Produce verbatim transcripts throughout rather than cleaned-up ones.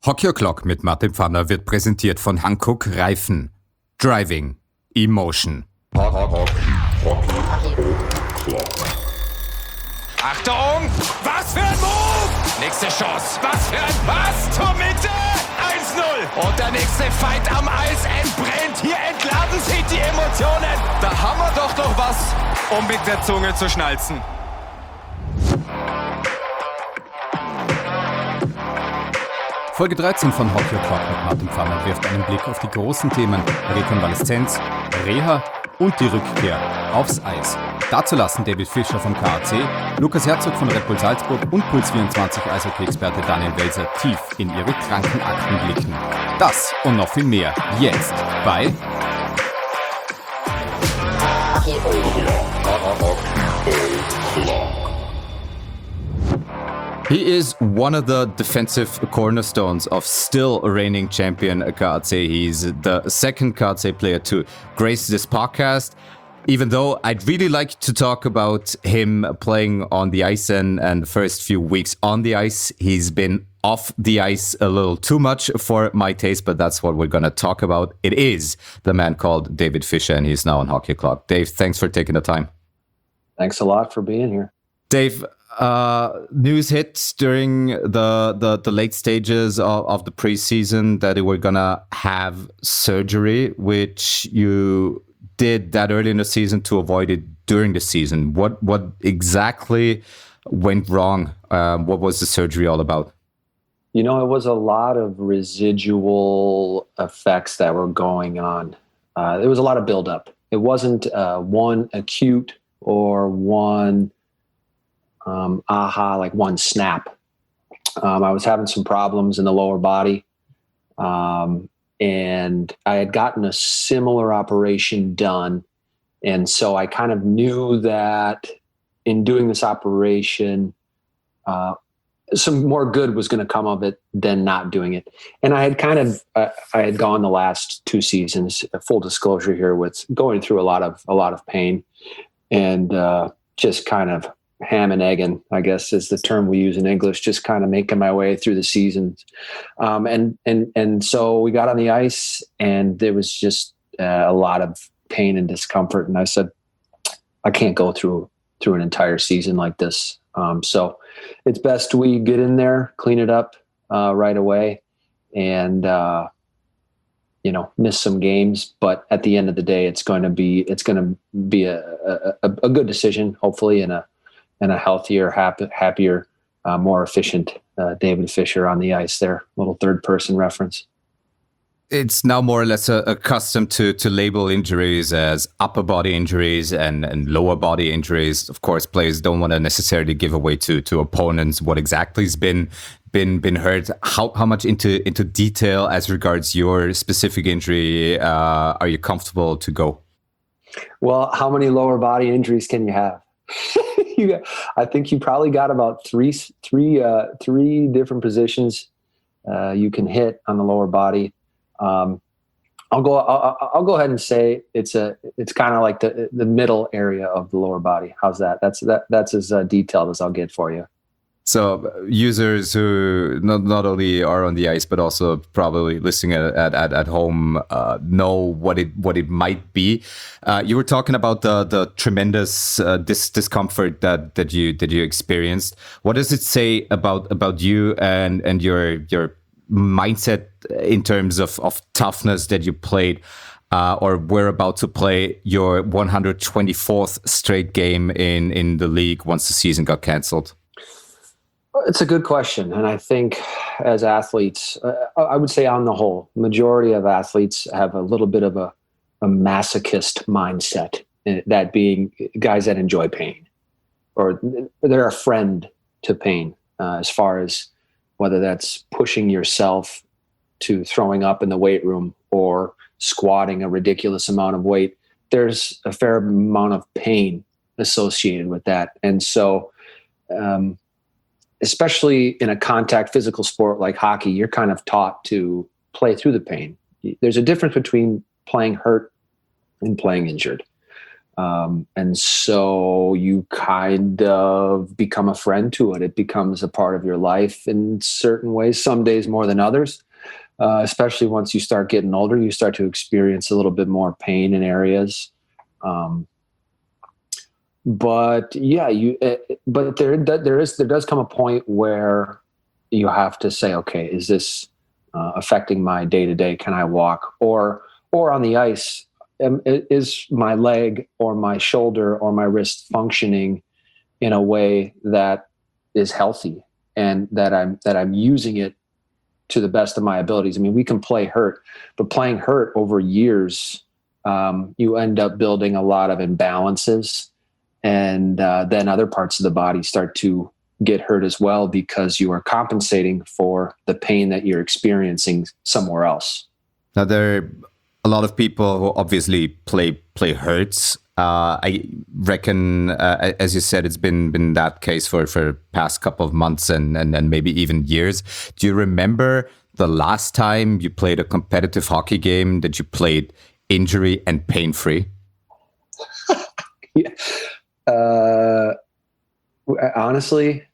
Hockey O'Clock mit Martin Pfanner wird präsentiert von Hankook Reifen. Driving Emotion. Achtung! Was für ein Move! Nächste Chance. Was für ein Pass zur Mitte! eins null. Und der nächste Fight am Eis entbrennt. Hier entladen sich die Emotionen. Da haben wir doch noch was, um mit der Zunge zu schnalzen. Folge dreizehn von Hockey O'Clock mit Martin Pfanner wirft einen Blick auf die großen Themen Rekonvaleszenz, Reha und die Rückkehr aufs Eis. Dazu lassen David Fischer vom K A C, Lukas Herzog von Red Bull Salzburg und Puls vierundzwanzig Eishockey-Experte Daniel Welser tief in ihre Krankenakten blicken. Das und noch viel mehr jetzt bei Hockey O'Clock. He is one of the defensive cornerstones of still reigning champion K A C. He's the second K A C player to grace this podcast. Even though I'd really like to talk about him playing on the ice and, and the first few weeks on the ice, he's been off the ice a little too much for my taste, but that's what we're going to talk about. It is the man called David Fischer, and he's now on Hockey O'Clock. Dave, thanks for taking the time. Thanks a lot for being here. Dave, Uh, news hit during the, the, the late stages of, of the preseason that they were gonna have surgery, which you did that early in the season to avoid it during the season. What what exactly went wrong? Um, what was the surgery all about? You know, it was a lot of residual effects that were going on. Uh, there was a lot of buildup. It wasn't uh, one acute or one Um, aha, like one snap. Um, I was having some problems in the lower body. Um, and I had gotten a similar operation done. And so I kind of knew that in doing this operation, uh, some more good was going to come of it than not doing it. And I had kind of, uh, I had gone the last two seasons, full disclosure here, with going through a lot of, a lot of pain and uh, just kind of ham and egging, I guess is the term we use in English, just kind of making my way through the seasons. Um, and, and, and so we got on the ice and there was just uh, a lot of pain and discomfort. And I said, I can't go through, through an entire season like this. Um, so it's best we get in there, clean it up uh, right away and, uh, you know, miss some games, but at the end of the day, it's going to be, it's going to be a, a, a good decision, hopefully, in a, and a healthier, happy, happier, uh, more efficient uh, David Fischer on the ice there. Little third-person reference. It's now more or less uh, accustomed to to label injuries as upper body injuries and, and lower body injuries. Of course, players don't want to necessarily give away to to opponents what exactly has been been been hurt. How how much into into detail as regards your specific injury uh, are you comfortable to go? Well, how many lower body injuries can you have? you, I think you probably got about three, three, uh, three different positions uh, you can hit on the lower body. Um, I'll go. I'll, I'll go ahead and say it's a. It's kind of like the the middle area of the lower body. How's that? That's that. That's as uh, detailed as I'll get for you. So users who not, not only are on the ice but also probably listening at at, at home uh, know what it what it might be. Uh, you were talking about the the tremendous uh, dis- discomfort that, that you that you experienced. What does it say about about you and and your your mindset in terms of, of toughness that you played uh, or were about to play your one hundred twenty-fourth straight game in in the league once the season got canceled? It's a good question. And I think as athletes, uh, I would say on the whole, majority of athletes have a little bit of a, a masochist mindset, that being guys that enjoy pain or they're a friend to pain uh, as far as whether that's pushing yourself to throwing up in the weight room or squatting a ridiculous amount of weight. There's a fair amount of pain associated with that. And so, um, especially in a contact physical sport like hockey, you're kind of taught to play through the pain. There's a difference between playing hurt and playing injured. Um, and so you kind of become a friend to it. It becomes a part of your life in certain ways, some days more than others. Uh, especially once you start getting older, you start to experience a little bit more pain in areas. Um, but yeah, you. Uh, but there, there is, there does come a point where you have to say, okay, is this uh, affecting my day to day? Can I walk? Or, or on the ice, um, is my leg or my shoulder or my wrist functioning in a way that is healthy and that I'm that I'm using it to the best of my abilities? I mean, we can play hurt, but playing hurt over years, um, you end up building a lot of imbalances, and uh, then other parts of the body start to get hurt as well because you are compensating for the pain that you're experiencing somewhere else. Now, there are a lot of people who obviously play play hurts. Uh, I reckon, uh, as you said, it's been been that case for for past couple of months and, and and maybe even years. Do you remember the last time you played a competitive hockey game that you played injury and pain free? yeah. Uh, honestly,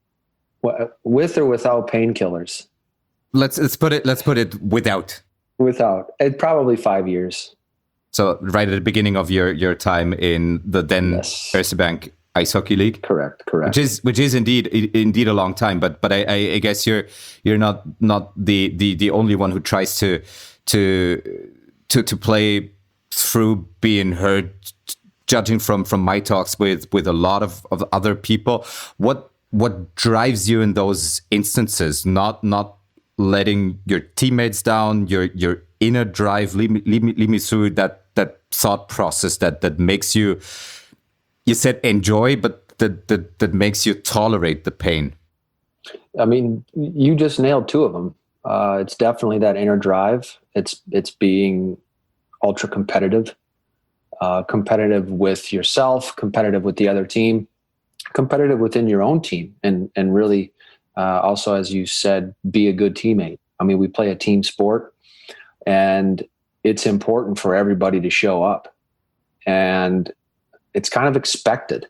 with or without painkillers? Let's let's put it let's put it without. Without. It probably five years. So right at the beginning of your, your time in the then yes. Erste Bank Ice Hockey League, correct, correct. Which is which is indeed indeed a long time. But but I, I guess you're you're not not the, the, the only one who tries to to to to play through being hurt. Judging from, from my talks with, with a lot of, of other people, what what drives you in those instances? Not not letting your teammates down, your your inner drive. Lead me, lead me, lead me through that that thought process that that makes you. You said enjoy, but that that that makes you tolerate the pain. I mean, you just nailed two of them. Uh, it's definitely that inner drive. It's it's being ultra competitive, uh, competitive with yourself, competitive with the other team, competitive within your own team, and and really uh, also, as you said, be a good teammate. I mean, we play a team sport, and it's important for everybody to show up, and it's kind of expected.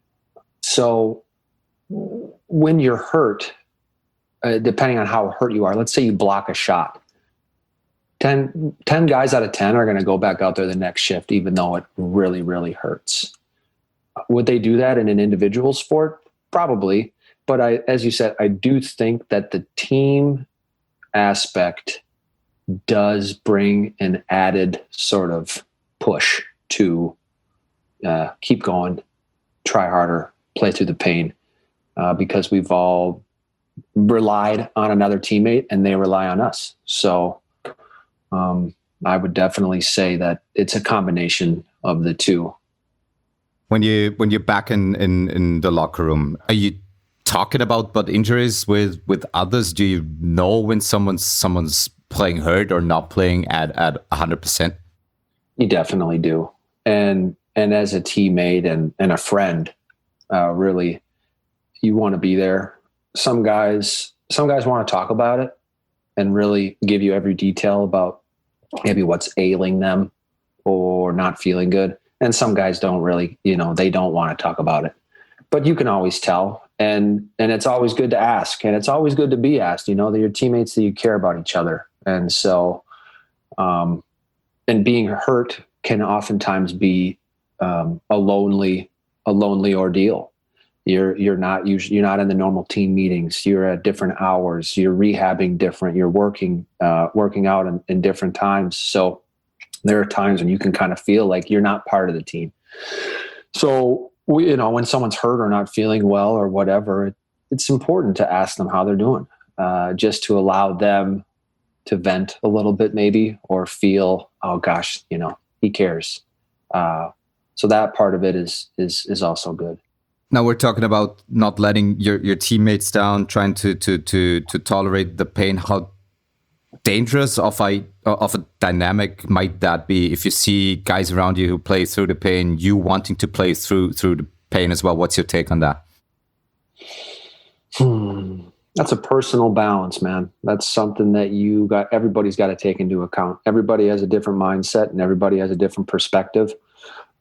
So when you're hurt, uh, depending on how hurt you are, let's say you block a shot, ten, ten guys out of ten are going to go back out there the next shift, even though it really, really hurts. Would they do that in an individual sport? Probably. But I, as you said, I do think that the team aspect does bring an added sort of push to uh, keep going, try harder, play through the pain, uh, because we've all relied on another teammate and they rely on us. So um, I would definitely say that it's a combination of the two. When you when you're back in, in, in the locker room, are you talking about butt injuries with, with others? Do you know when someone's someone's playing hurt or not playing at at one hundred percent? You definitely do, and and as a teammate and and a friend, uh, really, you want to be there. Some guys some guys want to talk about it and really give you every detail about maybe what's ailing them or not feeling good. And some guys don't really, you know, they don't want to talk about it, but you can always tell. And, and it's always good to ask, and it's always good to be asked, you know, that your teammates, that you care about each other. And so, um, and being hurt can oftentimes be, um, a lonely, a lonely ordeal. You're, you're not usually, you're not in the normal team meetings. You're at different hours, you're rehabbing different, you're working, uh, working out in, in different times. So there are times when you can kind of feel like you're not part of the team. So we, you know, when someone's hurt or not feeling well or whatever, it, it's important to ask them how they're doing, uh, just to allow them to vent a little bit maybe, or feel, oh gosh, you know, he cares. Uh, so that part of it is, is, is also good. Now we're talking about not letting your, your teammates down, trying to, to, to, to tolerate the pain. How dangerous of a of a dynamic might that be if you see guys around you who play through the pain, you wanting to play through through the pain as well? What's your take on that? Hmm. That's a personal balance, man. That's something that you got. Everybody's got to take into account. Everybody has a different mindset and everybody has a different perspective.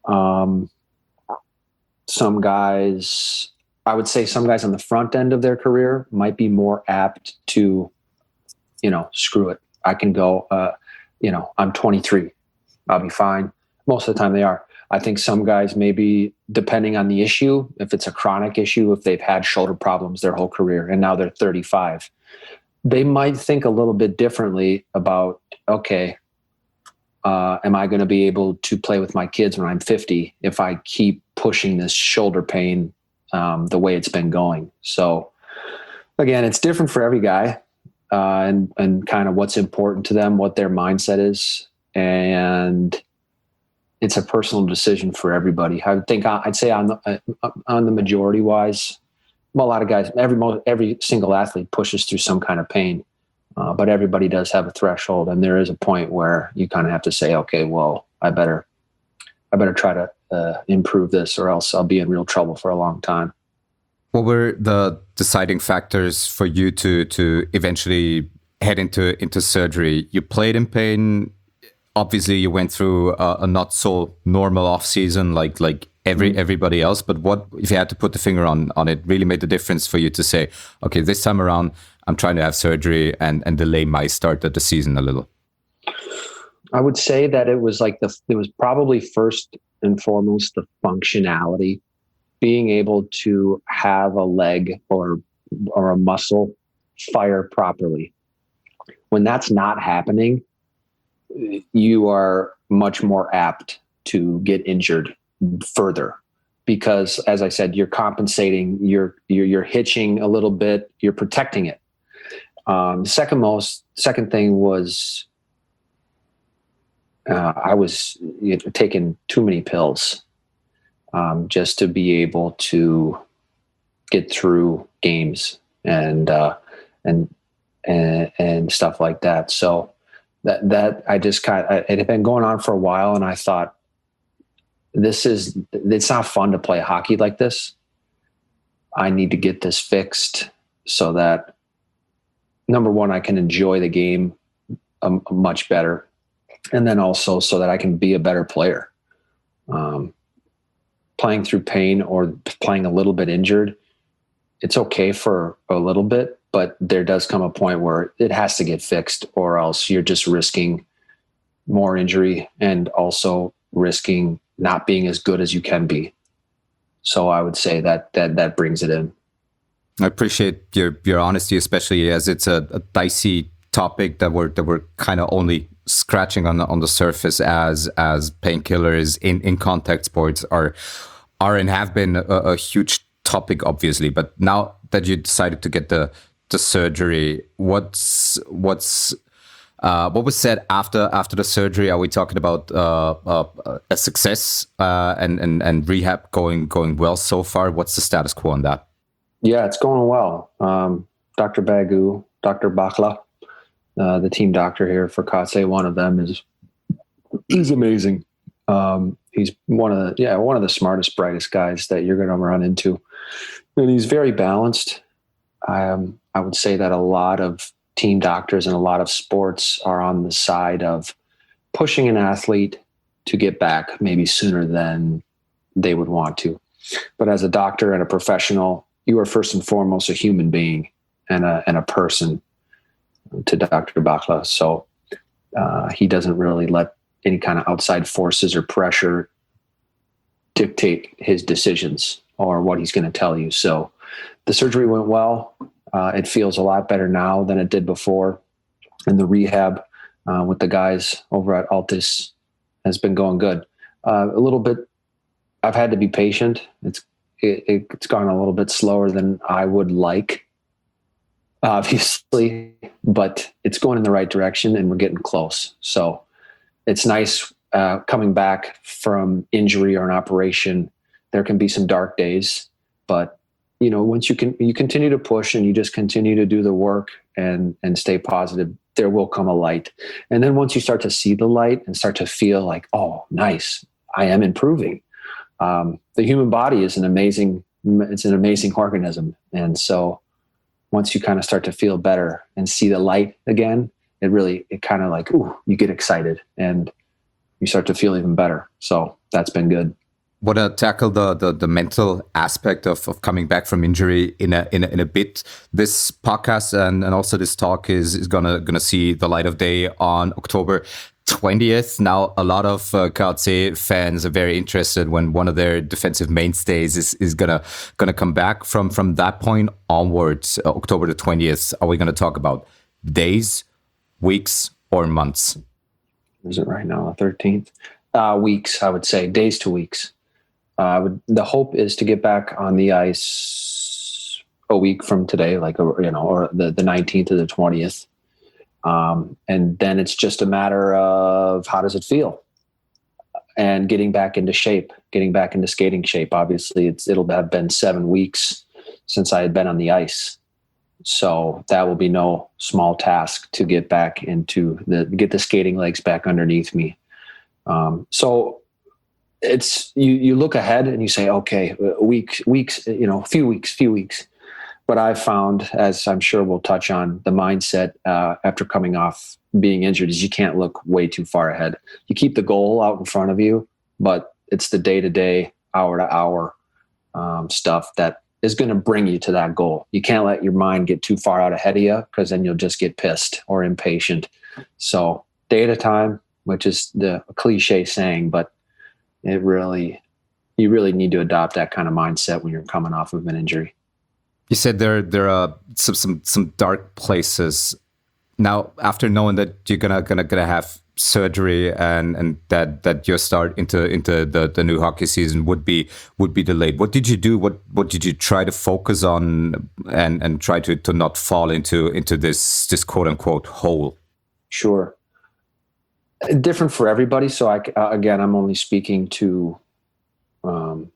Um, some guys, I would say some guys on the front end of their career might be more apt to, you know, screw it. I can go, uh, you know, I'm twenty-three. I'll be fine. Most of the time they are. I think some guys, maybe depending on the issue, if it's a chronic issue, if they've had shoulder problems their whole career and now they're thirty-five, they might think a little bit differently about, okay, uh, am I going to be able to play with my kids when I'm fifty if I keep pushing this shoulder pain um, the way it's been going? So again, it's different for every guy uh, and, and kind of what's important to them, what their mindset is. And it's a personal decision for everybody. I would think I'd say on the uh, on the majority wise, well, a lot of guys, every every single athlete pushes through some kind of pain, uh, but everybody does have a threshold, and there is a point where you kind of have to say, okay, well, I better I better try to uh, improve this, or else I'll be in real trouble for a long time. What were the deciding factors for you to to eventually head into into surgery? You played in pain. Obviously, you went through a, a not so normal off season, like like every everybody else. But what if you had to put the finger on on it? Really made the difference for you to say, okay, this time around, I'm trying to have surgery and and delay my start of the season a little. I would say that it was like the it was probably first and foremost the functionality, being able to have a leg or or a muscle fire properly. When that's not happening, you are much more apt to get injured further because, as I said, you're compensating, you're you're, you're hitching a little bit, you're protecting it. Um, second most, second thing was uh, I was you know, taking too many pills um, just to be able to get through games and uh, and and and stuff like that. So. That that I just kind of, it had been going on for a while, and I thought, this is it's not fun to play hockey like this. I need to get this fixed so that number one, I can enjoy the game um, much better, and then also so that I can be a better player. Um, playing through pain or playing a little bit injured, it's okay for a little bit. But there does come a point where it has to get fixed, or else you're just risking more injury and also risking not being as good as you can be. So I would say that that that brings it in. I appreciate your your honesty, especially as it's a, a dicey topic that we're that we're kind of only scratching on the, on the surface as as painkillers in, in contact sports are are and have been a, a huge topic, obviously. But now that you decided to get the the surgery, what's what's uh, what was said after after the surgery? Are we talking about uh, uh, a success uh, and and and rehab going going well so far? What's the status quo on that? Yeah, it's going well. Um, Doctor Bagu, Doctor Bakla, uh, the team doctor here for Kaatse, one of them is he's amazing. Um, he's one of the yeah one of the smartest, brightest guys that you're going to run into, and he's very balanced. Um, I would say that a lot of team doctors and a lot of sports are on the side of pushing an athlete to get back maybe sooner than they would want to. But as a doctor and a professional, you are first and foremost a human being and a and a person to Doctor Bakla. So uh, he doesn't really let any kind of outside forces or pressure dictate his decisions or what he's going to tell you. So the surgery went well. Uh, it feels a lot better now than it did before. And the rehab uh, with the guys over at Altis has been going good. Uh, a little bit, I've had to be patient. It's it, it's gone a little bit slower than I would like, obviously, but it's going in the right direction and we're getting close. So it's nice uh, coming back from injury or an operation. There can be some dark days, but you know, once you can, you continue to push and you just continue to do the work and, and stay positive, there will come a light. And then once you start to see the light and start to feel like, oh, nice, I am improving. Um, the human body is an amazing, it's an amazing organism. And so once you kind of start to feel better and see the light again, it really, it kind of like, ooh, you get excited and you start to feel even better. So that's been good. Want to tackle the, the the mental aspect of, of coming back from injury in a in a, in a bit. This podcast and, and also this talk is is gonna gonna see the light of day on October twentieth. Now, a lot of uh, K C fans are very interested when one of their defensive mainstays is, is gonna gonna come back. From from that point onwards, uh, October the twentieth. Are we gonna talk about days, weeks, or months? Is it right now the thirteenth? Uh, weeks, I would say, days to weeks. Uh, would, the hope is to get back on the ice a week from today, like, a, you know, or the, the nineteenth or the twentieth. Um, and then it's just a matter of how does it feel and getting back into shape, getting back into skating shape. Obviously it's, it'll have been seven weeks since I had been on the ice. So that will be no small task to get back into the, get the skating legs back underneath me. Um, so it's, you, you look ahead and you say, okay, weeks, weeks, you know, few weeks, few weeks. What I've found, as I'm sure we'll touch on, the mindset uh, after coming off being injured is you can't look way too far ahead. You keep the goal out in front of you, but it's the day-to-day, hour-to-hour um, stuff that is going to bring you to that goal. You can't let your mind get too far out ahead of you because then you'll just get pissed or impatient. So day at a time, which is the cliche saying, but it really, you really need to adopt that kind of mindset when you're coming off of an injury. You said there there are some some some dark places. Now, after knowing that you're gonna gonna gonna have surgery and and that that your start into into the the new hockey season would be would be delayed, what did you do? What what did you try to focus on and and try to to not fall into into this this quote unquote hole? Sure. Different for everybody. So I, uh, again, I'm only speaking to, um,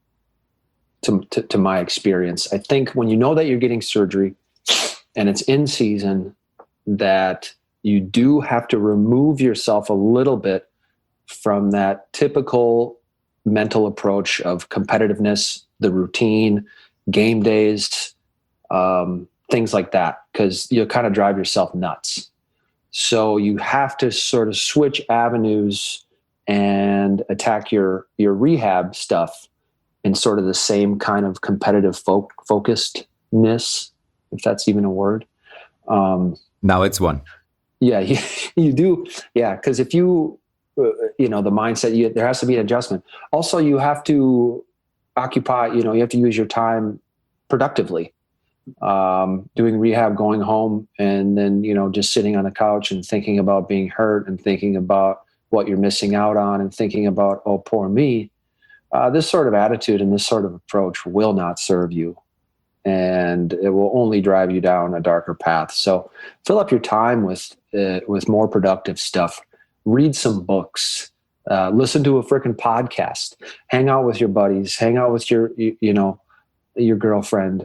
to, to, to my experience. I think when you know that you're getting surgery and it's in season, that you do have to remove yourself a little bit from that typical mental approach of competitiveness, the routine, game days, um, things like that, because you'll kind of drive yourself nuts. So you have to sort of switch avenues and attack your, your rehab stuff in sort of the same kind of competitive fo- focusedness, if that's even a word. Um, now it's one. Yeah, you, you do. Yeah, because if you, uh, you know, the mindset, you, there has to be an adjustment. Also, you have to occupy, you know, you have to use your time productively. Um, doing rehab, going home, and then, you know, just sitting on the couch and thinking about being hurt and thinking about what you're missing out on and thinking about, oh, poor me. Uh, this sort of attitude and this sort of approach will not serve you, and it will only drive you down a darker path. So fill up your time with, uh, with more productive stuff. Read some books, uh, listen to a freaking podcast, hang out with your buddies, hang out with your, you, you know, your girlfriend.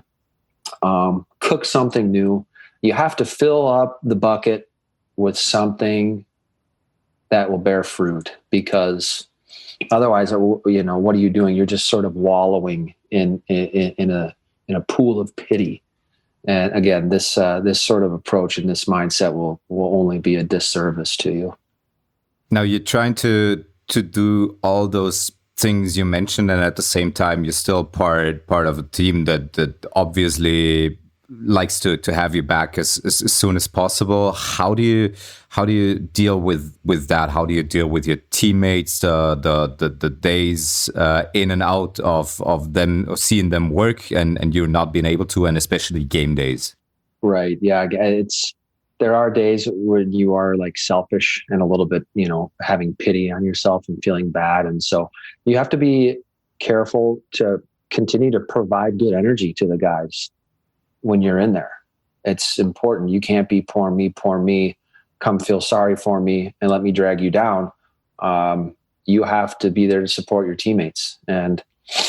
Um, cook something new. You have to fill up the bucket with something that will bear fruit, because otherwise, you know, what are you doing? You're just sort of wallowing in in, in a in a pool of pity. And again, this uh, this sort of approach and this mindset will will only be a disservice to you. Now you're trying to to do all those things you mentioned, and at the same time you're still part part of a team that that obviously likes to to have you back as, as, as soon as possible. How do you how do you deal with with that? How do you deal with your teammates, the the the, the days uh, in and out of of them, of seeing them work, and and you're not being able to, and especially game days? Right. Yeah. It's there are days when you are like selfish and a little bit, you know, having pity on yourself and feeling bad. And so you have to be careful to continue to provide good energy to the guys when you're in there. It's important. You can't be poor me, poor me, come feel sorry for me and let me drag you down. Um, you have to be there to support your teammates. And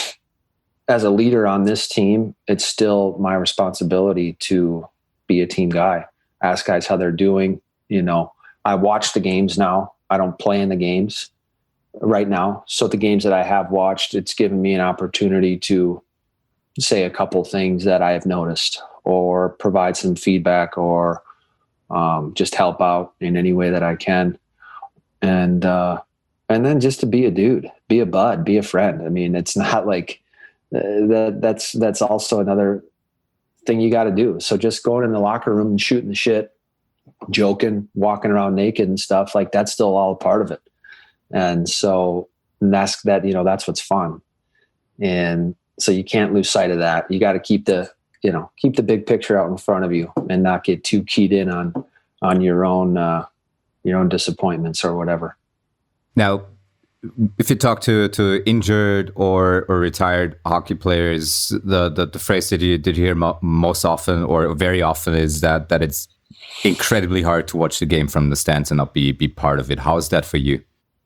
as a leader on this team, it's still my responsibility to be a team guy. Ask guys how they're doing. You know, I watch the games now. I don't play in the games right now. So the games that I have watched, it's given me an opportunity to say a couple things that I have noticed, or provide some feedback, or um, just help out in any way that I can. And uh, and then just to be a dude, be a bud, be a friend. I mean, it's not like uh, that. That's that's also another thing you got to do. So just going in the locker room and shooting the shit, joking, walking around naked and stuff, like that's still all a part of it. And so and that's that. You know, that's what's fun. And so you can't lose sight of that. You got to keep the you know keep the big picture out in front of you and not get too keyed in on on your own uh, your own disappointments or whatever. Now, if you talk to, to injured or, or retired hockey players, the, the, the phrase that you did hear mo- most often or very often is that that it's incredibly hard to watch the game from the stands and not be be part of it. How is that for you?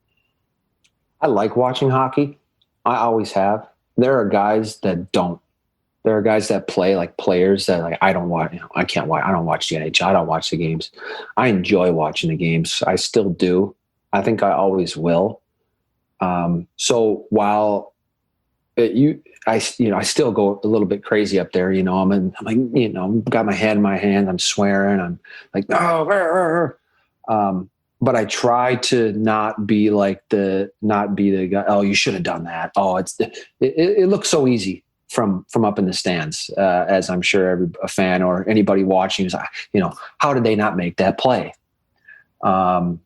I like watching hockey. I always have. There are guys that don't. There are guys that play like players that like I don't watch. You know, I can't watch. I don't watch the N H L. I don't watch the games. I enjoy watching the games. I still do. I think I always will. Um, so while it, you, I, you know, I still go a little bit crazy up there. You know, I'm, in, I'm like, you know, got my head in my hand. I'm swearing. I'm like, oh, um, but I try to not be like the, not be the guy. Oh, you should have done that. Oh, it's it, it, it looks so easy from from up in the stands, uh, as I'm sure every a fan or anybody watching is, you know, how did they not make that play? Um,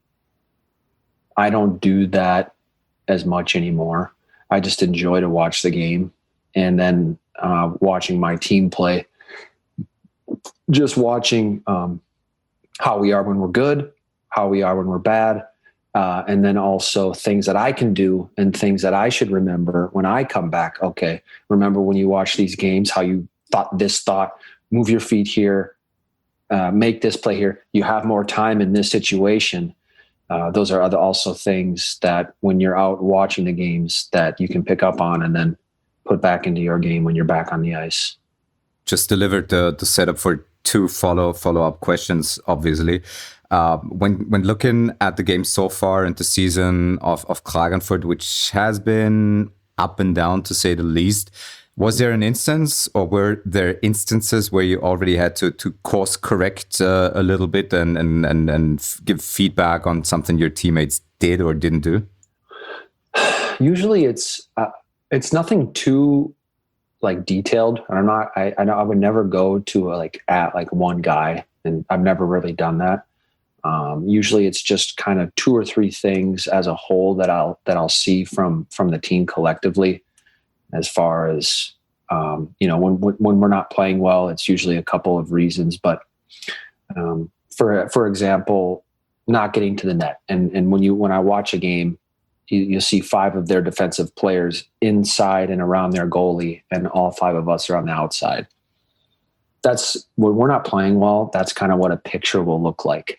I don't do that as much anymore. I just enjoy to watch the game and then uh, watching my team play, just watching um, how we are when we're good, how we are when we're bad, uh, and then also things that I can do and things that I should remember when I come back. Okay, remember when you watch these games, how you thought this thought, move your feet here, uh, make this play here. You have more time in this situation. Uh, those are other also things that when you're out watching the games that you can pick up on and then put back into your game when you're back on the ice. Just delivered the, the setup for two follow follow up questions. Obviously, uh, when when looking at the game so far and the season of of Klagenfurt, which has been up and down to say the least. Was there an instance, or were there instances where you already had to to course correct uh, a little bit and and and and f- give feedback on something your teammates did or didn't do? Usually, it's uh, it's nothing too like detailed. I'm not. I I, know I would never go to a, like at like one guy, and I've never really done that. Um, usually, it's just kind of two or three things as a whole that I'll that I'll see from from the team collectively. As far as, um, you know, when, when we're not playing well, it's usually a couple of reasons. But um, for for example, not getting to the net. And and when you when I watch a game, you, you'll see five of their defensive players inside and around their goalie, and all five of us are on the outside. That's when we're not playing well. That's kind of what a picture will look like.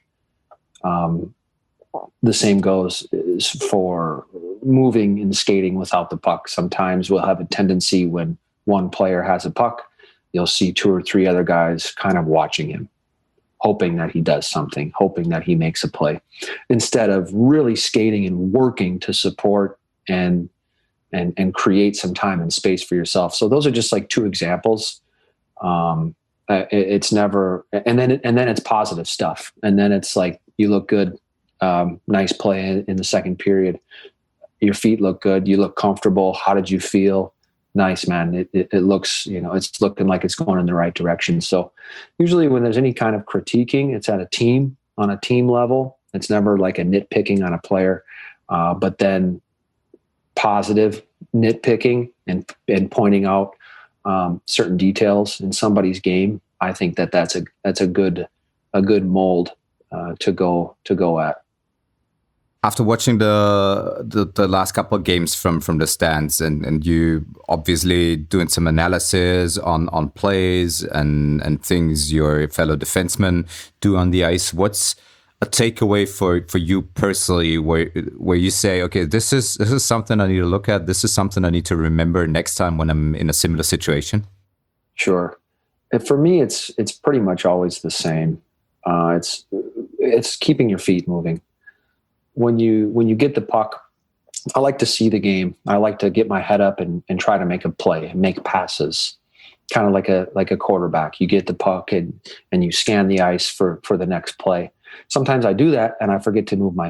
Um, the same goes for moving and skating without the puck. Sometimes we'll have a tendency when one player has a puck, you'll see two or three other guys kind of watching him, hoping that he does something, hoping that he makes a play, instead of really skating and working to support and and and create some time and space for yourself. So those are just like two examples. Um, it, it's never, and then and then it's positive stuff, and then it's like you look good. Um, nice play in, in the second period. Your feet look good. You look comfortable. How did you feel? Nice, man. It, it, it looks, you know, it's looking like it's going in the right direction. So usually when there's any kind of critiquing, it's at a team, on a team level. It's never like a nitpicking on a player. Uh, but then positive nitpicking and, and pointing out um, certain details in somebody's game. I think that that's a, that's a good, a good mold uh, to go, to go at. After watching the, the the last couple of games from from the stands, and and you obviously doing some analysis on on plays and and things your fellow defensemen do on the ice, what's a takeaway for for you personally, where where you say, okay, this is this is something I need to look at, this is something I need to remember next time when I'm in a similar situation? Sure. And for me, it's it's pretty much always the same. Uh, it's it's keeping your feet moving. When you when you get the puck, I like to see the game. I like to get my head up and, and try to make a play, make passes, kind of like a like a quarterback. You get the puck and and you scan the ice for for the next play. Sometimes I do that and I forget to move my feet.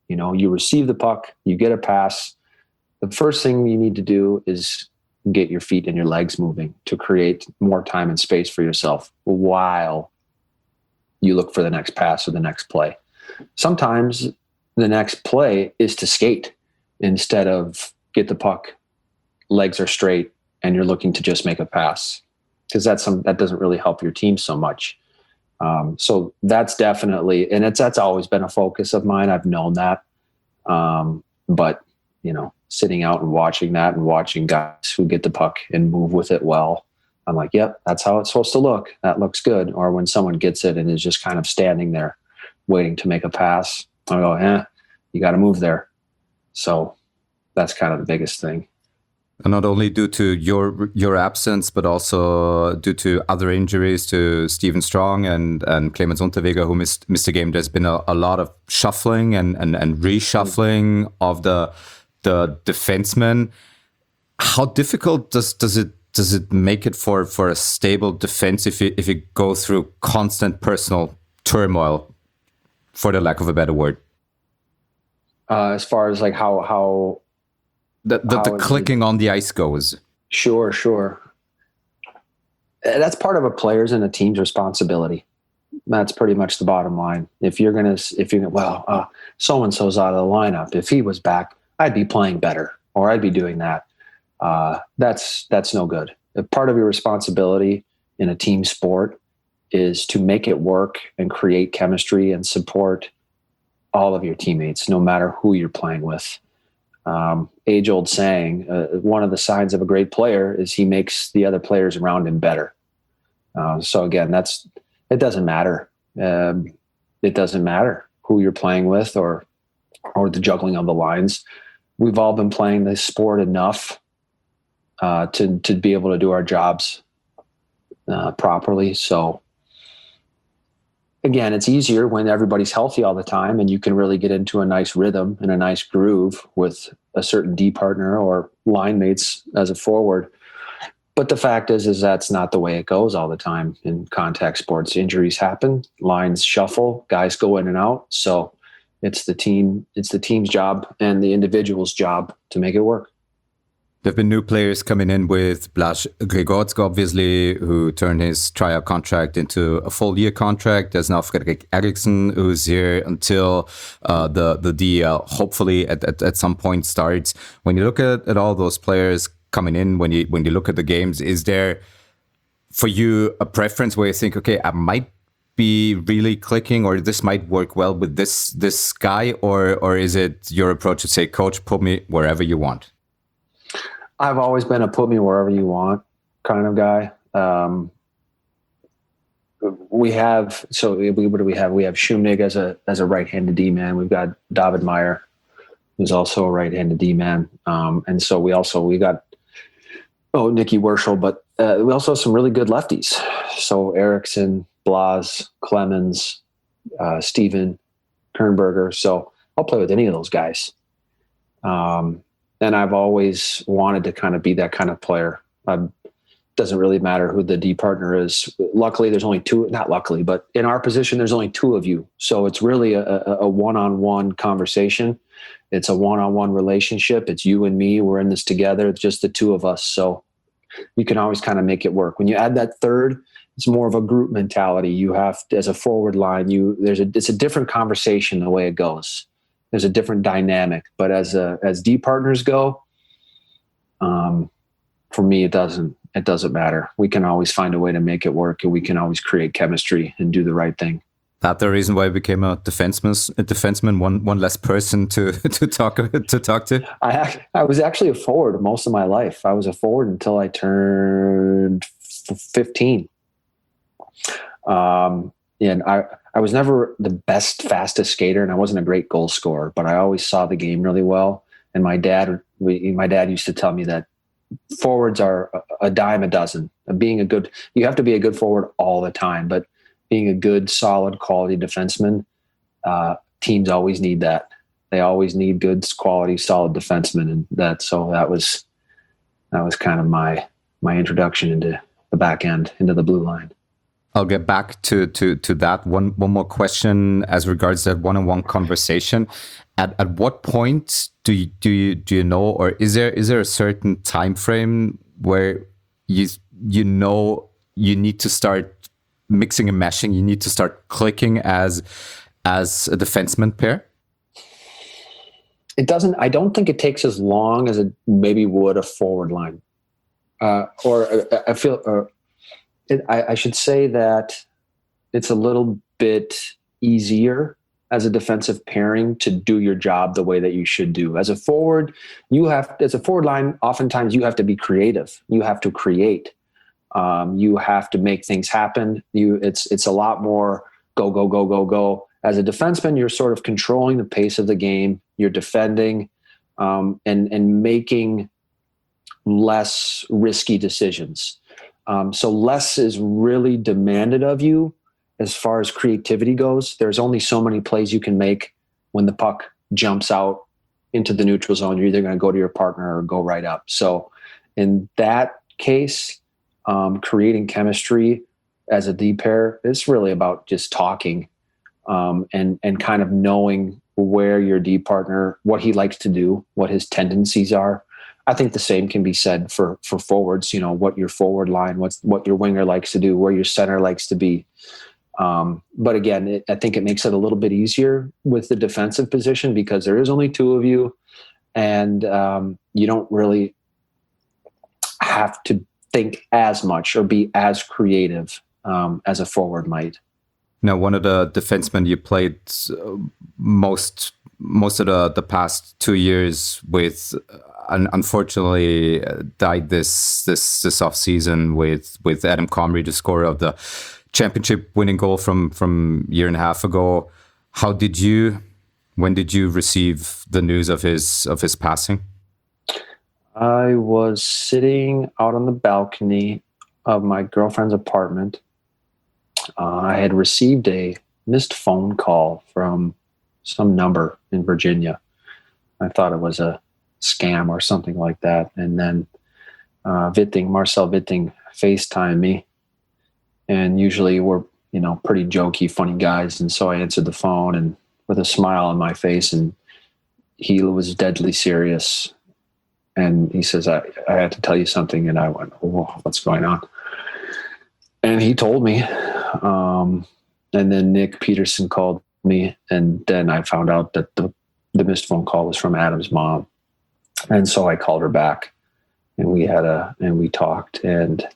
You know, you receive the puck, you get a pass. The first thing you need to do is get your feet and your legs moving to create more time and space for yourself while you look for the next pass or the next play. Sometimes the next play is to skate instead of get the puck, legs are straight, and you're looking to just make a pass, because that's some that doesn't really help your team so much. Um, so that's definitely, and it's that's always been a focus of mine. I've known that, um, but you know, sitting out and watching that and watching guys who get the puck and move with it well, I'm like, yep, that's how it's supposed to look. That looks good. Or when someone gets it and is just kind of standing there waiting to make a pass, I go, eh, you got to move there. So that's kind of the biggest thing. And not only due to your your absence, but also due to other injuries to Steven Strong and, and Clemens Unterweger, who missed missed the game. There's been a, a lot of shuffling and, and, and reshuffling of the the defensemen. How difficult does does it does it make it for, for a stable defense if you if you go through constant personal turmoil, for the lack of a better word? Uh, as far as like how how the the, the clicking on the ice goes. Sure, sure. That's part of a player's and a team's responsibility. That's pretty much the bottom line. If you're gonna, if you're well, uh, so and so's out of the lineup. If he was back, I'd be playing better, or I'd be doing that. Uh, that's that's no good. Part of your responsibility in a team sport is to make it work and create chemistry and support all of your teammates, no matter who you're playing with. Um, age-old saying, uh, one of the signs of a great player is he makes the other players around him better. Uh, so again, that's it doesn't matter. Um, it doesn't matter who you're playing with or or the juggling of the lines. We've all been playing this sport enough uh, to to be able to do our jobs uh, properly. So again, it's easier when everybody's healthy all the time and you can really get into a nice rhythm and a nice groove with a certain D partner or line mates as a forward. But the fact is, is that's not the way it goes all the time in contact sports. Injuries happen, lines shuffle, guys go in and out. So it's the team, it's the team's job and the individual's job to make it work. There have been new players coming in with Blaž Gregorczyk, obviously, who turned his tryout contract into a full year contract. There's now Frederik Eriksson, who's here until uh, the, the D L hopefully at, at, at some point starts. When you look at, at all those players coming in, when you when you look at the games, is there for you a preference where you think, okay, I might be really clicking, or this might work well with this this guy, or or is it your approach to say, coach, put me wherever you want? I've always been a put me wherever you want kind of guy. Um, we have, so we, what do we have? We have Shumnig as a, as a right-handed D-man. We've got David Meyer, who's also a right-handed D-man. Um, and so we also, we got, oh, Nicky Wershel, but uh, we also have some really good lefties. So Eriksson, Blaž, Clemens, uh, Steven, Kernberger. So I'll play with any of those guys. Um, And I've always wanted to kind of be that kind of player. Um, doesn't really matter who the D partner is. Luckily, there's only two, not luckily, but in our position, there's only two of you. So it's really a, a one-on-one conversation. It's a one-on-one relationship. It's you and me. We're in this together. It's just the two of us. So you can always kind of make it work. When you add that third, it's more of a group mentality. You have, as a forward line, you there's a it's a different conversation the way it goes. There's a different dynamic, but as a, as D partners go, um, for me, it doesn't, it doesn't matter. We can always find a way to make it work, and we can always create chemistry and do the right thing. That the reason why I became a defenseman, a defenseman, one, one less person to, to talk, to talk to. I, I was actually a forward most of my life. I was a forward until I turned fifteen. Um, and I, I was never the best, fastest skater, and I wasn't a great goal scorer, but I always saw the game really well. And my dad, we, my dad used to tell me that forwards are a dime a dozen. Being a good, you have to be a good forward all the time, but being a good, solid, quality defenseman, uh, teams always need that. They always need good, quality, solid defensemen, and that. So that was that was kind of my my introduction into the back end, into the blue line. I'll get back to to to that. One one more question as regards that one-on-one conversation. At at what point do you do you do you know, or is there is there a certain time frame where you you know you need to start mixing and meshing, you need to start clicking as as a defenseman pair? It doesn't. I don't think it takes as long as it maybe would a forward line, uh, or uh, I feel. Uh, it, I, I should say that it's a little bit easier as a defensive pairing to do your job the way that you should do. As a forward, you have as a forward line. Oftentimes, you have to be creative. You have to create. Um, you have to make things happen. You, it's it's a lot more go go go go go. As a defenseman, you're sort of controlling the pace of the game. You're defending um, and and making less risky decisions. Um, so less is really demanded of you as far as creativity goes. There's only so many plays you can make when the puck jumps out into the neutral zone. You're either going to go to your partner or go right up. So in that case, um, creating chemistry as a D pair is really about just talking um, and and kind of knowing where your D partner, what he likes to do, what his tendencies are. I think the same can be said for for forwards. You know, what your forward line, what's what your winger likes to do, where your center likes to be. Um, but again, it, I think it makes it a little bit easier with the defensive position because there is only two of you, and um, you don't really have to think as much or be as creative um, as a forward might. Now, one of the defensemen you played uh, most most of the, the past two years with, uh, unfortunately, uh, died this this this off season with with Adam Comrie, the scorer of the championship winning goal from from a year and a half ago. How did you? When did you receive the news of his of his passing? I was sitting out on the balcony of my girlfriend's apartment. Uh, I had received a missed phone call from some number in Virginia. I thought it was a scam or something like that. And then uh, Vitting, Marcel Vitting, FaceTimed me. And usually we're, you know, pretty jokey, funny guys. And so I answered the phone and with a smile on my face, and he was deadly serious. And he says, I, I had to tell you something. And I went, oh, what's going on? And he told me. Um, and then Nick Peterson called me. And then I found out that the, the missed phone call was from Adam's mom. And so I called her back and we had a, and we talked. And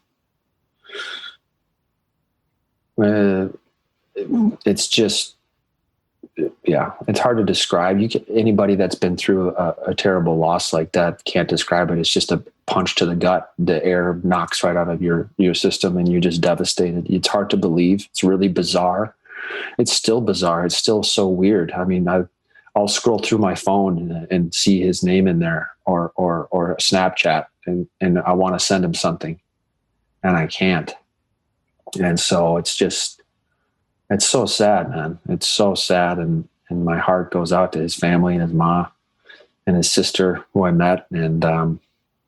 uh, it's just, yeah, it's hard to describe. You can, anybody that's been through a, a terrible loss like that can't describe it. It's just a punch to the gut. The air knocks right out of your, your system and you're just devastated. It's hard to believe. It's really bizarre. It's still bizarre. It's still so weird. I mean, I, I'll scroll through my phone and, and see his name in there or, or, or a Snapchat and, and I want to send him something and I can't. And so it's just, it's so sad, man. It's so sad. And, and my heart goes out to his family and his mom and his sister who I met. And um,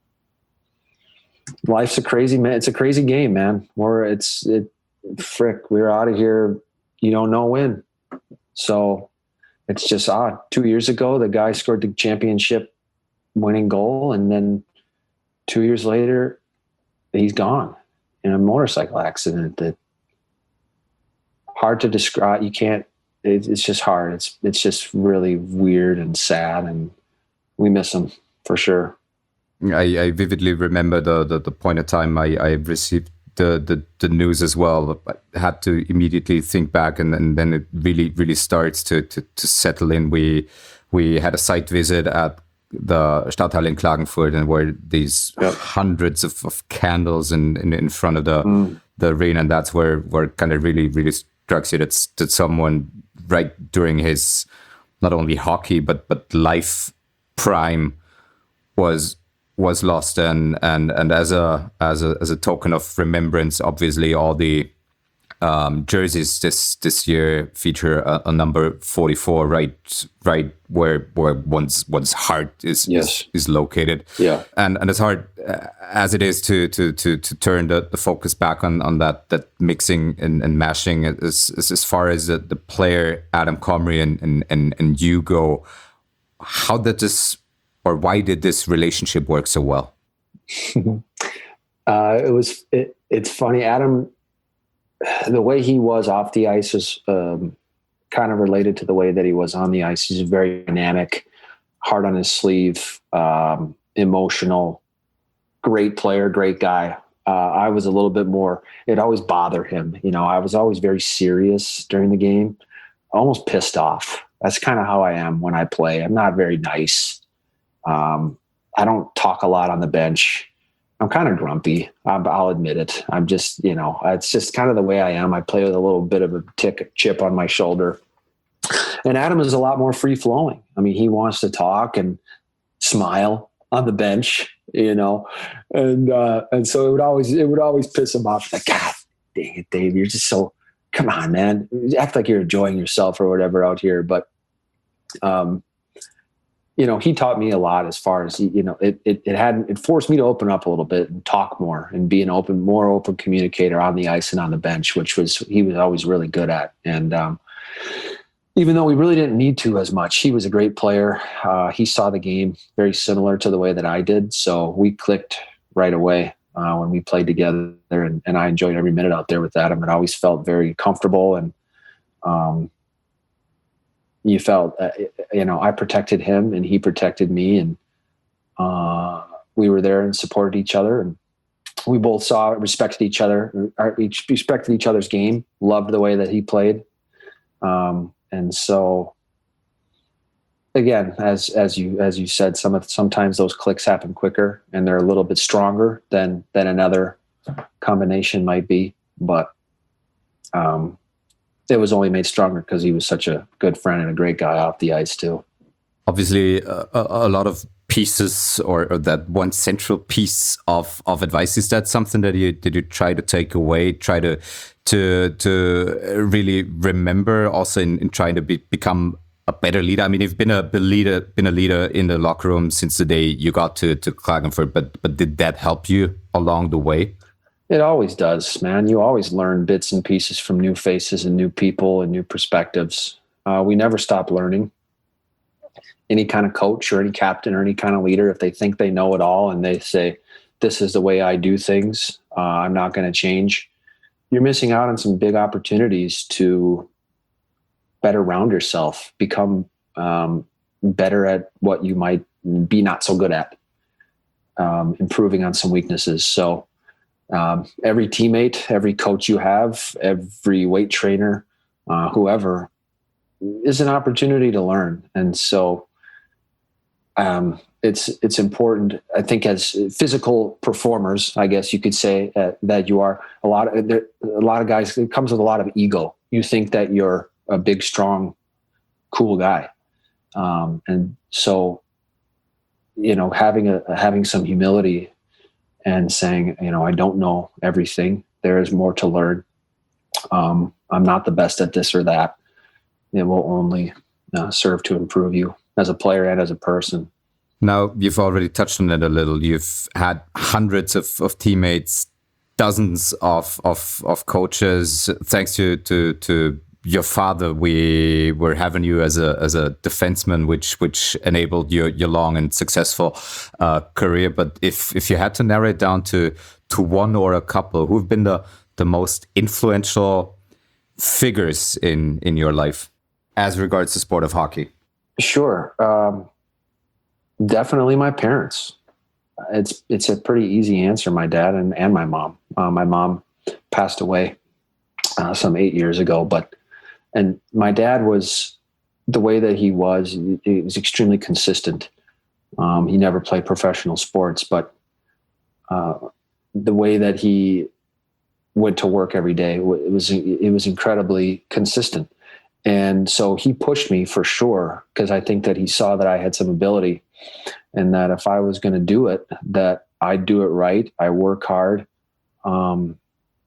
life's a crazy, man. It's a crazy game, man. Where it's, it, frick, we're out of here. You don't know when. So it's just odd. Two years ago, the guy scored the championship winning goal. And then two years later, he's gone in a motorcycle accident that, hard to describe. You can't, it, it's just hard. It's, it's just really weird and sad and we miss him for sure. I, I vividly remember the, the, the point of time I, I received the, the, the news as well. I had to immediately think back and, and then it really, really starts to, to, to settle in. We, we had a site visit at the Stadthalle in Klagenfurt and where these yep. hundreds of, of candles in, in, in front of the, mm. the arena. And that's where, where kind of really, really strikes you that, that someone right during his not only hockey but but life prime was was lost. And and and as a as a as a token of remembrance, obviously all the um, jerseys this this year feature a, a number forty-four, right, right where where one's one's heart is Yes. is, is located. Yeah. and and as hard uh, as it is to to to to turn the, the focus back on on that that mixing and, and mashing, as as as far as the, the player Adam Comrie and, and and and you go, how did this or why did this relationship work so well? uh, it was it, it's funny. Adam, the way he was off the ice was um, kind of related to the way that he was on the ice. He's very dynamic, hard on his sleeve, um, emotional, great player, great guy. Uh, I was a little bit more, it always bothered him. You know, I was always very serious during the game, almost pissed off. That's kind of how I am when I play. I'm not very nice. Um, I don't talk a lot on the bench. I'm kind of grumpy. I'm, I'll admit it. I'm just, you know, it's just kind of the way I am. I play with a little bit of a tick, chip on my shoulder. And Adam is a lot more free flowing. I mean, he wants to talk and smile on the bench, you know, and uh, and so it would always it would always piss him off. Like, God dang it, Dave, you're just so, come on, man, act like you're enjoying yourself or whatever out here. But um, you know, he taught me a lot as far as, you know, it, it, it had, it forced me to open up a little bit and talk more and be an open, more open communicator on the ice and on the bench, which was, he was always really good at. And um, even though we really didn't need to as much, he was a great player. Uh, he saw the game very similar to the way that I did. So we clicked right away uh, when we played together, and, and I enjoyed every minute out there with Adam. It always felt very comfortable, and um, you felt, uh, you know, I protected him and he protected me, and uh, we were there and supported each other, and we both saw, respected each other, each respected each other's game, loved the way that he played. Um, and so again, as, as you, as you said, some of, sometimes those clicks happen quicker and they're a little bit stronger than, than another combination might be. But, um, it was only made stronger because he was such a good friend and a great guy off the ice too. Obviously, uh, a, a lot of pieces, or, or that one central piece of, of advice, is that something that you did you try to take away, try to to to really remember, also in, in trying to be, become a better leader? I mean, you've been a leader, been a leader in the locker room since the day you got to to Klagenfurt, but but did that help you along the way? It always does, man. You always learn bits and pieces from new faces and new people and new perspectives. Uh, we never stop learning. Any kind of coach or any captain or any kind of leader, if they think they know it all and they say, this is the way I do things, uh, I'm not going to change, you're missing out on some big opportunities to better round yourself, become um, better at what you might be not so good at, um, improving on some weaknesses. So Um, every teammate, every coach you have, every weight trainer, uh, whoever, is an opportunity to learn. And so um, it's it's important, I think, as physical performers, I guess you could say, uh, that you are a lot of there, a lot of guys. It comes with a lot of ego. You think that you're a big, strong, cool guy, um, and so you know, having a having some humility and saying, you know, I don't know everything. There is more to learn. Um, I'm not the best at this or that. It will only uh, serve to improve you as a player and as a person. Now, you've already touched on it a little. You've had hundreds of, of teammates, dozens of, of, of coaches. Thanks to, to, to your father, we were having you as a as a defenseman, which which enabled your your long and successful uh, career. But if if you had to narrow it down to to one or a couple, who've been the the most influential figures in in your life as regards the sport of hockey? Sure, um, definitely my parents. It's it's a pretty easy answer. My dad and and my mom. Uh, my mom passed away uh, some eight years ago, but. And my dad was, the way that he was, he was extremely consistent. Um, he never played professional sports, but uh, the way that he went to work every day, it was it was incredibly consistent. And so he pushed me for sure, because I think that he saw that I had some ability, and that if I was going to do it, that I'd do it right. I work hard. Um,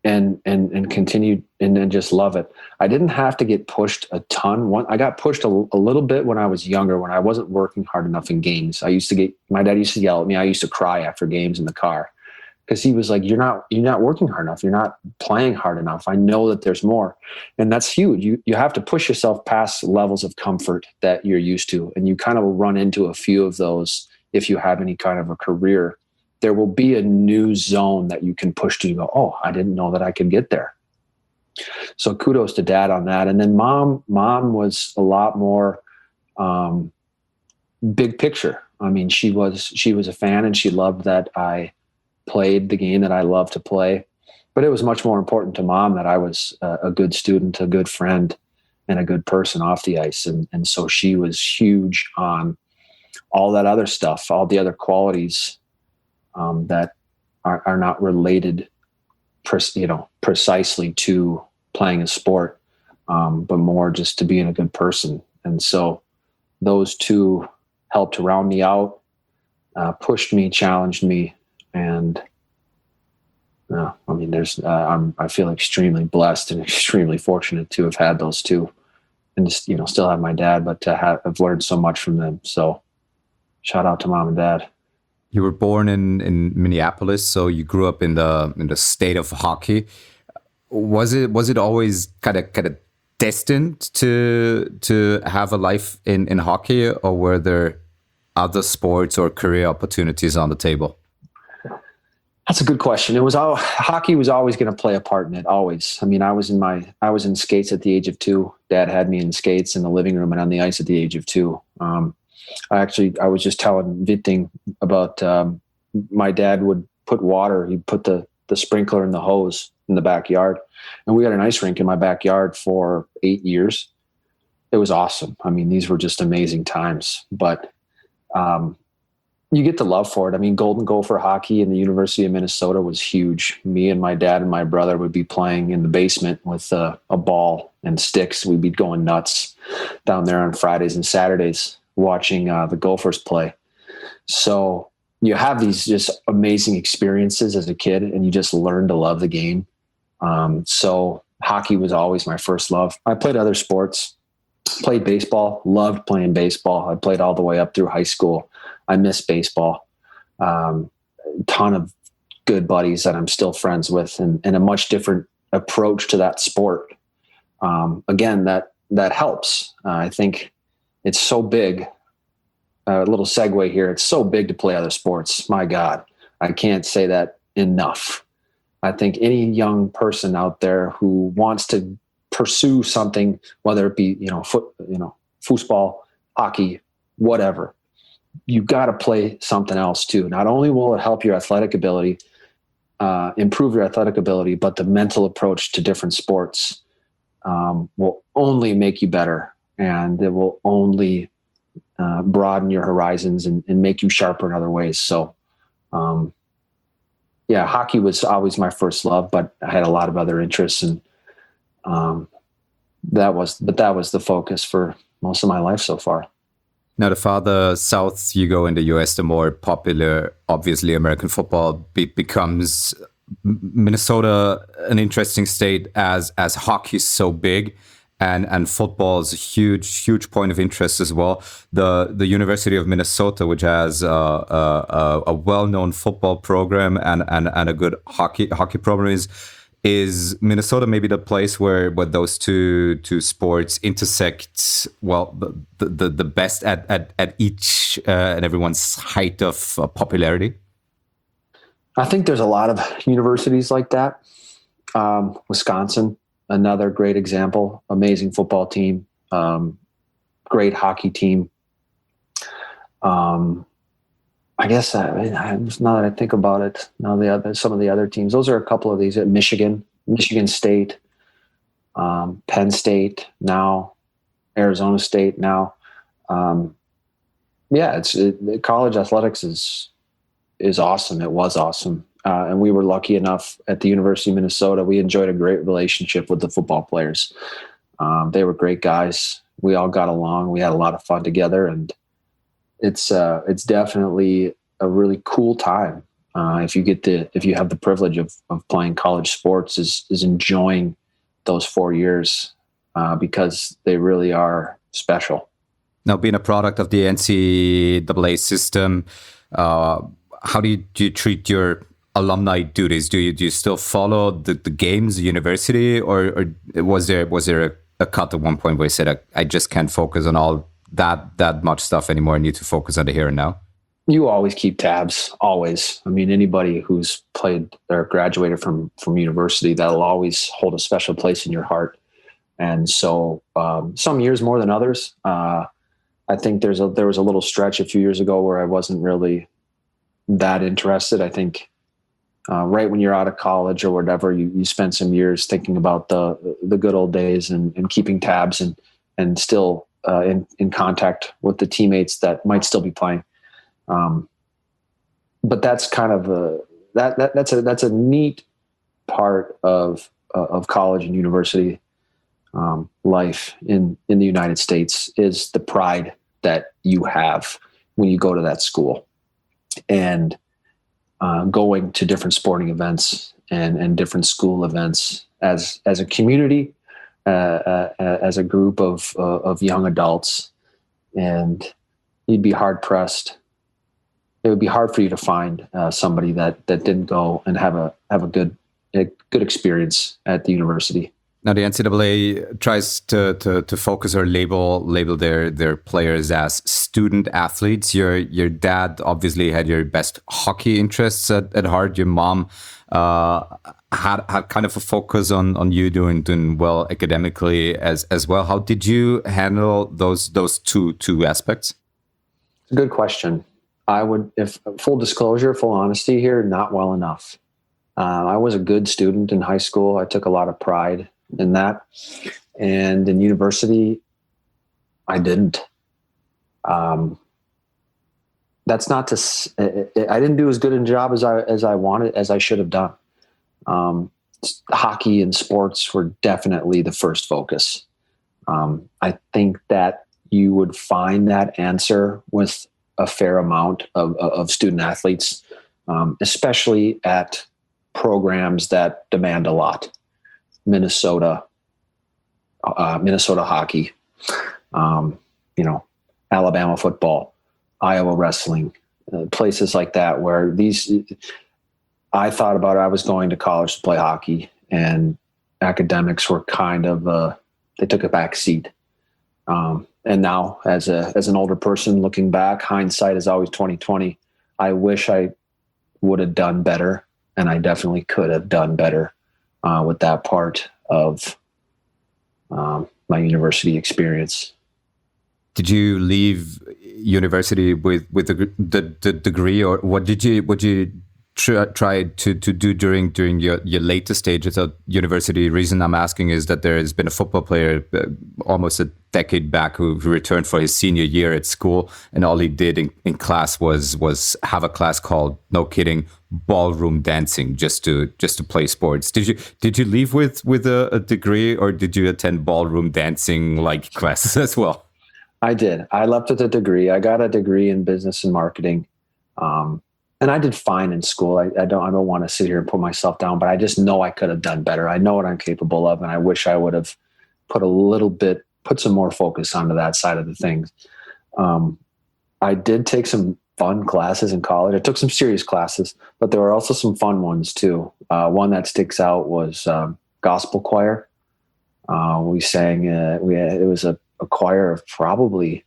and and and continue and then just love it. I didn't have to get pushed a ton. One, I got pushed a, a little bit when I was younger, when I wasn't working hard enough in games. I used to get, my dad used to yell at me. I used to cry after games in the car because he was like, you're not, you're not working hard enough. You're not playing hard enough. I know that there's more. And that's huge. You, you have to push yourself past levels of comfort that you're used to. And you kind of run into a few of those if you have any kind of a career. There will be a new zone that you can push to. You go, oh, I didn't know that I could get there. So kudos to dad on that. And then mom, mom was a lot more um, big picture. I mean, she was, she was a fan and she loved that I played the game that I love to play, but it was much more important to mom that I was a, a good student, a good friend, and a good person off the ice. And, and so she was huge on all that other stuff, all the other qualities um, that are, are not related you know, precisely to playing a sport, um, but more just to being a good person. And so those two helped to round me out, uh, pushed me, challenged me. And uh, I mean, there's, uh, I'm, I feel extremely blessed and extremely fortunate to have had those two and just, you know, still have my dad, but to have, I've learned so much from them. So shout out to mom and dad. You were born in, in Minneapolis, so you grew up in the in the state of hockey. Was it was it always kind of kind of destined to to have a life in, in hockey, or were there other sports or career opportunities on the table? That's a good question. It was all hockey was always going to play a part in it. Always. I mean, I was in my I was in skates at the age of two. Dad had me in skates in the living room and on the ice at the age of two. Um, I actually, I was just telling Vitting about um, my dad would put water. He'd put the, the sprinkler in the hose in the backyard. And we had an ice rink in my backyard for eight years. It was awesome. I mean, these were just amazing times. But um, you get the love for it. I mean, Golden Gopher hockey in the University of Minnesota was huge. Me and my dad and my brother would be playing in the basement with uh, a ball and sticks. We'd be going nuts down there on Fridays and Saturdays, watching uh, the Gophers play. So you have these just amazing experiences as a kid and you just learn to love the game. Um, so hockey was always my first love. I played other sports, played baseball, loved playing baseball. I played all the way up through high school. I miss baseball. Um, a ton of good buddies that I'm still friends with and, and a much different approach to that sport. Um, again, that, that helps. Uh, I think, it's so big. A uh, little segue here. It's so big to play other sports. My God, I can't say that enough. I think any young person out there who wants to pursue something, whether it be, you know, foot, you know, foosball, hockey, whatever, you got to play something else too. Not only will it help your athletic ability, uh, improve your athletic ability, but the mental approach to different sports um, will only make you better. And it will only uh, broaden your horizons and, and make you sharper in other ways. So, um, yeah, hockey was always my first love, but I had a lot of other interests, and um, that was, but that was the focus for most of my life so far. Now, the farther south you go in the U S, the more popular, obviously, American football be- becomes. Minnesota, an interesting state as as hockey is so big. And and football is a huge, huge point of interest as well. The the University of Minnesota, which has uh, uh, a well-known football program and, and, and a good hockey hockey program, is is Minnesota maybe the place where, where those two two sports intersect? Well, the the, the best at at at each uh, and everyone's height of uh, popularity. I think there's a lot of universities like that. Um, Wisconsin. Another great example, amazing football team, um, great hockey team. Um, I guess I, I, now that I think about it, now the other, some of the other teams, those are a couple of these at Michigan, Michigan State, um, Penn State now, Arizona State now. Um, yeah, it's it, college athletics is is awesome. It was awesome. Uh, and we were lucky enough at the University of Minnesota. We enjoyed a great relationship with the football players. Um, they were great guys. We all got along. We had a lot of fun together, and it's uh, it's definitely a really cool time Uh, if you get the, if you have the privilege of, of playing college sports, is is enjoying those four years uh, because they really are special. Now, being a product of the N C double A system, uh, how do you, do you treat your alumni duties? Do you do you still follow the, the games, the university, or, or was there was there a, a cut at one point where you said I, I just can't focus on all that that much stuff anymore? I need to focus on the here and now. You always keep tabs, always. I mean, anybody who's played or graduated from from university, that'll always hold a special place in your heart. And so, um, some years more than others. Uh, I think there's a there was a little stretch a few years ago where I wasn't really that interested. I think uh, right when you're out of college or whatever, you you spend some years thinking about the the good old days and, and keeping tabs and and still uh, in in contact with the teammates that might still be playing. Um, but that's kind of a that, that that's a that's a neat part of uh, of college and university um, life in in the United States is the pride that you have when you go to that school and uh, going to different sporting events and and different school events as as a community, uh, uh, as a group of uh, of young adults, and you'd be hard pressed. It would be hard for you to find uh, somebody that that didn't go and have a have a good a good experience at the university. Now the N C double A tries to to, to focus or label label their their players as student athletes. Your your dad obviously had your best hockey interests at, at heart. Your mom uh, had had kind of a focus on on you doing doing well academically as as well. How did you handle those those two two aspects? Good question. I would, if full disclosure, full honesty here, not well enough. Uh, I was a good student in high school. I took a lot of pride in that. And in university, I didn't. Um, that's not to, I didn't do as good a job as I, as I wanted, as I should have done. Um, hockey and sports were definitely the first focus. Um, I think that you would find that answer with a fair amount of, of student athletes, um, especially at programs that demand a lot. Minnesota, uh, Minnesota hockey, um, you know, Alabama football, Iowa wrestling, uh, places like that where these, I thought about it, I was going to college to play hockey, and academics were kind of, uh, they took a back seat. Um, And now, as a as an older person looking back, hindsight is always twenty twenty. I wish I would have done better, and I definitely could have done better uh, with that part of um, my university experience. Did you leave university with with the the, the degree, or what did you what did you try, try to to do during during your your later stages of university? The reason I'm asking is that there has been a football player uh, almost a decade back who, who returned for his senior year at school, and all he did in, in class was was have a class called, no kidding, ballroom dancing, just to just to play sports. Did you did you leave with with a, a degree, or did you attend ballroom dancing like classes as well? I did. I left with a degree. I got a degree in business and marketing, um, and I did fine in school. I, I don't I don't want to sit here and put myself down, but I just know I could have done better. I know what I'm capable of, and I wish I would have put a little bit. put some more focus onto that side of the things. Um, I did take some fun classes in college. I took some serious classes, but there were also some fun ones too. Uh, one that sticks out was um, gospel choir. Uh, we sang, uh, we had, it was a, a choir of probably,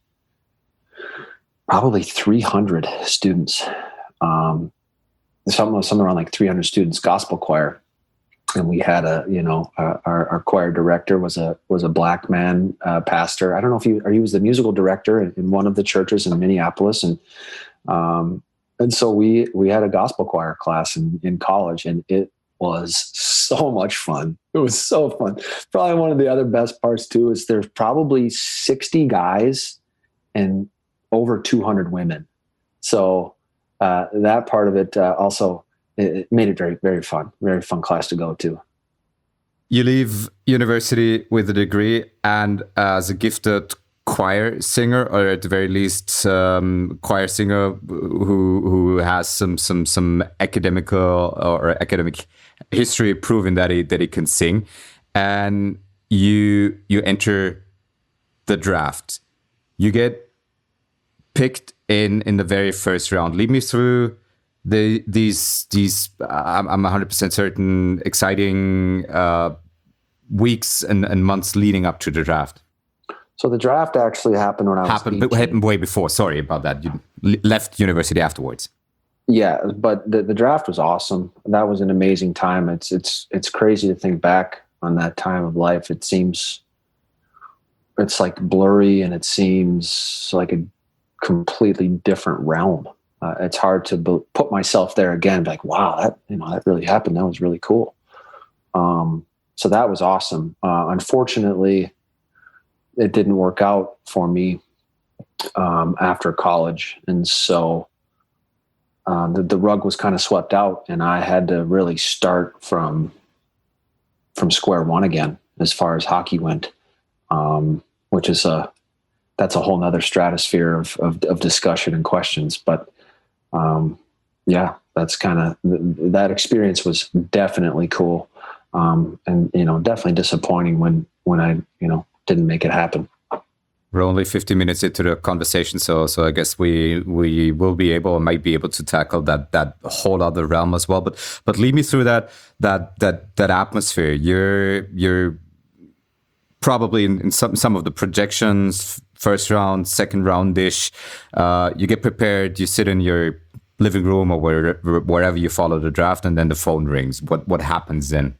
probably three hundred students. Um, something, something around like three hundred students, gospel choir. And we had a, you know, our, our choir director was a was a black man uh, pastor. I don't know if he or he was the musical director in, in one of the churches in Minneapolis, and um, and so we we had a gospel choir class in, in college, and it was so much fun. It was so fun. Probably one of the other best parts too is there's probably sixty guys and over two hundred women. So uh, that part of it uh, also. It made it very, very fun, very fun class to go to. You leave university with a degree, and as a gifted choir singer, or at the very least, um, choir singer who who has some some some academical or academic history proving that he that he can sing, and you you enter the draft. You get picked in in the very first round. Lead me through the these these. I'm I'm one hundred percent certain exciting uh, weeks and, and months leading up to the draft. So the draft actually happened when I was happened, but happened way before. Sorry about that. You left university afterwards. Yeah, but the, the draft was awesome. That was an amazing time. It's it's it's crazy to think back on that time of life. It seems it's like blurry, and it seems like a completely different realm. Uh, it's hard to be, put myself there again. Be like, wow, that you know that really happened. That was really cool. Um, so that was awesome. Uh, unfortunately, it didn't work out for me um, after college, and so uh, the the rug was kind of swept out, and I had to really start from from square one again as far as hockey went, um, which is a that's a whole nother stratosphere of of, of discussion and questions. But um, yeah, that's kind of that experience was definitely cool, um, and you know definitely disappointing when when I you know. didn't make it happen. We're only fifty minutes into the conversation, so so I guess we we will be able or might be able to tackle that that whole other realm as well. But but lead me through that that that that atmosphere. You're you're probably in, in some some of the projections, first round, second round dish. Uh, you get prepared. You sit in your living room or where, wherever you follow the draft, and then the phone rings. What what happens then?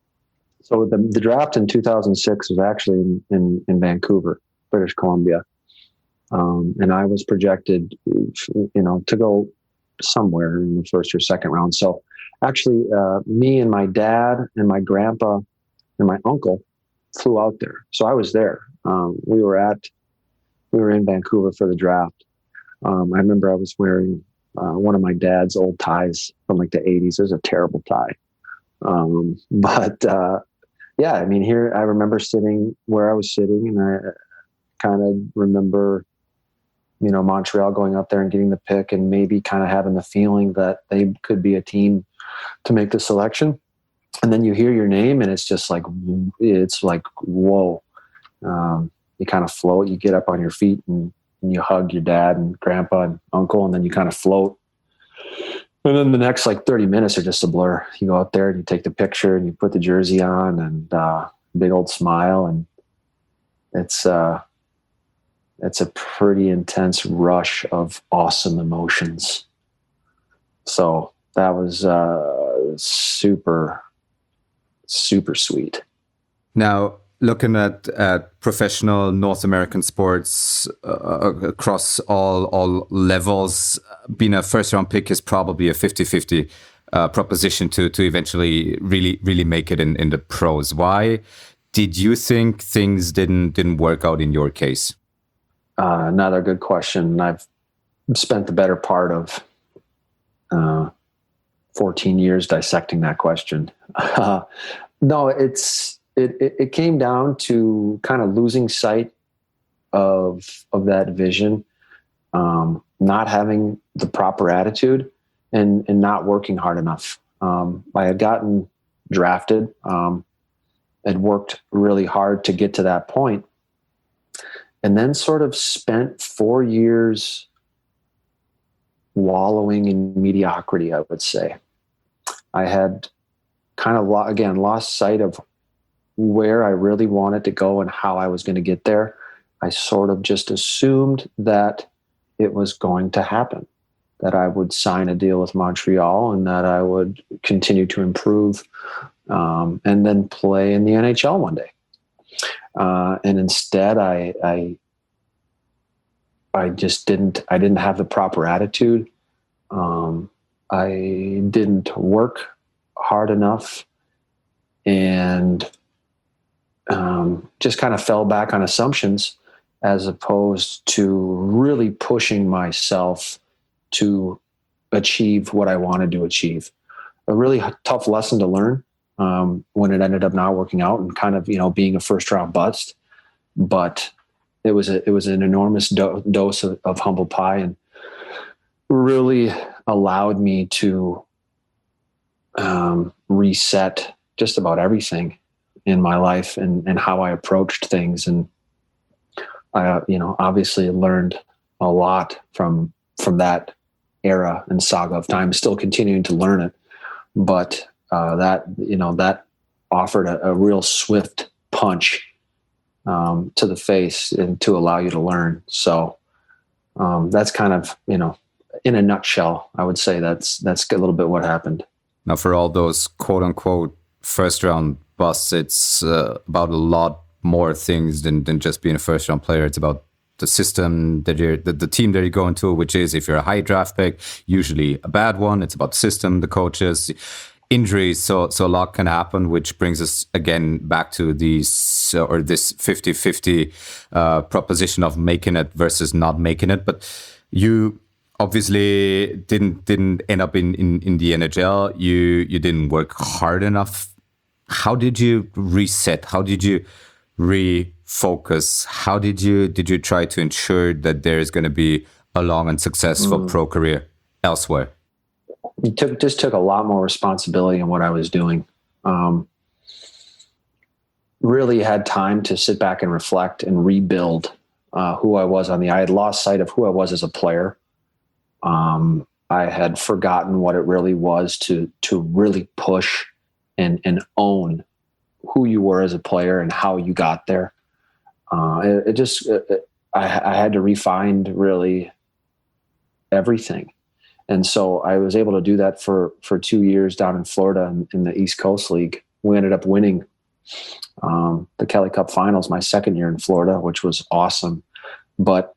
So the, the draft in two thousand six was actually in, in, in Vancouver, British Columbia. Um, and I was projected, you know, to go somewhere in the first or second round. So actually, uh, me and my dad and my grandpa and my uncle flew out there. So I was there. Um, we were at, we were in Vancouver for the draft. Um, I remember I was wearing uh, one of my dad's old ties from like the eighties. It was a terrible tie. Um, but, uh, yeah, I mean, here I remember sitting where I was sitting, and I kind of remember, you know, Montreal going up there and getting the pick, and maybe kind of having the feeling that they could be a team to make the selection. And then you hear your name, and it's just like, it's like, whoa. Um, you kind of float, you get up on your feet, and, and you hug your dad and grandpa and uncle, and then you kind of float. And then the next like thirty minutes are just a blur. You go out there and you take the picture and you put the jersey on, and uh, big old smile. And it's, uh, it's a pretty intense rush of awesome emotions. So that was uh, super, super sweet. Now, looking at, at professional North American sports uh, across all all levels, being a first round pick is probably a fifty-fifty uh, proposition to to eventually really really make it in, in the pros. Why did you think things didn't didn't work out in your case? Uh, another good question. I've spent the better part of uh, fourteen years dissecting that question. Uh, no, it's It, it, it came down to kind of losing sight of of that vision, um, not having the proper attitude, and and not working hard enough. Um, I had gotten drafted, um, had worked really hard to get to that point, and then sort of spent four years wallowing in mediocrity, I would say. I had kind of, lo- again, lost sight of where I really wanted to go and how I was going to get there. I sort of just assumed that it was going to happen, that I would sign a deal with Montreal and that I would continue to improve um, and then play in the N H L one day. Uh, and instead, I, I, I just didn't. I didn't have the proper attitude. Um, I didn't work hard enough, and Um, just kind of fell back on assumptions as opposed to really pushing myself to achieve what I wanted to achieve. A really tough lesson to learn um, when it ended up not working out and kind of, you know, being a first round bust. But it was a, it was an enormous do- dose of, of humble pie, and really allowed me to um, reset just about everything in my life and, and how I approached things. And I, you know, obviously learned a lot from, from that era and saga of time, still continuing to learn it. But uh, that, you know, that offered a, a real swift punch um, to the face and to allow you to learn. So um, that's kind of, you know, in a nutshell, I would say that's, that's a little bit what happened. Now, for all those quote unquote first round busts, it's uh, about a lot more things than, than just being a first round player. It's about the system that you're, the, the team that you're going to, which is, if you're a high draft pick, usually a bad one. It's about the system, the coaches, injuries. So, so a lot can happen, which brings us again back to these, uh, or this fifty-fifty uh, proposition of making it versus not making it. But you obviously didn't didn't end up in, in, in the N H L. You you didn't work hard enough. How did you reset? How did you refocus? How did you did you try to ensure that there is going to be a long and successful mm. pro career elsewhere? It took just took a lot more responsibility in what I was doing. Um, really had time to sit back and reflect and rebuild uh, who I was on the. I had lost sight of who I was as a player. Um, I had forgotten what it really was to to really push and and own who you were as a player and how you got there. Uh, it, it just it, I, I had to refine really everything, and so I was able to do that for for two years down in Florida in, in the East Coast League. We ended up winning um, the Kelly Cup Finals my second year in Florida, which was awesome, but.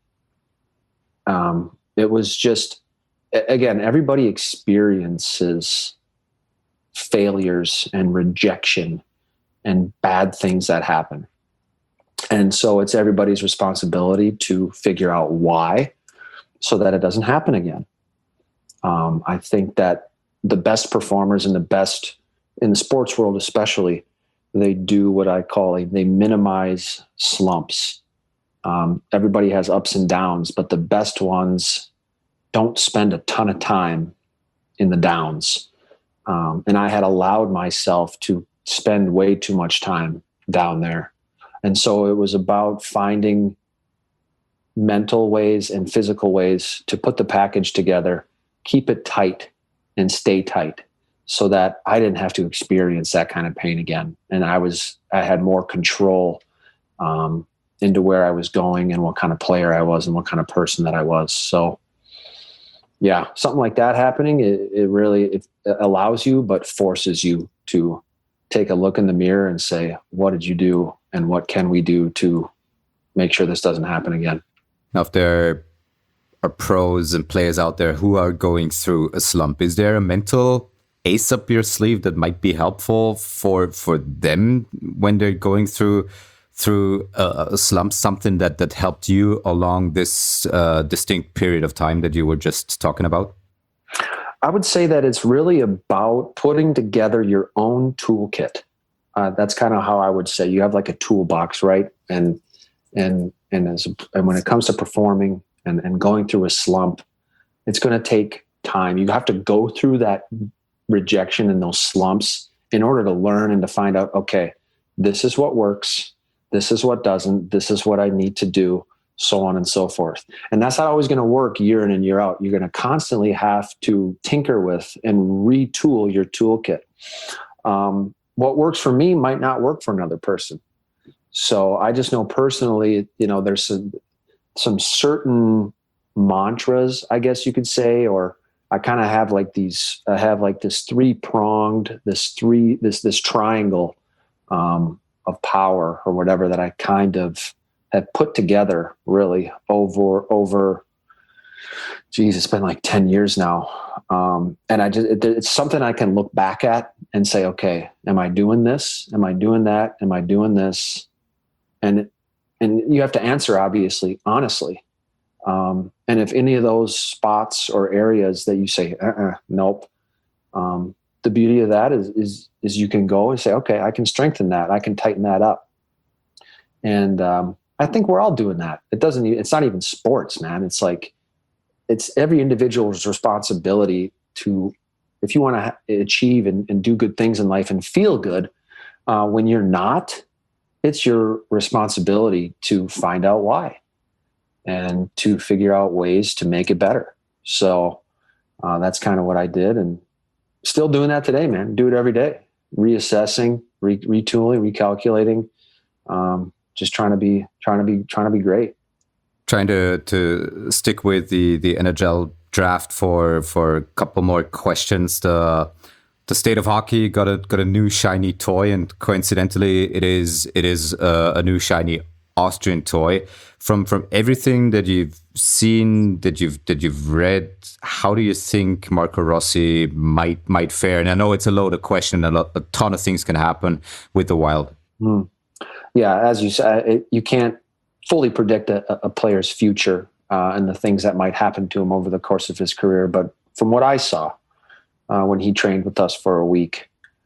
Um, It was just, again, everybody experiences failures and rejection and bad things that happen. And so it's everybody's responsibility to figure out why so that it doesn't happen again. Um, I think that the best performers and the best in the sports world, especially, they do what I call a, they minimize slumps. Um, everybody has ups and downs, but the best ones don't spend a ton of time in the downs. Um, and I had allowed myself to spend way too much time down there. And so it was about finding mental ways and physical ways to put the package together, keep it tight and stay tight so that I didn't have to experience that kind of pain again. And I was, I had more control um, into where I was going and what kind of player I was and what kind of person that I was. So yeah, something like that happening, it, it really it allows you, but forces you to take a look in the mirror and say, what did you do and what can we do to make sure this doesn't happen again? Now, if there are pros and players out there who are going through a slump, is there a mental ace up your sleeve that might be helpful for for them when they're going through through a, a slump, something that, that helped you along this uh, distinct period of time that you were just talking about? I would say that it's really about putting together your own toolkit. Uh, that's kind of how I would say you have like a toolbox, right? And and and as and when it comes to performing and, and going through a slump, it's going to take time. You have to go through that rejection and those slumps in order to learn and to find out, okay, this is what works. This is what doesn't. This is what I need to do, so on and so forth. And that's not always going to work year in and year out. You're going to constantly have to tinker with and retool your toolkit. Um, what works for me might not work for another person. So I just know personally, you know, there's some, some certain mantras, I guess you could say, or I kind of have like these, I have like this three pronged, this three, this, this triangle, um, of power or whatever that I kind of have put together really over, over, geez, it's been like ten years now. Um, and I just, it, it's something I can look back at and say, okay, am I doing this? Am I doing that? Am I doing this? And, and you have to answer, obviously, honestly. Um, and if any of those spots or areas that you say, uh-uh, nope, um, the beauty of that is, is, is you can go and say, okay, I can strengthen that. I can tighten that up. And, um, I think we're all doing that. It doesn't even, it's not even sports, man. It's like, it's every individual's responsibility to, if you want to ha- achieve and, and do good things in life and feel good, uh, when you're not, it's your responsibility to find out why and to figure out ways to make it better. So uh, that's kind of what I did, and still doing that today, man. Do it every day, reassessing, re- retooling, recalculating, um, just trying to be, trying to be, trying to be great. Trying to to stick with the the N H L draft for for a couple more questions. The the state of hockey got a got a new shiny toy, and coincidentally, it is it is a, a new shiny Austrian toy. From from everything that you've seen, that you've that you've read, how do you think Marco Rossi might might fare? And I know it's a loaded question. A, lot, a ton of things can happen with the Wild. Mm. Yeah, as you said, it, you can't fully predict a, a player's future uh, and the things that might happen to him over the course of his career. But from what I saw uh, when he trained with us for a week,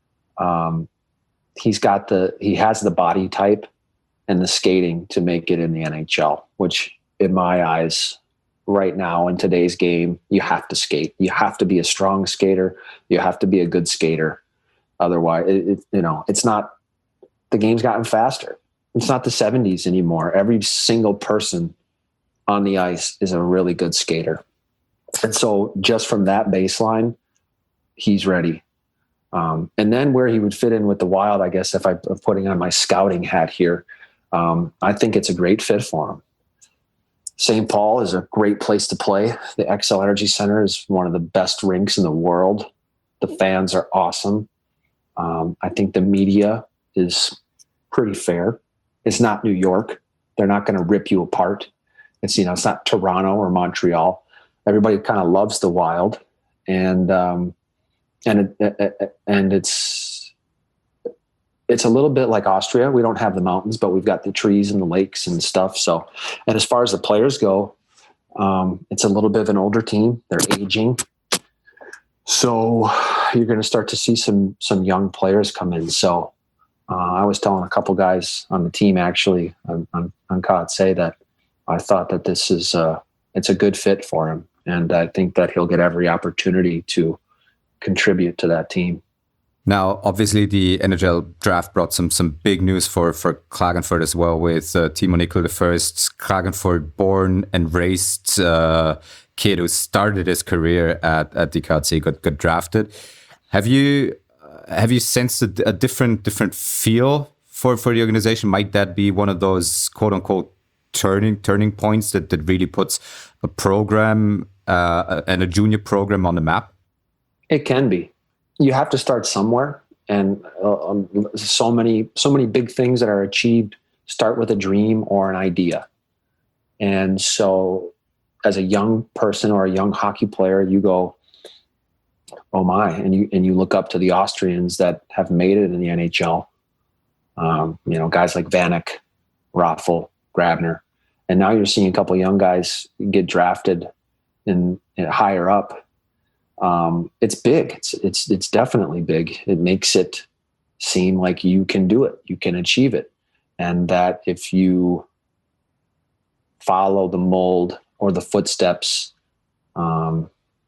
um, he's got the he has the body type and the skating to make it in the N H L, which in my eyes right now in today's game, you have to skate. You have to be a strong skater. You have to be a good skater. Otherwise, it, it, you know, it's not, the game's gotten faster. It's not the seventies anymore. Every single person on the ice is a really good skater. And so just from that baseline, he's ready. Um, and then where he would fit in with the Wild, I guess, if I'm putting on my scouting hat here, um, I think it's a great fit for him. Saint Paul is a great place to play. The Xcel Energy Center is one of the best rinks in the world. The fans are awesome. Um, I think the media is pretty fair. It's not New York. They're not going to rip you apart. It's, you know, it's not Toronto or Montreal. Everybody kind of loves the Wild, and um, and it, and it's it's a little bit like Austria. We don't have the mountains, but we've got the trees and the lakes and stuff. So, and as far as the players go, um, it's a little bit of an older team. They're aging, so you're going to start to see some some young players come in. So. Uh, I was telling a couple guys on the team actually on, on, on C O D say that I thought that this is uh, it's a good fit for him, and I think that he'll get every opportunity to contribute to that team. Now, obviously, the N H L draft brought some some big news for for Klagenfurt as well, with uh, Timo Nickel, the first Klagenfurt born and raised uh, kid who started his career at at D K C, got got drafted. Have you? Have you sensed a, a different different feel for, for the organization? Might that be one of those quote unquote turning turning points that, that really puts a program uh, and a junior program on the map? It can be. You have to start somewhere, and uh, um, so many so many big things that are achieved start with a dream or an idea. And so, as a young person or a young hockey player, you go, oh my, and you and you look up to the Austrians that have made it in the N H L. Um, you know, guys like Vanek, Raffel, Grabner, and now you're seeing a couple of young guys get drafted in, in higher up. Um, it's big. It's it's it's definitely big. It makes it seem like you can do it, you can achieve it, and that if you follow the mold or the footsteps um,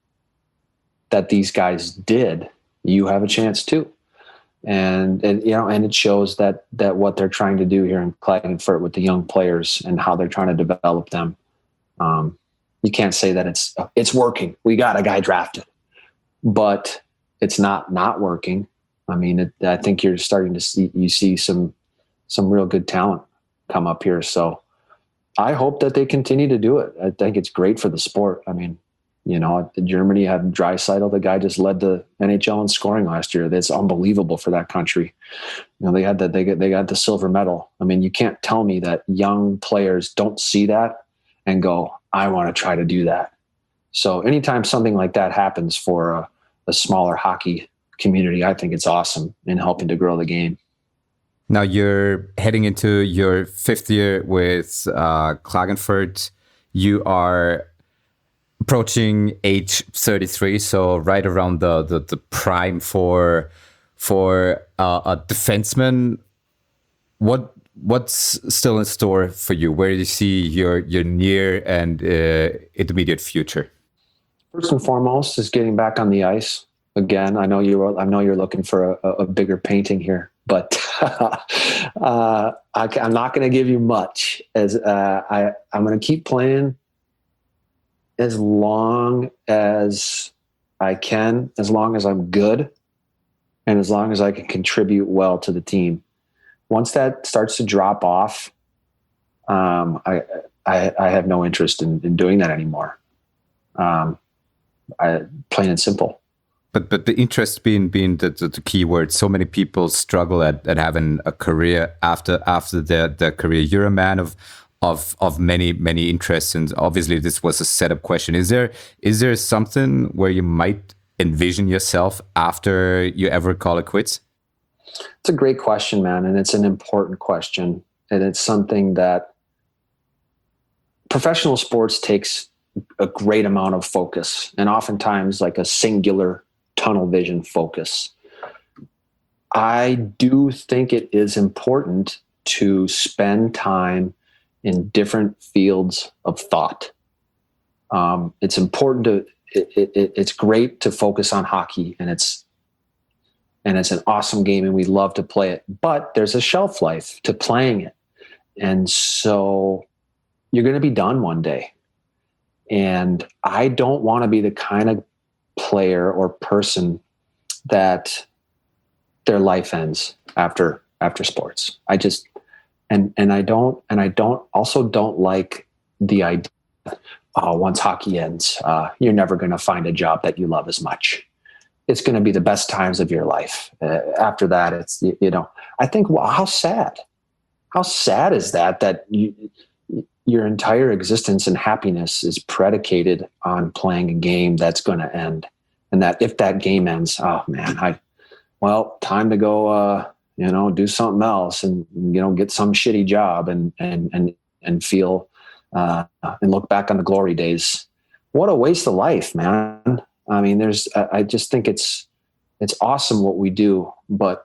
that these guys did, you have a chance too. And, and, you know, and it shows that, that what they're trying to do here in Klagenfurt with the young players and how they're trying to develop them. Um, you can't say that it's, it's working. We got a guy drafted, but it's not, not working. I mean, it, I think you're starting to see, you see some, some real good talent come up here. So I hope that they continue to do it. I think it's great for the sport. I mean, you know, Germany had Draisaitl. The guy just led the N H L in scoring last year. That's unbelievable for that country. You know, they had that. They got they got the silver medal. I mean, you can't tell me that young players don't see that and go, "I want to try to do that." So, anytime something like that happens for a, a smaller hockey community, I think it's awesome in helping to grow the game. Now you're heading into your fifth year with uh, Klagenfurt. You are approaching age thirty-three, so right around the the, the prime for for uh, a defenseman. What what's still in store for you? Where do you see your your near and uh, intermediate future? First and foremost is getting back on the ice again. I know you. I know you're looking for a, a bigger painting here, but uh, I, I'm not going to give you much. As uh, I, I'm going to keep playing as long as I can, as long as I'm good, and as long as I can contribute well to the team. Once that starts to drop off, um, I, I I have no interest in, in doing that anymore. Um, I, plain and simple. But but the interest being being the, the, the key word. So many people struggle at, at having a career after after their, their career. You're a man of of of many many interests, and obviously this was a setup question. Is there is there something where you might envision yourself after you ever call it quits? It's a great question, man, and it's an important question, and it's something that professional sports takes a great amount of focus, and oftentimes like a singular tunnel vision focus. I do think it is important to spend time in different fields of thought. Um, it's important to, it, it, it's great to focus on hockey, and it's, and it's an awesome game and we love to play it, but there's a shelf life to playing it. And so you're going to be done one day. And I don't want to be the kind of player or person that their life ends after after sports. I just and and I don't and I don't also don't like the idea. Oh, once hockey ends, uh, you're never going to find a job that you love as much. It's going to be the best times of your life. Uh, after that, it's you, you know. I think, wow, how sad. How sad is that? That you. Your entire existence and happiness is predicated on playing a game that's going to end. And that if that game ends, oh man, I, well, time to go, uh, you know, do something else and, you know, get some shitty job and, and, and, and feel, uh, and look back on the glory days. What a waste of life, man. I mean, there's, I just think it's, it's awesome what we do, but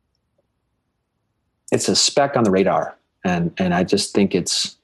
it's a speck on the radar. And, and I just think it's,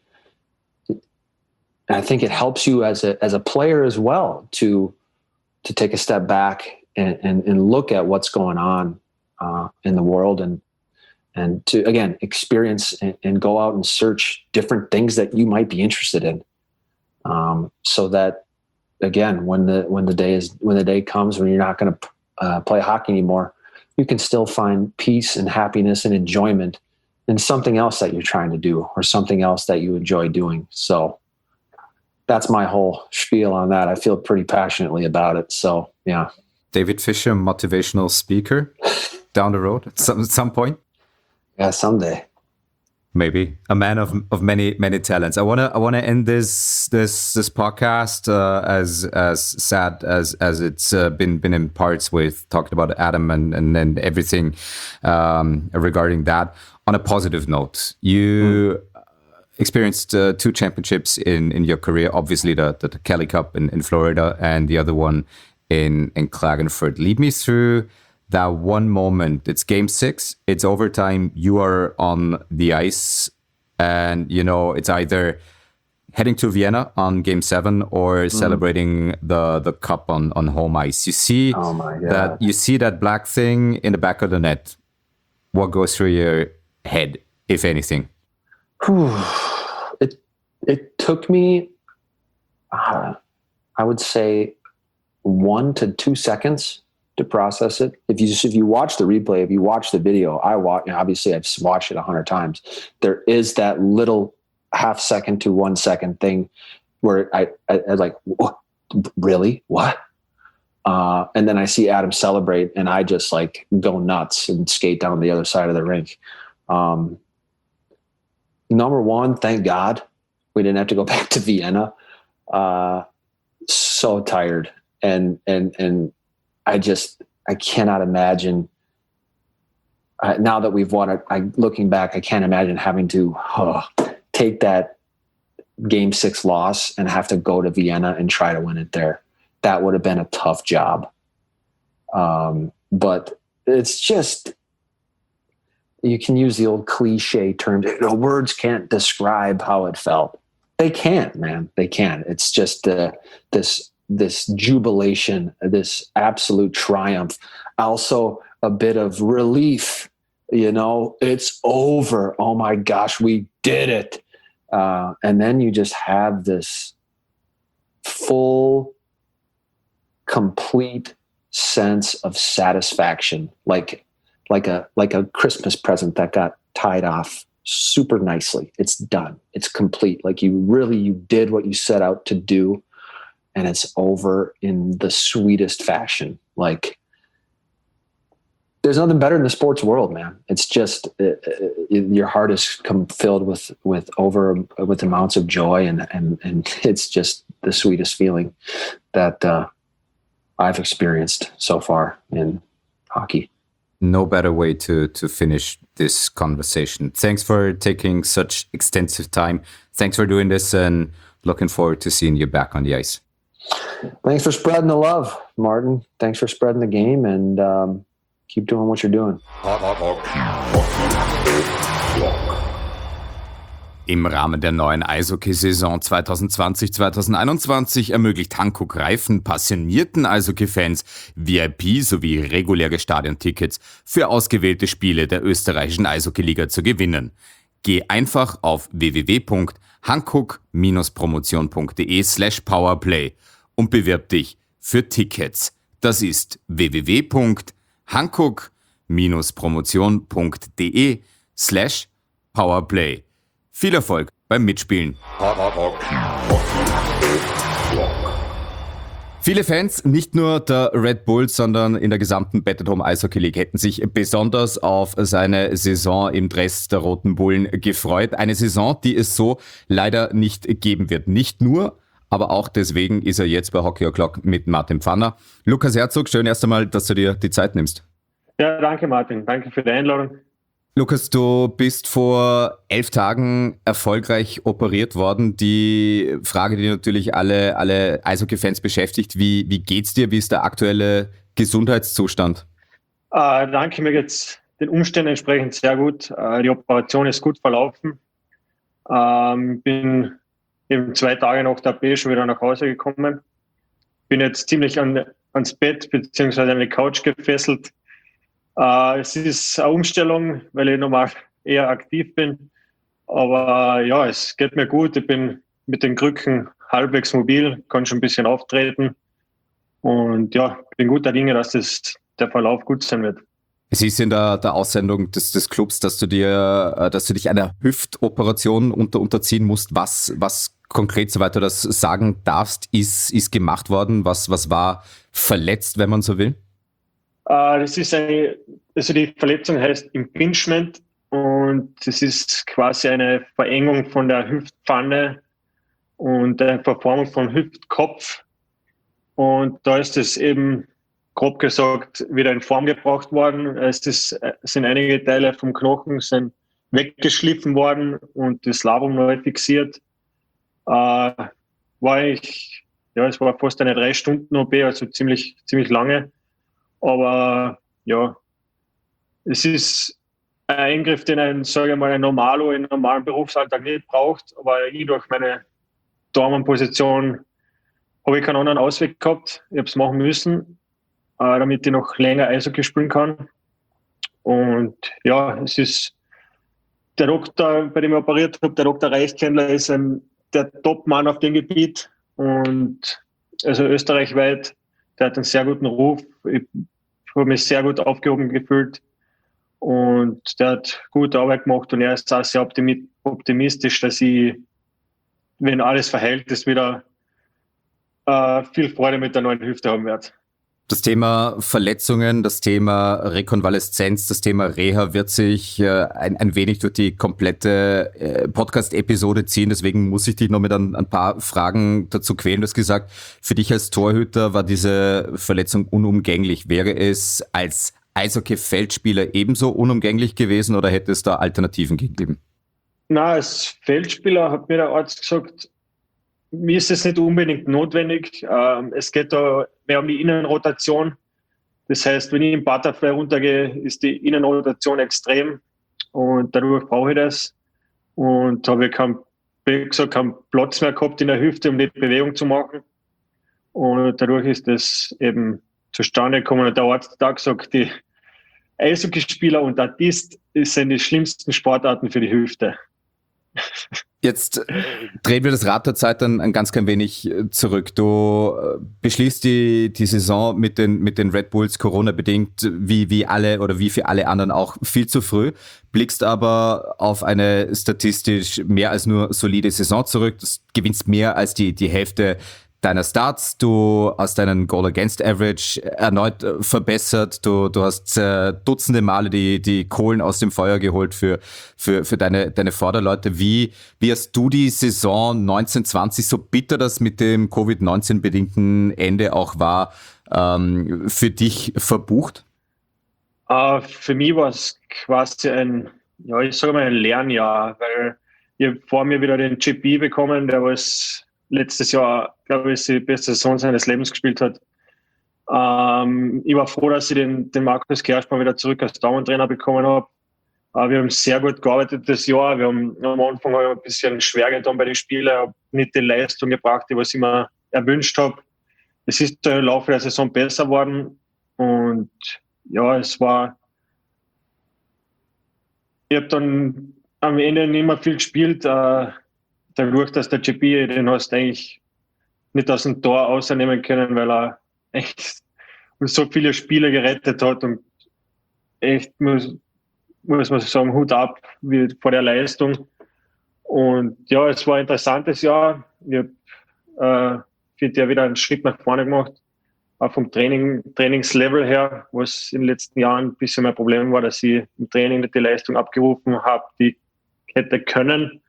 I think it helps you as a as a player as well to to take a step back and and, and look at what's going on uh, in the world and and to again experience and, and go out and search different things that you might be interested in, um, so that again when the when the day is when the day comes when you're not going to uh, play hockey anymore, you can still find peace and happiness and enjoyment in something else that you're trying to do or something else that you enjoy doing. So. That's my whole spiel on that. I feel pretty passionately about it. So, yeah. David Fischer, motivational speaker down the road at some, some point? Yeah, someday. Maybe a man of of many many talents. I wanna I wanna end this this this podcast uh, as as sad as as it's uh, been been in parts with talking about Adam and and, and everything um, regarding that on a positive note. You. Mm. Experienced uh, two championships in, in your career, obviously the, the, the Kelly Cup in, in Florida and the other one in, in Klagenfurt. Lead me through that one moment. It's game six, it's overtime, you are on the ice, and you know it's either heading to Vienna on game seven or mm. celebrating the, the cup on, on home ice. You see oh my God. that you see that black thing in the back of the net. What goes through your head, if anything? It it took me, uh, I would say, one to two seconds to process it. If you if you watch the replay, if you watch the video, I watch. Obviously, I've watched it a hundred times. There is that little half second to one second thing where I I, I was like, what? Really, what? Uh, and then I see Adam celebrate, and I just like go nuts and skate down the other side of the rink. Um, number one, thank God we didn't have to go back to Vienna. Uh, so tired, and and and I just I cannot imagine. Uh, now that we've won it, I looking back, I can't imagine having to uh, take that game six loss and have to go to Vienna and try to win it there. That would have been a tough job. Um, but it's just, you can use the old cliche terms. You know, words can't describe how it felt. They can't, man. They can't. It's just uh, this this jubilation, this absolute triumph. Also, a bit of relief. You know, it's over. Oh my gosh, we did it! Uh, and then you just have this full, complete sense of satisfaction, like like a like a Christmas present that got tied off super nicely. It's done. It's complete. Like you really you did what you set out to do, and it's over in the sweetest fashion. Like there's nothing better in the sports world, man. It's just it, it, your heart is come filled with with over with amounts of joy, and and and it's just the sweetest feeling that uh, I've experienced so far in hockey. No better way to to finish this conversation. Thanks for taking such extensive time. Thanks for doing this, and looking forward to seeing you back on the ice. Thanks for spreading the love, Martin. Thanks for spreading the game, and um, keep doing what you're doing. Im Rahmen der neuen Eishockey-Saison zwanzig zwanzig zwanzig einundzwanzig ermöglicht Hankook Reifen passionierten Eishockey-Fans V I P sowie reguläre Stadiontickets für ausgewählte Spiele der österreichischen Eishockey-Liga zu gewinnen. Geh einfach auf w w w punkt hankook dash promotion punkt d e slash powerplay und bewirb dich für Tickets. Das ist w w w punkt hankook dash promotion punkt d e slash powerplay. Viel Erfolg beim Mitspielen. Viele Fans, nicht nur der Red Bulls, sondern in der gesamten Better Home Eishockey League hätten sich besonders auf seine Saison im Dress der Roten Bullen gefreut. Eine Saison, die es so leider nicht geben wird. Nicht nur, aber auch deswegen ist er jetzt bei Hockey O'Clock mit Martin Pfanner. Lukas Herzog, schön erst einmal, dass du dir die Zeit nimmst. Ja, danke Martin, danke für die Einladung. Lukas, du bist vor elf Tagen erfolgreich operiert worden. Die Frage, die natürlich alle, alle Eishockey-Fans beschäftigt, wie, wie geht's dir? Wie ist der aktuelle Gesundheitszustand? Äh, danke, mir geht's den Umständen entsprechend sehr gut. Äh, die Operation ist gut verlaufen. Ähm, bin eben zwei Tage nach der O P schon wieder nach Hause gekommen. Bin jetzt ziemlich an, ans Bett bzw. an die Couch gefesselt. Uh, es ist eine Umstellung, weil ich normal eher aktiv bin. Aber uh, ja, es geht mir gut. Ich bin mit den Krücken halbwegs mobil, kann schon ein bisschen auftreten. Und ja, bin guter Dinge, dass das, der Verlauf gut sein wird. Es ist in der, der Aussendung des, des Clubs, dass du dir, dass du dich einer Hüftoperation unter, unterziehen musst. Was, was konkret, soweit du das sagen darfst, ist, ist gemacht worden? Was, was war verletzt, wenn man so will? Das ist eine, also die Verletzung heißt Impingement und das ist quasi eine Verengung von der Hüftpfanne und eine Verformung vom Hüftkopf. Und da ist es eben, grob gesagt, wieder in Form gebracht worden. Es ist, sind einige Teile vom Knochen sind weggeschliffen worden und das Labrum neu fixiert. Äh, war ich, ja, es war fast eine drei Stunden O P, also ziemlich, ziemlich lange. Aber ja, es ist ein Eingriff, den ein, sage ich mal, ein Normalo im normalen Berufsalltag nicht braucht. Aber ich durch meine Dormenposition habe ich keinen anderen Ausweg gehabt. Ich habe es machen müssen, äh, damit ich noch länger Eishockey spielen kann. Und ja, es ist der Doktor, bei dem ich operiert habe, der Doktor Reichkendler, ist ein, der Top-Mann auf dem Gebiet. Und also österreichweit. Der hat einen sehr guten Ruf. Ich habe mich sehr gut aufgehoben gefühlt. Und der hat gute Arbeit gemacht. Und er ist auch sehr optimistisch, dass ich, wenn alles verheilt ist, wieder äh, viel Freude mit der neuen Hüfte haben werde. Das Thema Verletzungen, das Thema Rekonvaleszenz, das Thema Reha wird sich äh, ein, ein wenig durch die komplette äh, Podcast-Episode ziehen. Deswegen muss ich dich noch mit ein, ein paar Fragen dazu quälen. Du hast gesagt, für dich als Torhüter war diese Verletzung unumgänglich. Wäre es als Eishockey-Feldspieler ebenso unumgänglich gewesen oder hätte es da Alternativen gegeben? Na, als Feldspieler hat mir der Arzt gesagt, mir ist es nicht unbedingt notwendig. Ähm, es geht da mehr um die Innenrotation. Das heißt, wenn ich im Butterfly runtergehe, ist die Innenrotation extrem. und dadurch brauche ich das. Und habe ich keinen, wie gesagt, keinen Platz mehr gehabt in der Hüfte, um die Bewegung zu machen. Und dadurch ist das eben zustande gekommen. Und der Arzt hat gesagt, die Eishockeyspieler und Artist sind die schlimmsten Sportarten für die Hüfte. Jetzt äh, drehen wir das Rad der Zeit dann ein ganz klein wenig äh, zurück. Du äh, beschließt die, die Saison mit den, mit den Red Bulls Corona-bedingt, wie, wie alle oder wie für alle anderen auch viel zu früh, blickst aber auf eine statistisch mehr als nur solide Saison zurück. Du gewinnst mehr als die, die Hälfte deiner Starts, du hast deinen Goal-Against-Average erneut äh, verbessert, du, du hast äh, dutzende Male die, die Kohlen aus dem Feuer geholt für, für, für deine, deine Vorderleute. Wie, wie hast du die Saison neunzehn zwanzig, so bitter das mit dem Covid neunzehn bedingten Ende auch war, ähm, für dich verbucht? Uh, für mich war es quasi ein, ja, ich sage mal ein Lernjahr, weil ich habe vor mir wieder den J P bekommen, der was letztes Jahr, glaube ich, die beste Saison seines Lebens gespielt hat. Ähm, ich war froh, dass ich den, den Markus Kerschmann wieder zurück als Daumentrainer bekommen habe. Äh, wir haben sehr gut gearbeitet das Jahr. Wir haben am Anfang hab ich ein bisschen schwer getan bei den Spielen, habe nicht die Leistung gebracht, die was ich mir erwünscht habe. Es ist im Laufe der Saison besser geworden und ja, es war. Ich habe dann am Ende nicht mehr viel gespielt. Äh, dadurch, dass der J P, den hast du eigentlich nicht aus dem Tor ausnehmen können, weil er echt so viele Spiele gerettet hat und echt, muss, muss man sagen, Hut ab wie vor der Leistung. Und ja, es war ein interessantes Jahr. Ich habe äh, ja wieder einen Schritt nach vorne gemacht, auch vom Training, Trainingslevel her, was in den letzten Jahren ein bisschen mein Problem war, dass ich im Training nicht die Leistung abgerufen habe, die ich hätte können.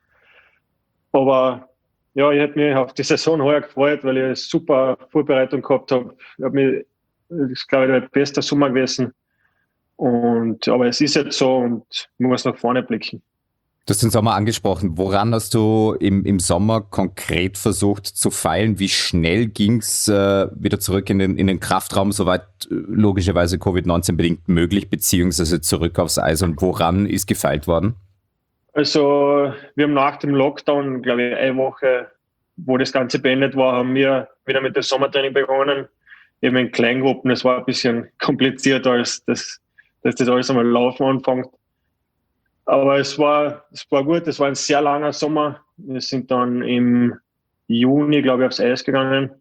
Aber ja, ich hätte mich auf die Saison heuer gefreut, weil ich eine super Vorbereitung gehabt habe. Ich habe mich, das ist, glaube ich, der beste Sommer gewesen. Und, aber es ist jetzt so und man muss nach vorne blicken. Du hast den Sommer angesprochen. Woran hast du im, im Sommer konkret versucht zu feilen? Wie schnell ging's äh, wieder zurück in den, in den Kraftraum, soweit äh, logischerweise Covid neunzehn bedingt möglich, beziehungsweise zurück aufs Eis? Und woran ist gefeilt worden? Also wir haben nach dem Lockdown, glaube ich, eine Woche, wo das Ganze beendet war, haben wir wieder mit dem Sommertraining begonnen. Eben in Kleingruppen. Das war ein bisschen komplizierter, als das, dass das alles einmal laufen anfängt. Aber es war, es war gut, es war ein sehr langer Sommer. Wir sind dann im Juni, glaube ich, aufs Eis gegangen.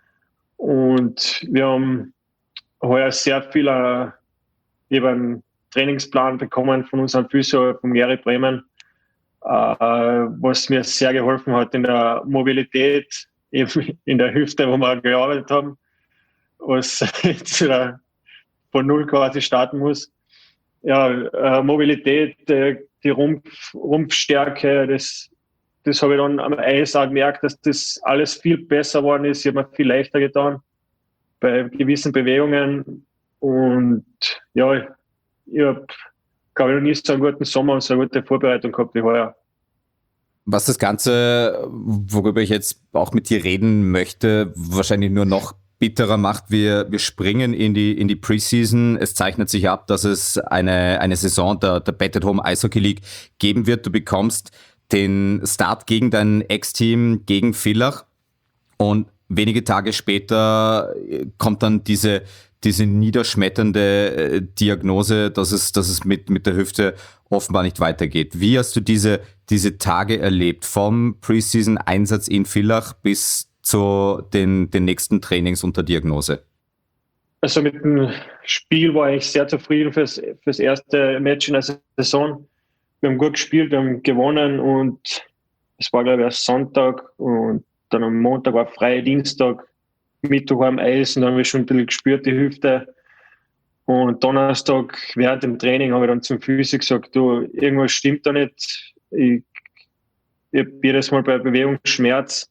Und wir haben heuer sehr viel äh, über einen Trainingsplan bekommen von unserem Physio, von Gary Bremen, äh, was mir sehr geholfen hat in der Mobilität, eben in der Hüfte, wo wir gearbeitet haben, was jetzt wieder von null quasi starten muss. Ja, äh, Mobilität, äh, die Rumpf, Rumpfstärke, das, das habe ich dann am Eis auch gemerkt, dass das alles viel besser geworden ist. Ich habe mir viel leichter getan bei gewissen Bewegungen. Und ja, ich, ich habe, glaube ich, noch nie so einen guten Sommer und so eine gute Vorbereitung gehabt wie heuer. Was das Ganze, worüber ich jetzt auch mit dir reden möchte, wahrscheinlich nur noch bitterer macht, wir, wir springen in die, in die Preseason. Es zeichnet sich ab, dass es eine, eine Saison der, der Bet at Home Eishockey League geben wird. Du bekommst den Start gegen dein Ex-Team, gegen Villach. Und wenige Tage später kommt dann diese, diese niederschmetternde Diagnose, dass es, dass es mit, mit der Hüfte offenbar nicht weitergeht. Wie hast du diese, diese Tage erlebt? Vom Preseason-Einsatz in Villach bis zu den, den nächsten Trainings unter Diagnose? Also mit dem Spiel war ich sehr zufrieden fürs, fürs erste Match in der Saison. Wir haben gut gespielt, wir haben gewonnen und es war, glaube ich, ein Sonntag und dann am Montag war frei, Dienstag, Mittwoch am Eis und dann haben wir schon ein bisschen gespürt, die Hüfte. Und Donnerstag während dem Training habe ich dann zum Physio gesagt, du, irgendwas stimmt da nicht. Ich, ich habe jedes Mal bei Bewegung Schmerz.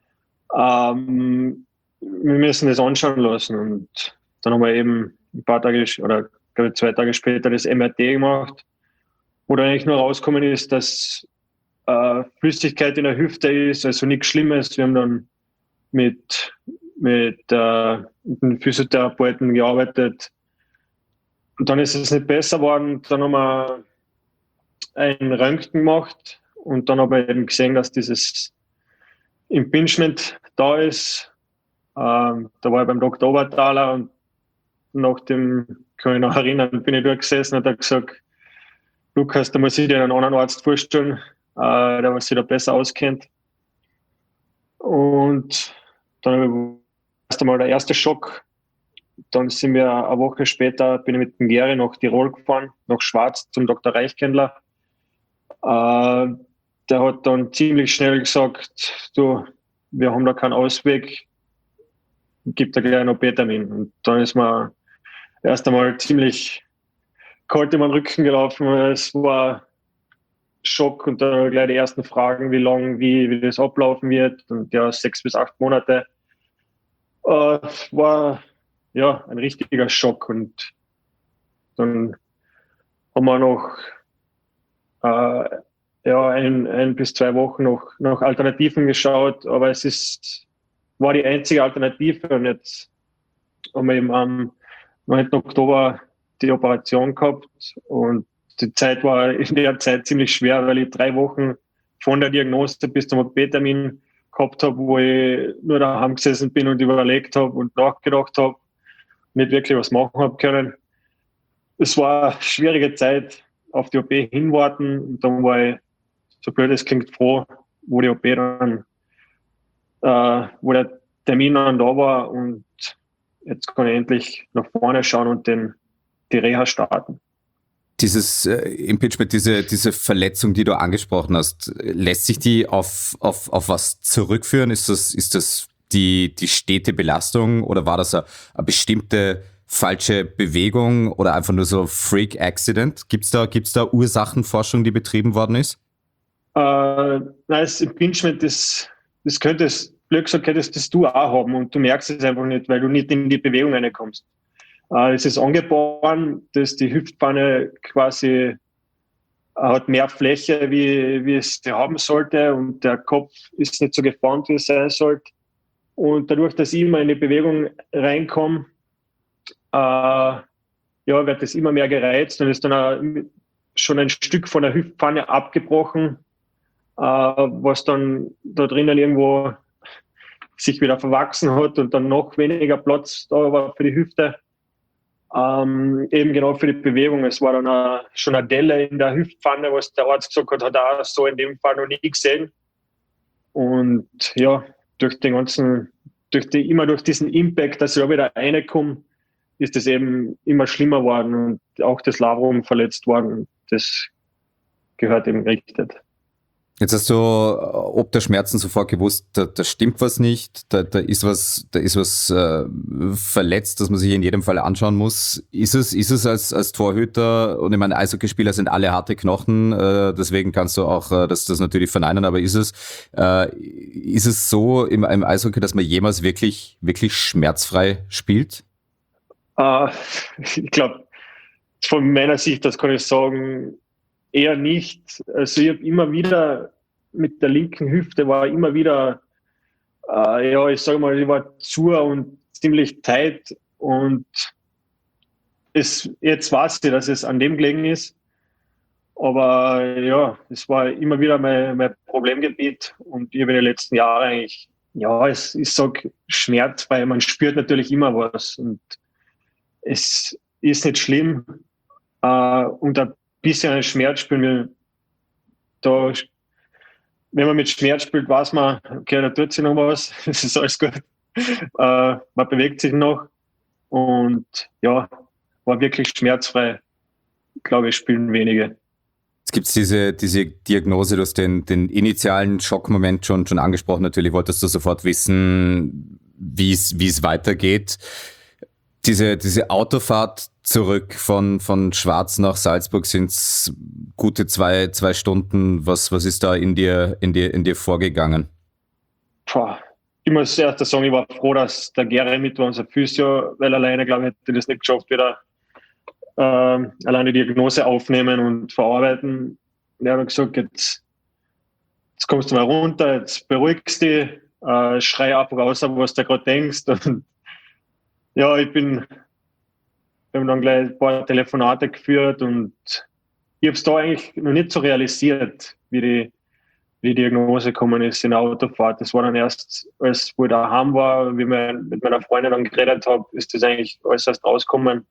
Ähm, wir müssen das anschauen lassen. Und dann haben wir eben ein paar Tage oder glaube ich, zwei Tage später das M R T gemacht, wo dann eigentlich nur rausgekommen ist, dass äh, Flüssigkeit in der Hüfte ist, also nichts Schlimmes. Wir haben dann mit, mit, äh, mit den Physiotherapeuten gearbeitet. Und dann ist es nicht besser geworden. Dann haben wir ein Röntgen gemacht und dann habe ich eben gesehen, dass dieses Impingement da ist. Ähm, da war ich beim Doktor Obertaler und nach dem, kann ich noch erinnern, bin ich dort gesessen und hat gesagt, Lukas, da muss ich dir einen anderen Arzt vorstellen, äh, der sich da besser auskennt. Und dann erst einmal der erste Schock. Dann sind wir eine Woche später, bin ich mit dem Geri nach Tirol gefahren, nach Schwarz zum Doktor Reichkendler. Äh, der hat dann ziemlich schnell gesagt, du, wir haben da keinen Ausweg, gibt da gleich einen O P-Termin. Und dann ist mir erst einmal ziemlich kalt in meinen Rücken gelaufen. Es war Schock und dann gleich die ersten Fragen, wie lang, wie, wie das ablaufen wird. Und ja, sechs bis acht Monate. Äh, war ja ein richtiger Schock. Und dann haben wir noch äh, ja, ein, ein bis zwei Wochen noch nach Alternativen geschaut, aber es ist, war die einzige Alternative. Und jetzt haben wir eben am neunten Oktober die Operation gehabt und die Zeit war in der Zeit ziemlich schwer, weil ich drei Wochen von der Diagnose bis zum O P-Termin gehabt habe, wo ich nur daheim gesessen bin und überlegt habe und nachgedacht habe, nicht wirklich was machen habe können. Es war eine schwierige Zeit, auf die O P hinwarten und dann war ich, so blöd es klingt, froh, wo die O P dann, äh, wo der Termin dann da war und jetzt kann ich endlich nach vorne schauen und den, die Reha starten. Dieses äh, Impingement, diese, diese Verletzung, die du angesprochen hast, lässt sich die auf, auf, auf was zurückführen? Ist das, ist das die, die stete Belastung oder war das eine, eine bestimmte falsche Bewegung oder einfach nur so Freak Accident? Gibt's da, gibt's da Ursachenforschung, die betrieben worden ist? Äh, nein, das Impingement, das, das könntest, blöd gesagt, könntest das du auch haben und du merkst es einfach nicht, weil du nicht in die Bewegung reinkommst. Äh, es ist angeboren, dass die Hüftpfanne quasi hat mehr Fläche, wie, wie es haben sollte und der Kopf ist nicht so geformt, wie es sein sollte. Und dadurch, dass ich immer in die Bewegung reinkomme, äh, ja, wird das immer mehr gereizt und ist dann auch schon ein Stück von der Hüftpfanne abgebrochen, äh, was dann da drinnen irgendwo sich wieder verwachsen hat und dann noch weniger Platz da war für die Hüfte. Ähm, eben genau für die Bewegung. Es war dann eine, schon eine Delle in der Hüftpfanne, was der Arzt gesagt hat, hat er so in dem Fall noch nie gesehen. Und ja, durch den ganzen, durch die, immer durch diesen Impact, dass ich da wieder reinkomme, ist es eben immer schlimmer worden und auch das Labrum verletzt worden. Das gehört eben gerichtet. Jetzt hast du ob der Schmerzen sofort gewusst, da, da stimmt was nicht, da, da ist was, da ist was äh, verletzt, das man sich in jedem Fall anschauen muss. Ist es, ist es als, als Torhüter, und ich meine, Eishockeyspieler sind alle harte Knochen, äh, deswegen kannst du auch äh, das, das natürlich verneinen, aber ist es, äh, ist es so im, im Eishockey, dass man jemals wirklich, wirklich schmerzfrei spielt? Uh, ich glaube, von meiner Sicht, das kann ich sagen, eher nicht. Also ich habe immer wieder mit der linken Hüfte war immer wieder, äh, ja, ich sage mal, ich war zu und ziemlich tight und es, jetzt weiß ich, dass es an dem gelegen ist. Aber ja, es war immer wieder mein, mein Problemgebiet und ich habe in den letzten Jahren eigentlich, ja, es, ich sage Schmerz, weil man spürt natürlich immer was und es ist nicht schlimm. Äh, und ein bisschen Schmerz spielen wir da. Wenn man mit Schmerz spielt, weiß man, okay, da tut sich noch was. Es ist alles gut. Äh, man bewegt sich noch. Und ja, war wirklich schmerzfrei. Glaube ich, spielen wenige. Es gibt diese, diese Diagnose, du hast den, den initialen Schockmoment schon, schon angesprochen. Natürlich wolltest du sofort wissen, wie es, wie es weitergeht. Diese, diese Autofahrt zurück von, von Schwarz nach Salzburg sind's gute zwei, zwei Stunden. Was, was ist da in dir, in dir, in dir vorgegangen? Boah. Ich muss erst sagen, ich war froh, dass der Geri mit war, unser Physio, weil alleine, glaube ich, hätte ich das nicht geschafft, wieder ähm, alleine die Diagnose aufnehmen und verarbeiten. Und er hat gesagt, jetzt, jetzt kommst du mal runter, jetzt beruhigst dich, äh, schrei einfach raus, was du gerade denkst. Und ja, ich bin, wir haben dann gleich ein paar Telefonate geführt und ich habe es da eigentlich noch nicht so realisiert, wie die, wie die Diagnose gekommen ist in der Autofahrt. Das war dann erst, als ich daheim war, wie ich mit meiner Freundin dann geredet habe, ist das eigentlich alles erst rausgekommen.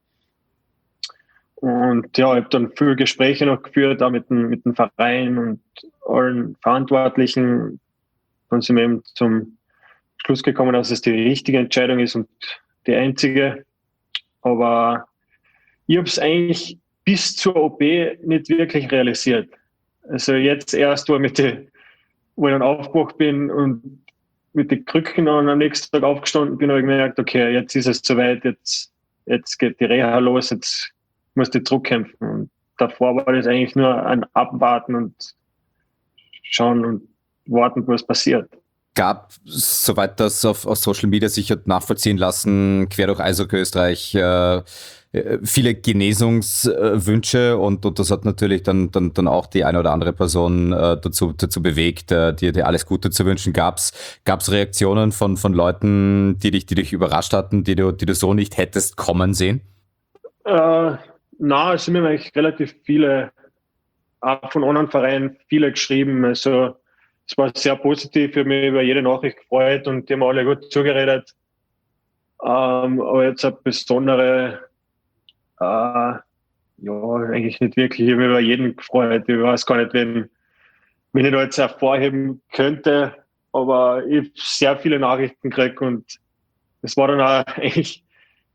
Und ja, ich habe dann viele Gespräche noch geführt, auch mit dem, mit dem Verein und allen Verantwortlichen. Dann sind wir eben zum Schluss gekommen, dass es die richtige Entscheidung ist und die einzige. Aber ich habe es eigentlich bis zur O P nicht wirklich realisiert. Also jetzt erst, wo ich, mit die, wo ich dann aufgewacht bin und mit den Krücken und am nächsten Tag aufgestanden bin, habe ich gemerkt, okay, jetzt ist es soweit, jetzt, jetzt geht die Reha los, jetzt muss ich zurückkämpfen. Und davor war das eigentlich nur ein Abwarten und schauen und warten, was passiert. Gab, soweit das auf, auf Social Media sich hat nachvollziehen lassen, quer durch Eishockey Österreich, äh, viele Genesungswünsche und, und das hat natürlich dann, dann, dann auch die eine oder andere Person äh, dazu, dazu bewegt, äh, dir, dir alles Gute zu wünschen. Gab's, gab's Reaktionen von, von Leuten, die dich, die dich überrascht hatten, die du, die du so nicht hättest kommen sehen? Äh, na, es sind mir eigentlich relativ viele, auch von anderen Vereinen, viele geschrieben. Also, es war sehr positiv, für mich über jede Nachricht gefreut und die haben alle gut zugeredet. Ähm, aber jetzt eine besondere, äh, ja, eigentlich nicht wirklich. Ich habe mich über jeden gefreut. Ich weiß gar nicht, wen, wen ich da jetzt hervorheben könnte, aber ich habe sehr viele Nachrichten gekriegt und es war dann auch eigentlich,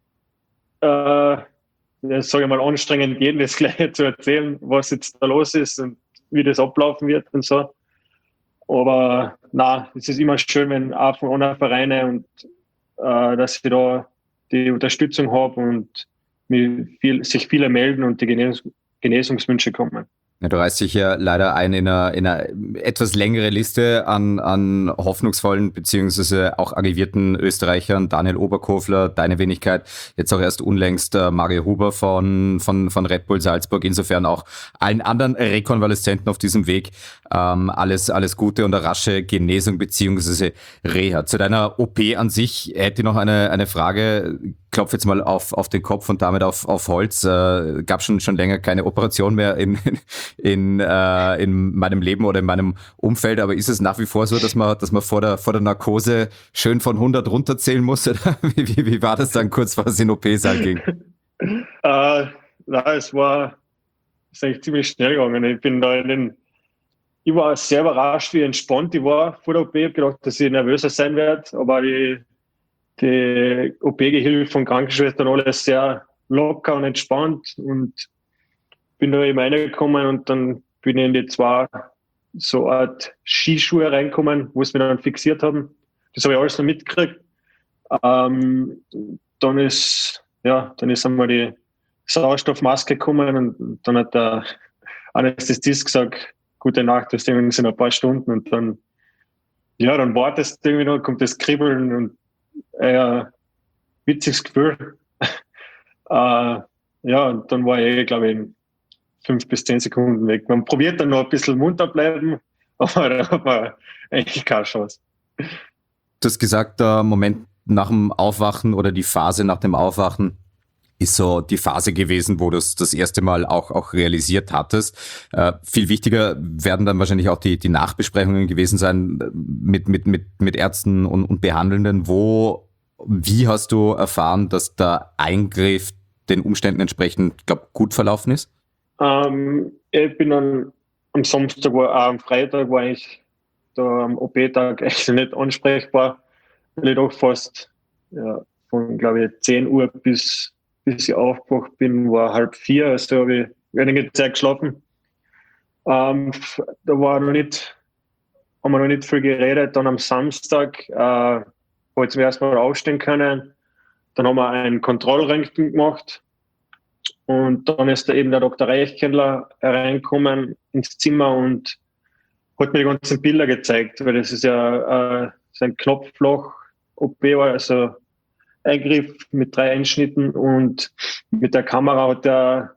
äh, sage ich mal, anstrengend, jedem das Gleiche zu erzählen, was jetzt da los ist und wie das ablaufen wird und so. Aber na, es ist immer schön, wenn auch von anderen Vereinen und äh, dass ich da die Unterstützung habe und mich viel, sich viele melden und die Genes- Genesungswünsche kommen. Ja, du reißt dich ja leider ein in einer, in einer etwas längere Liste an, an hoffnungsvollen beziehungsweise auch arrivierten Österreichern. Daniel Oberkofler, deine Wenigkeit, jetzt auch erst unlängst äh, Mario Huber von, von, von Red Bull Salzburg. Insofern auch allen anderen Rekonvaleszenten auf diesem Weg ähm, alles, alles Gute und eine rasche Genesung beziehungsweise Reha. Zu deiner O P an sich hätte ich noch eine, eine Frage. Klopf jetzt mal auf, auf den Kopf und damit auf, auf Holz. Äh, gab schon, schon länger keine Operation mehr in, in, äh, in meinem Leben oder in meinem Umfeld, aber ist es nach wie vor so, dass man, dass man vor der, vor der Narkose schön von hundert runterzählen muss? Oder wie, wie, wie war das dann kurz, vor es in O P-Saal ging? Äh, na, es war ist eigentlich ziemlich schnell gegangen. Ich bin da in den, ich war sehr überrascht, wie entspannt ich war vor der O P. Ich habe gedacht, dass ich nervöser sein werde, aber die die O P-Gehilfe von Krankenschwestern alles sehr locker und entspannt und bin da eben reingekommen und dann bin ich in die zwei so eine Art Skischuhe reingekommen, wo es mir dann fixiert haben. Das habe ich alles noch mitgekriegt. Ähm, dann ist, ja, dann ist einmal die Sauerstoffmaske gekommen und dann hat der Anästhesist gesagt, gute Nacht, das sind ein paar Stunden und dann, ja, dann wartest du irgendwie noch, kommt das Kribbeln und ein witziges Gefühl. äh, ja, und dann war ich, glaube ich, in fünf bis zehn Sekunden weg. Man probiert dann noch ein bisschen munter bleiben, aber da hat man eigentlich keine Chance. Du hast gesagt, der Moment nach dem Aufwachen oder die Phase nach dem Aufwachen ist so die Phase gewesen, wo du es das erste Mal auch, auch realisiert hattest. Äh, viel wichtiger werden dann wahrscheinlich auch die, die Nachbesprechungen gewesen sein mit, mit, mit, mit Ärzten und, und Behandelnden. Wo, wie hast du erfahren, dass der Eingriff den Umständen entsprechend, glaub, gut verlaufen ist? Ähm, ich bin dann am Samstag, war, auch am Freitag war ich da am O P-Tag echt nicht ansprechbar, weil ich doch fast ja, von, glaube ich, zehn Uhr bis bis ich aufgewacht bin, war halb vier, also habe ich einige Zeit geschlafen. Ähm, da war noch nicht, haben wir noch nicht viel geredet. Dann am Samstag äh, habe ich zum ersten Mal aufstehen können. Dann haben wir einen Kontrollröntgen gemacht. Und dann ist da eben der Doktor Reichkendler hereingekommen ins Zimmer und hat mir die ganzen Bilder gezeigt, weil das ist ja äh, sein Knopfloch-O P war, also Eingriff mit drei Einschnitten und mit der Kamera hat er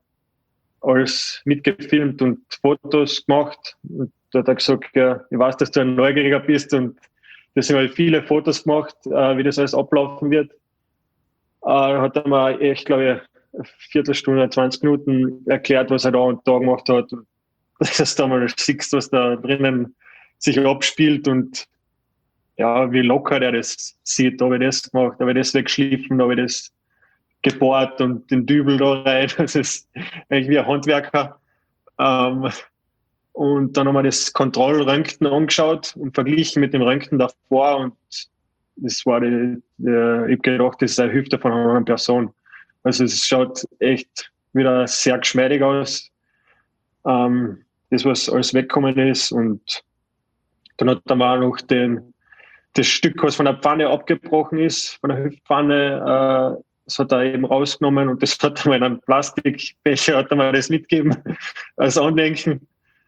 alles mitgefilmt und Fotos gemacht. Und da hat er gesagt, ja, ich weiß, dass du ein Neugieriger bist und deswegen habe ich viele Fotos gemacht, äh, wie das alles ablaufen wird. Äh, hat er mir echt, glaube ich, eine Viertelstunde, zwanzig Minuten erklärt, was er da und da gemacht hat. Und dass du mal siehst, was da drinnen sich abspielt und ja, wie locker der das sieht. Da habe ich das gemacht, da habe ich das weggeschliffen, da habe ich das gebohrt und den Dübel da rein. Das ist eigentlich wie ein Handwerker. Ähm, und dann haben wir das Kontrollröntgen angeschaut und verglichen mit dem Röntgen davor und das war die, die ich habe gedacht, das ist eine Hüfte von einer anderen Person. Also es schaut echt wieder sehr geschmeidig aus. Ähm, das, was alles weggekommen ist und dann hat er mal noch den, das Stück, was von der Pfanne abgebrochen ist, von der Hüftpfanne, äh, das hat er eben rausgenommen und das hat er mal in einem Plastikbecher, hat er mal das mitgegeben als Andenken.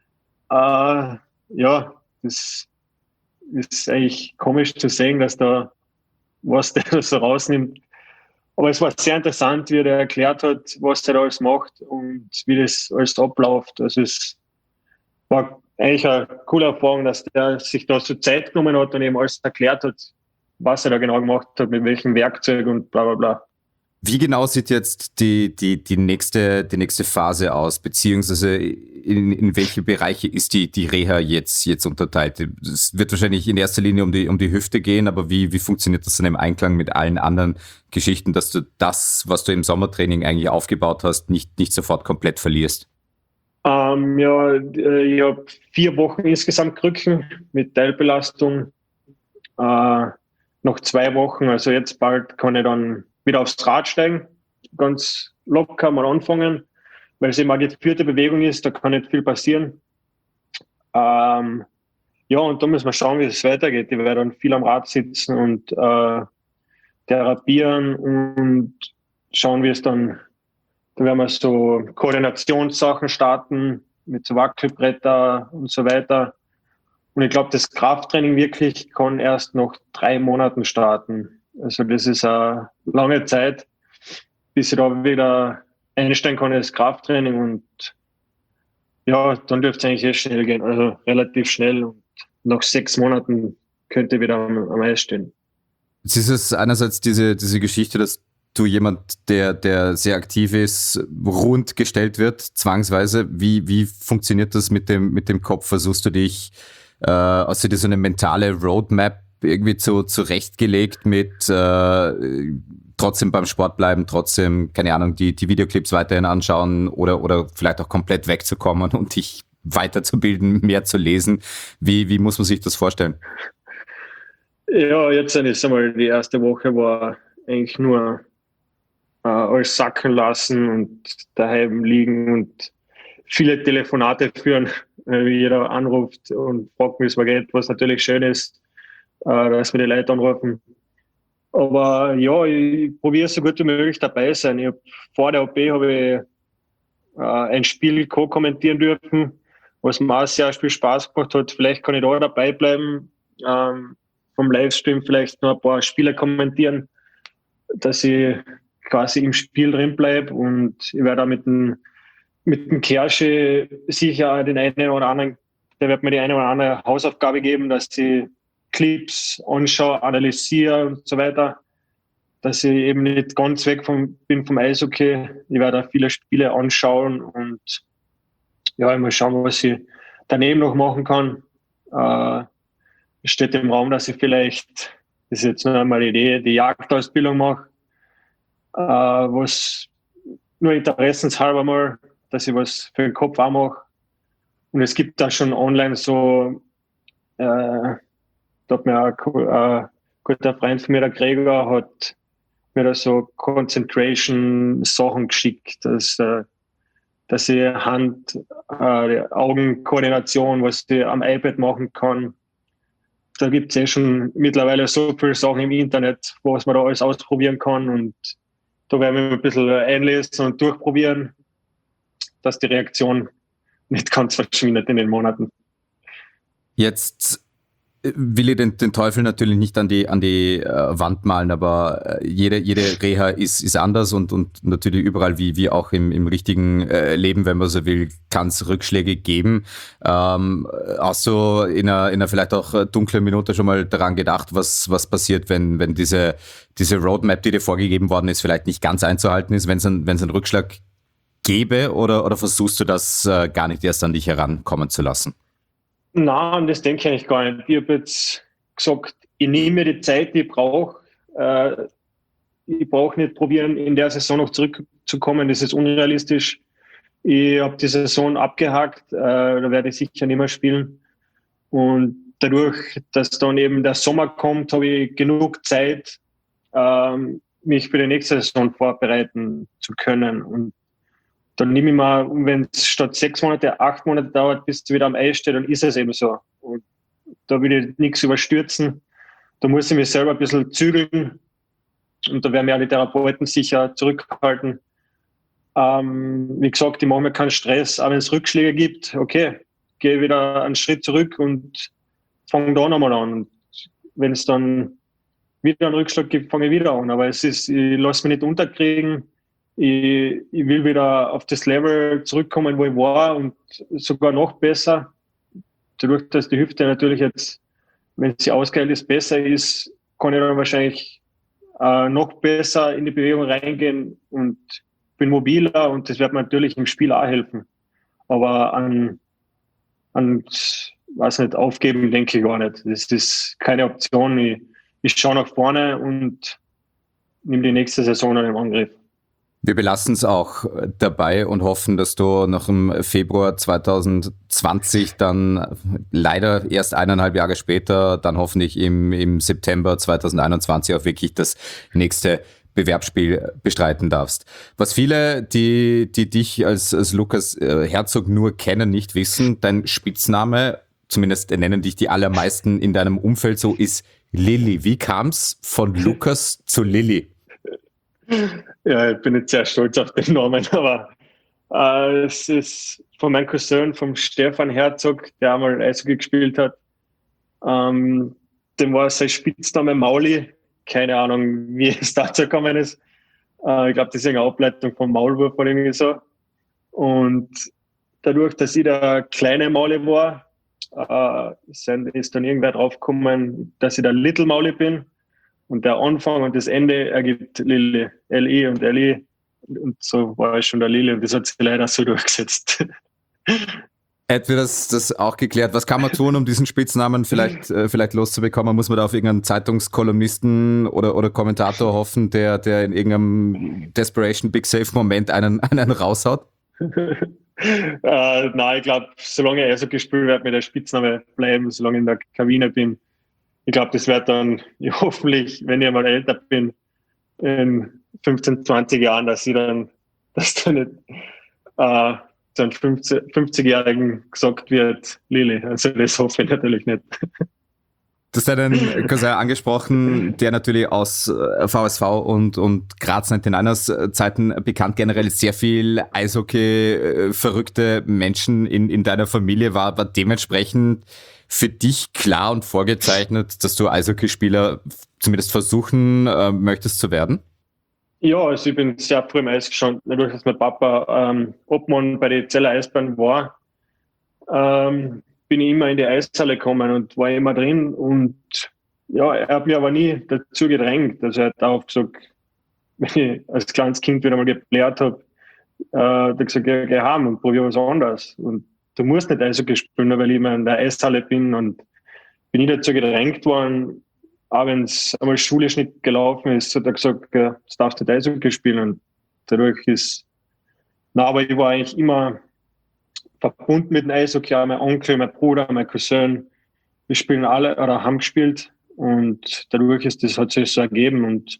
Äh, ja, das ist eigentlich komisch zu sehen, dass da was der so rausnimmt. Aber es war sehr interessant, wie er erklärt hat, was der da alles macht und wie das alles abläuft. Also es war eigentlich eine coole Erfahrung, dass der sich da so Zeit genommen hat und eben alles erklärt hat, was er da genau gemacht hat, mit welchem Werkzeug und bla bla bla. Wie genau sieht jetzt die, die, die, nächste, die nächste Phase aus, beziehungsweise in, in welche Bereiche ist die, die Reha jetzt, jetzt unterteilt? Es wird wahrscheinlich in erster Linie um die, um die Hüfte gehen, aber wie, wie funktioniert das dann im Einklang mit allen anderen Geschichten, dass du das, was du im Sommertraining eigentlich aufgebaut hast, nicht, nicht sofort komplett verlierst? Ähm, ja, ich habe vier Wochen insgesamt Krücken mit Teilbelastung. Äh, noch zwei Wochen, also jetzt bald kann ich dann wieder aufs Rad steigen, ganz locker mal anfangen, weil es eben auch die vierte Bewegung ist, da kann nicht viel passieren. Ähm, ja, und da müssen wir schauen, wie es weitergeht. Ich werde dann viel am Rad sitzen und äh, therapieren und schauen, wie es dann, da werden wir so Koordinationssachen starten mit so Wackelbretter und so weiter. Und ich glaube, das Krafttraining wirklich kann erst nach drei Monaten starten. Also das ist eine lange Zeit, bis ich da wieder einsteigen kann ins Krafttraining und ja, dann dürfte es eigentlich eh schnell gehen, also relativ schnell und nach sechs Monaten könnte ich wieder am, am Eis stehen. Jetzt ist es einerseits diese, diese Geschichte, dass du jemand, der, der sehr aktiv ist, rund gestellt wird, zwangsweise. Wie, wie funktioniert das mit dem, mit dem Kopf? Versuchst du dich, äh, hast du dir so eine mentale Roadmap irgendwie zu, zurechtgelegt mit äh, trotzdem beim Sport bleiben, trotzdem, keine Ahnung, die, die Videoclips weiterhin anschauen oder, oder vielleicht auch komplett wegzukommen und dich weiterzubilden, mehr zu lesen. Wie, wie muss man sich das vorstellen? Ja, jetzt ist einmal die erste Woche war eigentlich nur äh, alles sacken lassen und daheim liegen und viele Telefonate führen, wie jeder anruft und fragt, wie es mir geht, was natürlich schön ist, dass wir die Leute anrufen. Aber ja, ich probiere so gut wie möglich dabei sein. Ich hab, vor der O P habe ich äh, ein Spiel co-kommentieren dürfen, was mir auch sehr viel Spaß gemacht hat. Vielleicht kann ich da dabei bleiben, ähm, vom Livestream vielleicht noch ein paar Spiele kommentieren, dass ich quasi im Spiel drin bleibe und ich werde auch mit dem, mit dem Kersche sicher den einen oder anderen, der wird mir die eine oder andere Hausaufgabe geben, dass ich Clips anschaue, analysiere und so weiter, dass ich eben nicht ganz weg vom, bin vom Eishockey. Ich werde auch viele Spiele anschauen und ja, ich muss schauen, was ich daneben noch machen kann. Äh, es steht im Raum, dass ich vielleicht, das ist jetzt nur einmal die Idee, die Jagdausbildung mache, äh, was nur interessenshalber mal, dass ich was für den Kopf auch mache. Und es gibt da schon online so, äh, da hat mir ein äh, guter Freund von mir, der Gregor, hat mir da so Concentration-Sachen geschickt, dass, äh, dass ich Hand, äh, Augenkoordination, was ich am iPad machen kann. Da gibt es eh schon mittlerweile so viele Sachen im Internet, was man da alles ausprobieren kann und da werden wir ein bisschen einlesen und durchprobieren, dass die Reaktion nicht ganz verschwindet in den Monaten. Jetzt will ich den, den Teufel natürlich nicht an die, an die äh, Wand malen, aber äh, jede, jede Reha ist, ist anders und, und natürlich überall, wie, wie auch im, im richtigen äh, Leben, wenn man so will, kann es Rückschläge geben. Ähm, hast du in einer, in einer vielleicht auch dunklen Minute schon mal daran gedacht, was, was passiert, wenn, wenn diese, diese Roadmap, die dir vorgegeben worden ist, vielleicht nicht ganz einzuhalten ist, wenn es ein, wenn es einen Rückschlag gäbe, oder, oder versuchst du das äh, gar nicht erst an dich herankommen zu lassen? Nein, das denke ich eigentlich gar nicht. Ich habe jetzt gesagt, ich nehme mir die Zeit, die ich brauche. Äh, ich brauche nicht probieren, in der Saison noch zurückzukommen. Das ist unrealistisch. Ich habe die Saison abgehakt. Äh, da werde ich sicher nicht mehr spielen. Und dadurch, dass dann eben der Sommer kommt, habe ich genug Zeit, ähm, mich für die nächste Saison vorbereiten zu können. Und dann nehme ich mal, wenn es statt sechs Monate, acht Monate dauert, bis es wieder am Eis steht, dann ist es eben so. Und da will ich nichts überstürzen. Da muss ich mich selber ein bisschen zügeln. Und da werden mir auch die Therapeuten sicher zurückhalten. Ähm, wie gesagt, ich mache mir keinen Stress. Aber wenn es Rückschläge gibt, okay, gehe wieder einen Schritt zurück und fange da nochmal an. Und wenn es dann wieder einen Rückschlag gibt, fange ich wieder an. Aber es ist, ich lasse mich nicht unterkriegen. Ich, ich will wieder auf das Level zurückkommen, wo ich war, und sogar noch besser. Dadurch, dass die Hüfte natürlich jetzt, wenn sie ausgeheilt ist, besser ist, kann ich dann wahrscheinlich äh, noch besser in die Bewegung reingehen und bin mobiler, und das wird mir natürlich im Spiel auch helfen. Aber an, an weiß nicht, aufgeben denke ich gar nicht. Das ist keine Option. Ich, ich schaue nach vorne und nehme die nächste Saison an den Angriff. Wir belassen es auch dabei und hoffen, dass du noch im Februar zwanzig zwanzig dann leider erst eineinhalb Jahre später, dann hoffentlich im, im September zwanzig einundzwanzig auch wirklich das nächste Bewerbsspiel bestreiten darfst. Was viele, die, die dich als, als Lukas Herzog nur kennen, nicht wissen, dein Spitzname, zumindest nennen dich die allermeisten in deinem Umfeld so, ist Lilly. Wie kam es von Lukas zu Lilly? Ja, ich bin jetzt sehr stolz auf den Namen, aber äh, es ist von meinem Cousin, vom Stefan Herzog, der einmal Eishockey gespielt hat. Ähm, dem war sein Spitzname Mauli. Keine Ahnung, wie es dazu gekommen ist. Äh, ich glaube, das ist eine Ableitung vom Maulwurf oder irgendwie so. Und dadurch, dass ich der kleine Mauli war, äh, ist dann irgendwer draufgekommen, dass ich der Little Mauli bin. Und der Anfang und das Ende ergibt Lilly, L I und L I. Und so war ich schon der Lilly, und das hat sich leider so durchgesetzt. Hätten wir das, das auch geklärt. Was kann man tun, um diesen Spitznamen vielleicht, äh, vielleicht loszubekommen? Muss man da auf irgendeinen Zeitungskolumnisten oder, oder Kommentator hoffen, der, der in irgendeinem Desperation Big Save Moment einen, einen raushaut? äh, nein, ich glaube, solange er so gespielt wird, wird der Spitzname bleiben, solange ich in der Kabine bin. Ich glaube, das wird dann ja, hoffentlich, wenn ich mal älter bin, in fünfzehn, zwanzig Jahren, dass ich dann, dass dann nicht äh, zu einem fünfzigjährigen gesagt wird, Lilly. Also das hoffe ich natürlich nicht. Du hast einen Cousin angesprochen, der natürlich aus V S V und, und Graz neunundneunzig Zeiten bekannt, generell sehr viel Eishockey, verrückte Menschen in, in deiner Familie war, war dementsprechend für dich klar und vorgezeichnet, dass du Eishockeyspieler zumindest versuchen äh, möchtest zu werden? Ja, also ich bin sehr früh im Eis gestanden, dadurch, dass mein Papa ähm, Obmann bei den Zeller Eisbären war, ähm, bin ich immer in die Eishalle gekommen und war immer drin, und ja, er hat mich aber nie dazu gedrängt. Also er hat auch gesagt, wenn ich als kleines Kind wieder mal geplärt habe, äh, hat er gesagt, geh, geh heim und probier was anderes. Und du musst nicht Eishockey spielen, nur weil ich immer in der Eishalle bin, und bin ich dazu gedrängt worden. Auch wenn es einmal schulisch nicht gelaufen ist, hat er gesagt, ja, das darfst du nicht Eishockey spielen. Und dadurch ist, na, aber ich war eigentlich immer verbunden mit dem Eishockey. Auch mein Onkel, mein Bruder, mein Cousin, wir spielen alle oder haben gespielt, und dadurch ist das, hat sich so ergeben, und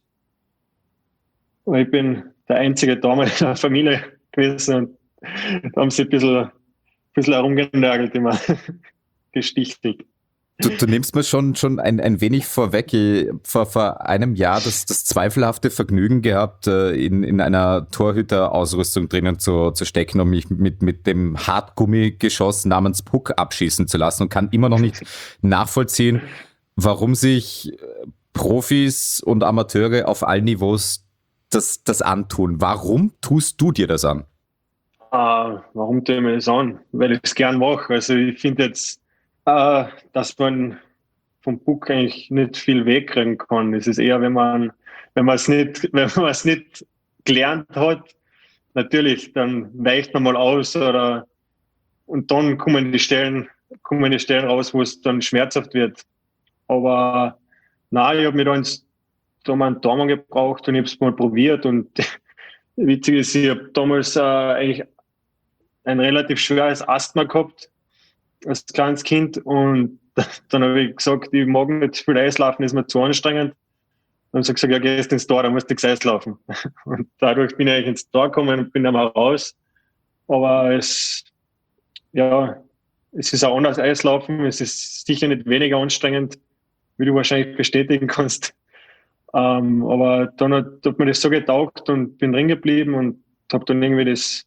ich bin der einzige damals in der Familie gewesen, und da haben sie ein bisschen, ein bisschen herumgenörgelt, immer gestichelt. Du, du nimmst mir schon, schon ein, ein wenig vorweg. Ich vor, vor einem Jahr das, das zweifelhafte Vergnügen gehabt, in, in einer Torhüterausrüstung drinnen zu, zu stecken, um mich mit, mit dem Hartgummigeschoss namens Puck abschießen zu lassen und kann immer noch nicht nachvollziehen, warum sich Profis und Amateure auf allen Niveaus das, das antun. Warum tust du dir das an? Uh, warum tue ich mir das an? Weil ich es gern mache. Also ich finde jetzt, uh, dass man vom Puck eigentlich nicht viel wegkriegen kann. Es ist eher, wenn man wenn man es nicht, wenn man es nicht gelernt hat, natürlich, dann weicht man mal aus oder und dann kommen die Stellen, kommen die Stellen raus, wo es dann schmerzhaft wird. Aber nein, ich habe mir da, ins, da mal einen Daumen gebraucht und ich habe es mal probiert und witzig ist, ich habe damals äh, eigentlich ein relativ schweres Asthma gehabt als kleines Kind und dann habe ich gesagt, ich mag nicht viel Eislaufen, ist mir zu anstrengend. Dann habe ich gesagt, ja, gehst ins Tor, da musst du Eis laufen. Und dadurch bin ich eigentlich ins Tor gekommen und bin dann mal raus. Aber es, ja, es ist auch anders Eislaufen, es ist sicher nicht weniger anstrengend, wie du wahrscheinlich bestätigen kannst. Ähm, aber dann hat, hat mir das so getaugt und bin drin geblieben und habe dann irgendwie das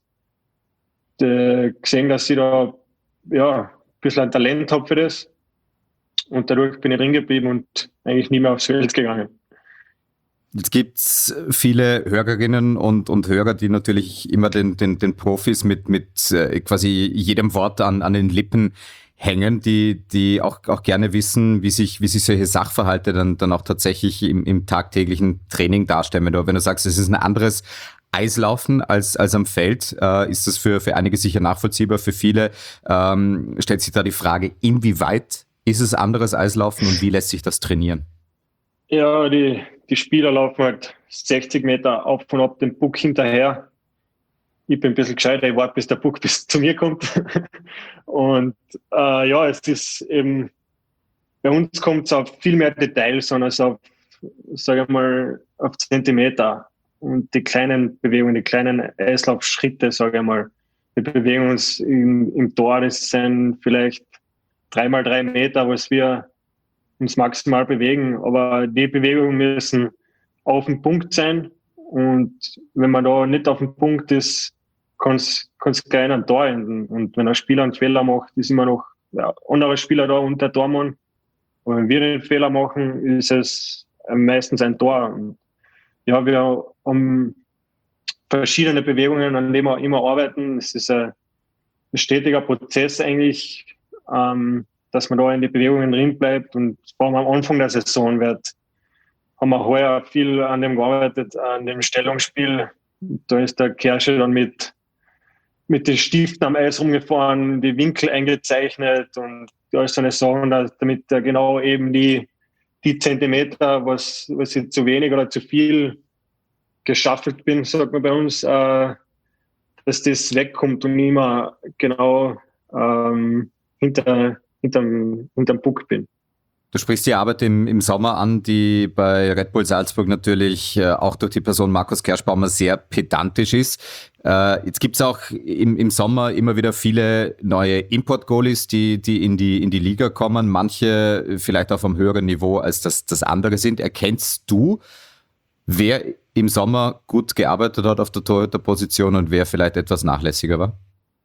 de, gesehen, dass ich da ja, ein bisschen ein Talent habe für das. Und dadurch bin ich drin geblieben und eigentlich nie mehr aufs Feld gegangen. Jetzt gibt's viele Hörerinnen und, und Hörer, die natürlich immer den, den, den Profis mit, mit äh, quasi jedem Wort an, an den Lippen hängen, die, die auch, auch gerne wissen, wie sich, wie sich solche Sachverhalte dann, dann auch tatsächlich im, im tagtäglichen Training darstellen. Wenn du, wenn du sagst, es ist ein anderes Eislaufen als, als am Feld, äh, ist das für, für einige sicher nachvollziehbar. Für viele ähm, stellt sich da die Frage, inwieweit ist es anderes Eislaufen und wie lässt sich das trainieren? Ja, die, die Spieler laufen halt sechzig Meter auf und ab dem Puck hinterher. Ich bin ein bisschen gescheiter, ich warte, bis der Puck bis zu mir kommt. Und äh, ja, es ist eben, bei uns kommt es auf viel mehr Details, sondern es auf, sage ich mal, auf Zentimeter. Und die kleinen Bewegungen, die kleinen Eislaufschritte, sage ich mal, wir bewegen uns im, im Tor, das sind vielleicht drei mal drei Meter, was wir uns maximal bewegen. Aber die Bewegungen müssen auf dem Punkt sein. Und wenn man da nicht auf dem Punkt ist, kann es gleich ein Tor enden. Und wenn ein Spieler einen Fehler macht, ist immer noch ja, andere Spieler da und der Tormann. Und wenn wir den Fehler machen, ist es meistens ein Tor. Und ja, wir haben verschiedene Bewegungen, an denen wir immer arbeiten. Es ist ein stetiger Prozess eigentlich, ähm, dass man da in die Bewegungen drin bleibt. Und vor allem am Anfang der Saison wird, haben wir heuer viel an dem gearbeitet, an dem Stellungsspiel. Da ist der Kersche dann mit mit den Stiften am Eis rumgefahren, die Winkel eingezeichnet und da ist so eine Sache, damit er genau eben die, die Zentimeter, was, was ich zu wenig oder zu viel geschaffelt bin, sagt man bei uns, äh, dass das wegkommt und nicht mehr genau ähm, hinter, hinterm, hinterm Puck bin. Du sprichst die Arbeit im, im Sommer an, die bei Red Bull Salzburg natürlich äh, auch durch die Person Markus Kerschbaumer sehr pedantisch ist. Äh, jetzt gibt's auch im, im Sommer immer wieder viele neue Import-Goalies, die, die in die, in die Liga kommen. Manche vielleicht auf einem höheren Niveau als das, das andere sind. Erkennst du, wer im Sommer gut gearbeitet hat auf der Torhüterposition und wer vielleicht etwas nachlässiger war?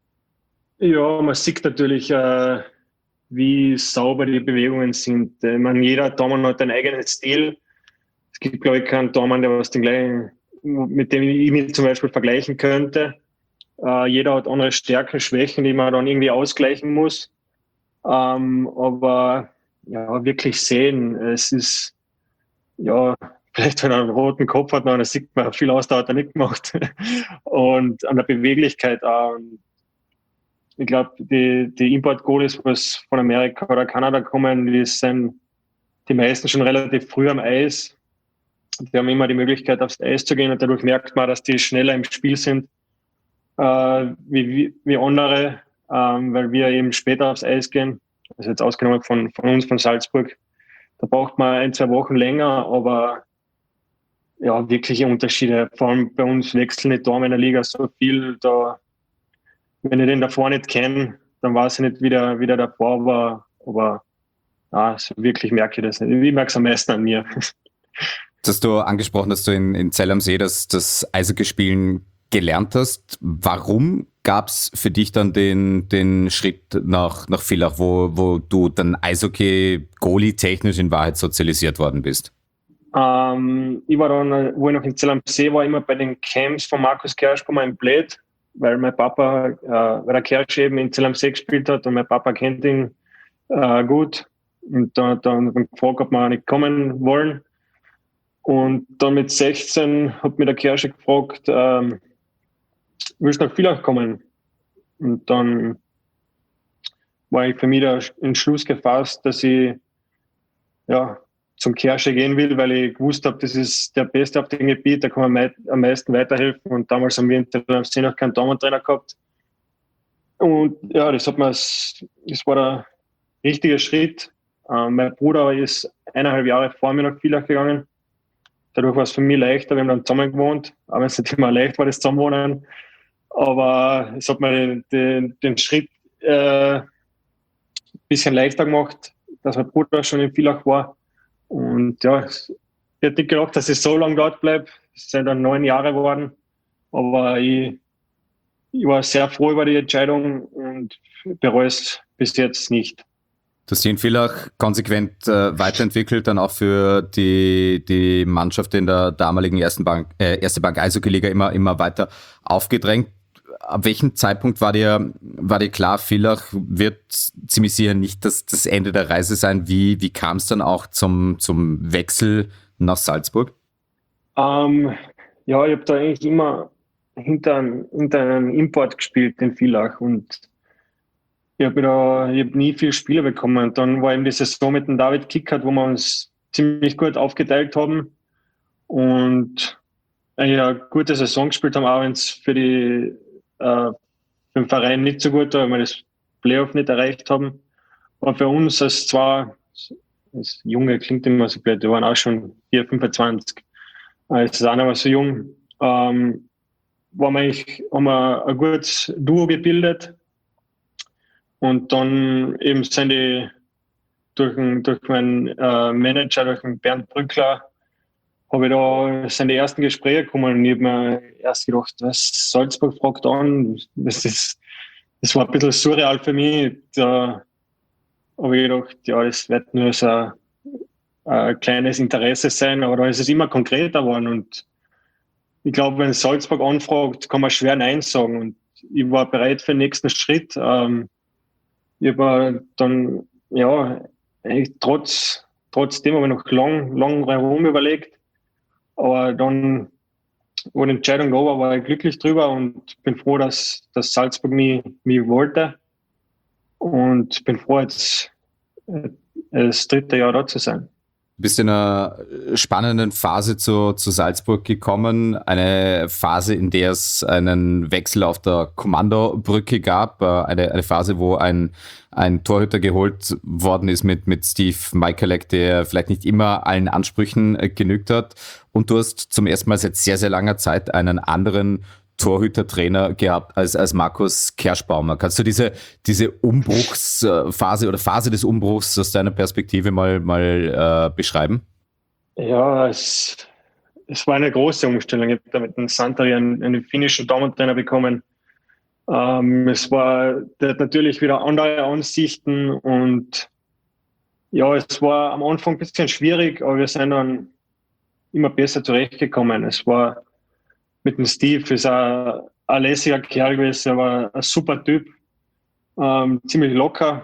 Ja, man sieht natürlich, äh wie sauber die Bewegungen sind. Ich meine, jeder Tormann hat einen eigenen Stil. Es gibt, glaube ich, keinen Tormann, der was den gleichen, mit dem ich mich zum Beispiel vergleichen könnte. Uh, jeder hat andere Stärken, Schwächen, die man dann irgendwie ausgleichen muss. Um, aber ja, wirklich sehen, es ist, ja, vielleicht wenn er einen roten Kopf hat, dann sieht man, viel Ausdauer hat er nicht gemacht. Und an der Beweglichkeit auch. Ich glaube, die, die Import-Goalies, was von Amerika oder Kanada kommen, die sind die meisten schon relativ früh am Eis. Die haben immer die Möglichkeit, aufs Eis zu gehen und dadurch merkt man, dass die schneller im Spiel sind äh, wie, wie andere, ähm, weil wir eben später aufs Eis gehen. Das ist jetzt ausgenommen von, von uns, von Salzburg. Da braucht man ein, zwei Wochen länger, aber ja, wirkliche Unterschiede. Vor allem bei uns wechseln die Tore in der Liga so viel, da wenn ich den davor nicht kenne, dann weiß ich nicht, wie der, wie der davor war. Aber ah, so wirklich merke ich das nicht. Ich merke es am meisten an mir. Das hast du angesprochen, dass du in, in Zell am See das, das Eishockeyspielen gelernt hast. Warum gab es für dich dann den, den Schritt nach, nach Villach, wo, wo du dann Eishockey-Goalie-technisch in Wahrheit sozialisiert worden bist? Ähm, ich war dann, wo ich noch in Zell am See war, immer bei den Camps von Markus Kerschbaumer in Bled, weil mein Papa, äh, weil der Kersch eben in Zell am See gespielt hat und mein Papa kennt ihn äh, gut. Und dann hat er gefragt, ob wir nicht kommen wollen. Und dann mit sechzehn hat mir der Kersch gefragt, ähm, willst du nach Villach kommen? Und dann war ich für mich der Entschluss gefasst, dass ich ja, zum Kersche gehen will, weil ich gewusst habe, das ist der Beste auf dem Gebiet, da kann man am meisten weiterhelfen. Und damals haben wir in Zell am See noch keinen Damentrainer gehabt. Und ja, das hat mir, das war der richtige Schritt. Ähm, mein Bruder ist eineinhalb Jahre vor mir nach Villach gegangen. Dadurch war es für mich leichter, wir haben dann zusammen gewohnt, auch wenn es nicht immer leicht war, das Zusammenwohnen. Aber es hat mir den, den, den Schritt äh, ein bisschen leichter gemacht, dass mein Bruder schon in Villach war. Und ja, ich hätte nicht gedacht, dass ich so lange dort bleibe. Es sind dann neun Jahre geworden. Aber ich, ich war sehr froh über die Entscheidung und bereue es bis jetzt nicht. Du hast dich in Villach konsequent äh, weiterentwickelt, dann auch für die, die Mannschaft in der damaligen ersten Bank, äh, Erste Bank Eishockey-Liga immer, immer weiter aufgedrängt. Ab welchem Zeitpunkt war dir, war dir klar, Villach wird ziemlich sicher nicht das, das Ende der Reise sein? Wie, wie kam es dann auch zum, zum Wechsel nach Salzburg? Ähm, ja, ich habe da eigentlich immer hinter, hinter einem Import gespielt in Villach und ich habe da, ich hab nie viele Spiele bekommen. Und dann war eben die Saison mit dem David Kickert, wo wir uns ziemlich gut aufgeteilt haben und eine gute Saison gespielt haben, auch wenn es für, die, äh, für den Verein nicht so gut war, weil wir das Playoff nicht erreicht haben. Aber für uns als zwar, als Junge klingt immer so blöd, wir waren auch schon vier, fünfundzwanzig, als einer war so jung, ähm, war wir eigentlich, haben wir ein gutes Duo gebildet. Und dann eben sind die durch, durch meinen äh, Manager, durch den Bernd Brückler, habe ich da, sind die ersten Gespräche gekommen und ich habe mir erst gedacht, was Salzburg fragt an, das ist, das war ein bisschen surreal für mich. Da habe ich gedacht, ja, das wird nur so ein, ein kleines Interesse sein, aber da ist es immer konkreter geworden und ich glaube, wenn Salzburg anfragt, kann man schwer Nein sagen und ich war bereit für den nächsten Schritt. Ähm, Ich habe dann, ja, eigentlich trotz, trotzdem habe ich noch lang, lang herum überlegt. Aber dann, wo die Entscheidung da war, war ich glücklich drüber und bin froh, dass, dass Salzburg mich, mich wollte. Und bin froh, jetzt äh, das dritte Jahr da zu sein. Du bist in einer spannenden Phase zu, zu Salzburg gekommen. Eine Phase, in der es einen Wechsel auf der Kommandobrücke gab. Eine, eine Phase, wo ein, ein Torhüter geholt worden ist mit, mit Steve Michalek, der vielleicht nicht immer allen Ansprüchen genügt hat. Und du hast zum ersten Mal seit sehr, sehr langer Zeit einen anderen Torhütertrainer gehabt als, als Markus Kerschbaumer. Kannst du diese, diese Umbruchsphase oder Phase des Umbruchs aus deiner Perspektive mal, mal äh, beschreiben? Ja, es, es war eine große Umstellung. Ich habe da mit dem Santeri einen, einen finnischen Damentrainer bekommen. Ähm, es war, der hat natürlich wieder andere Ansichten und ja, es war am Anfang ein bisschen schwierig, aber wir sind dann immer besser zurechtgekommen. Es war mit dem Steve, ist ein, ein lässiger Kerl gewesen, er war ein super Typ, ähm, ziemlich locker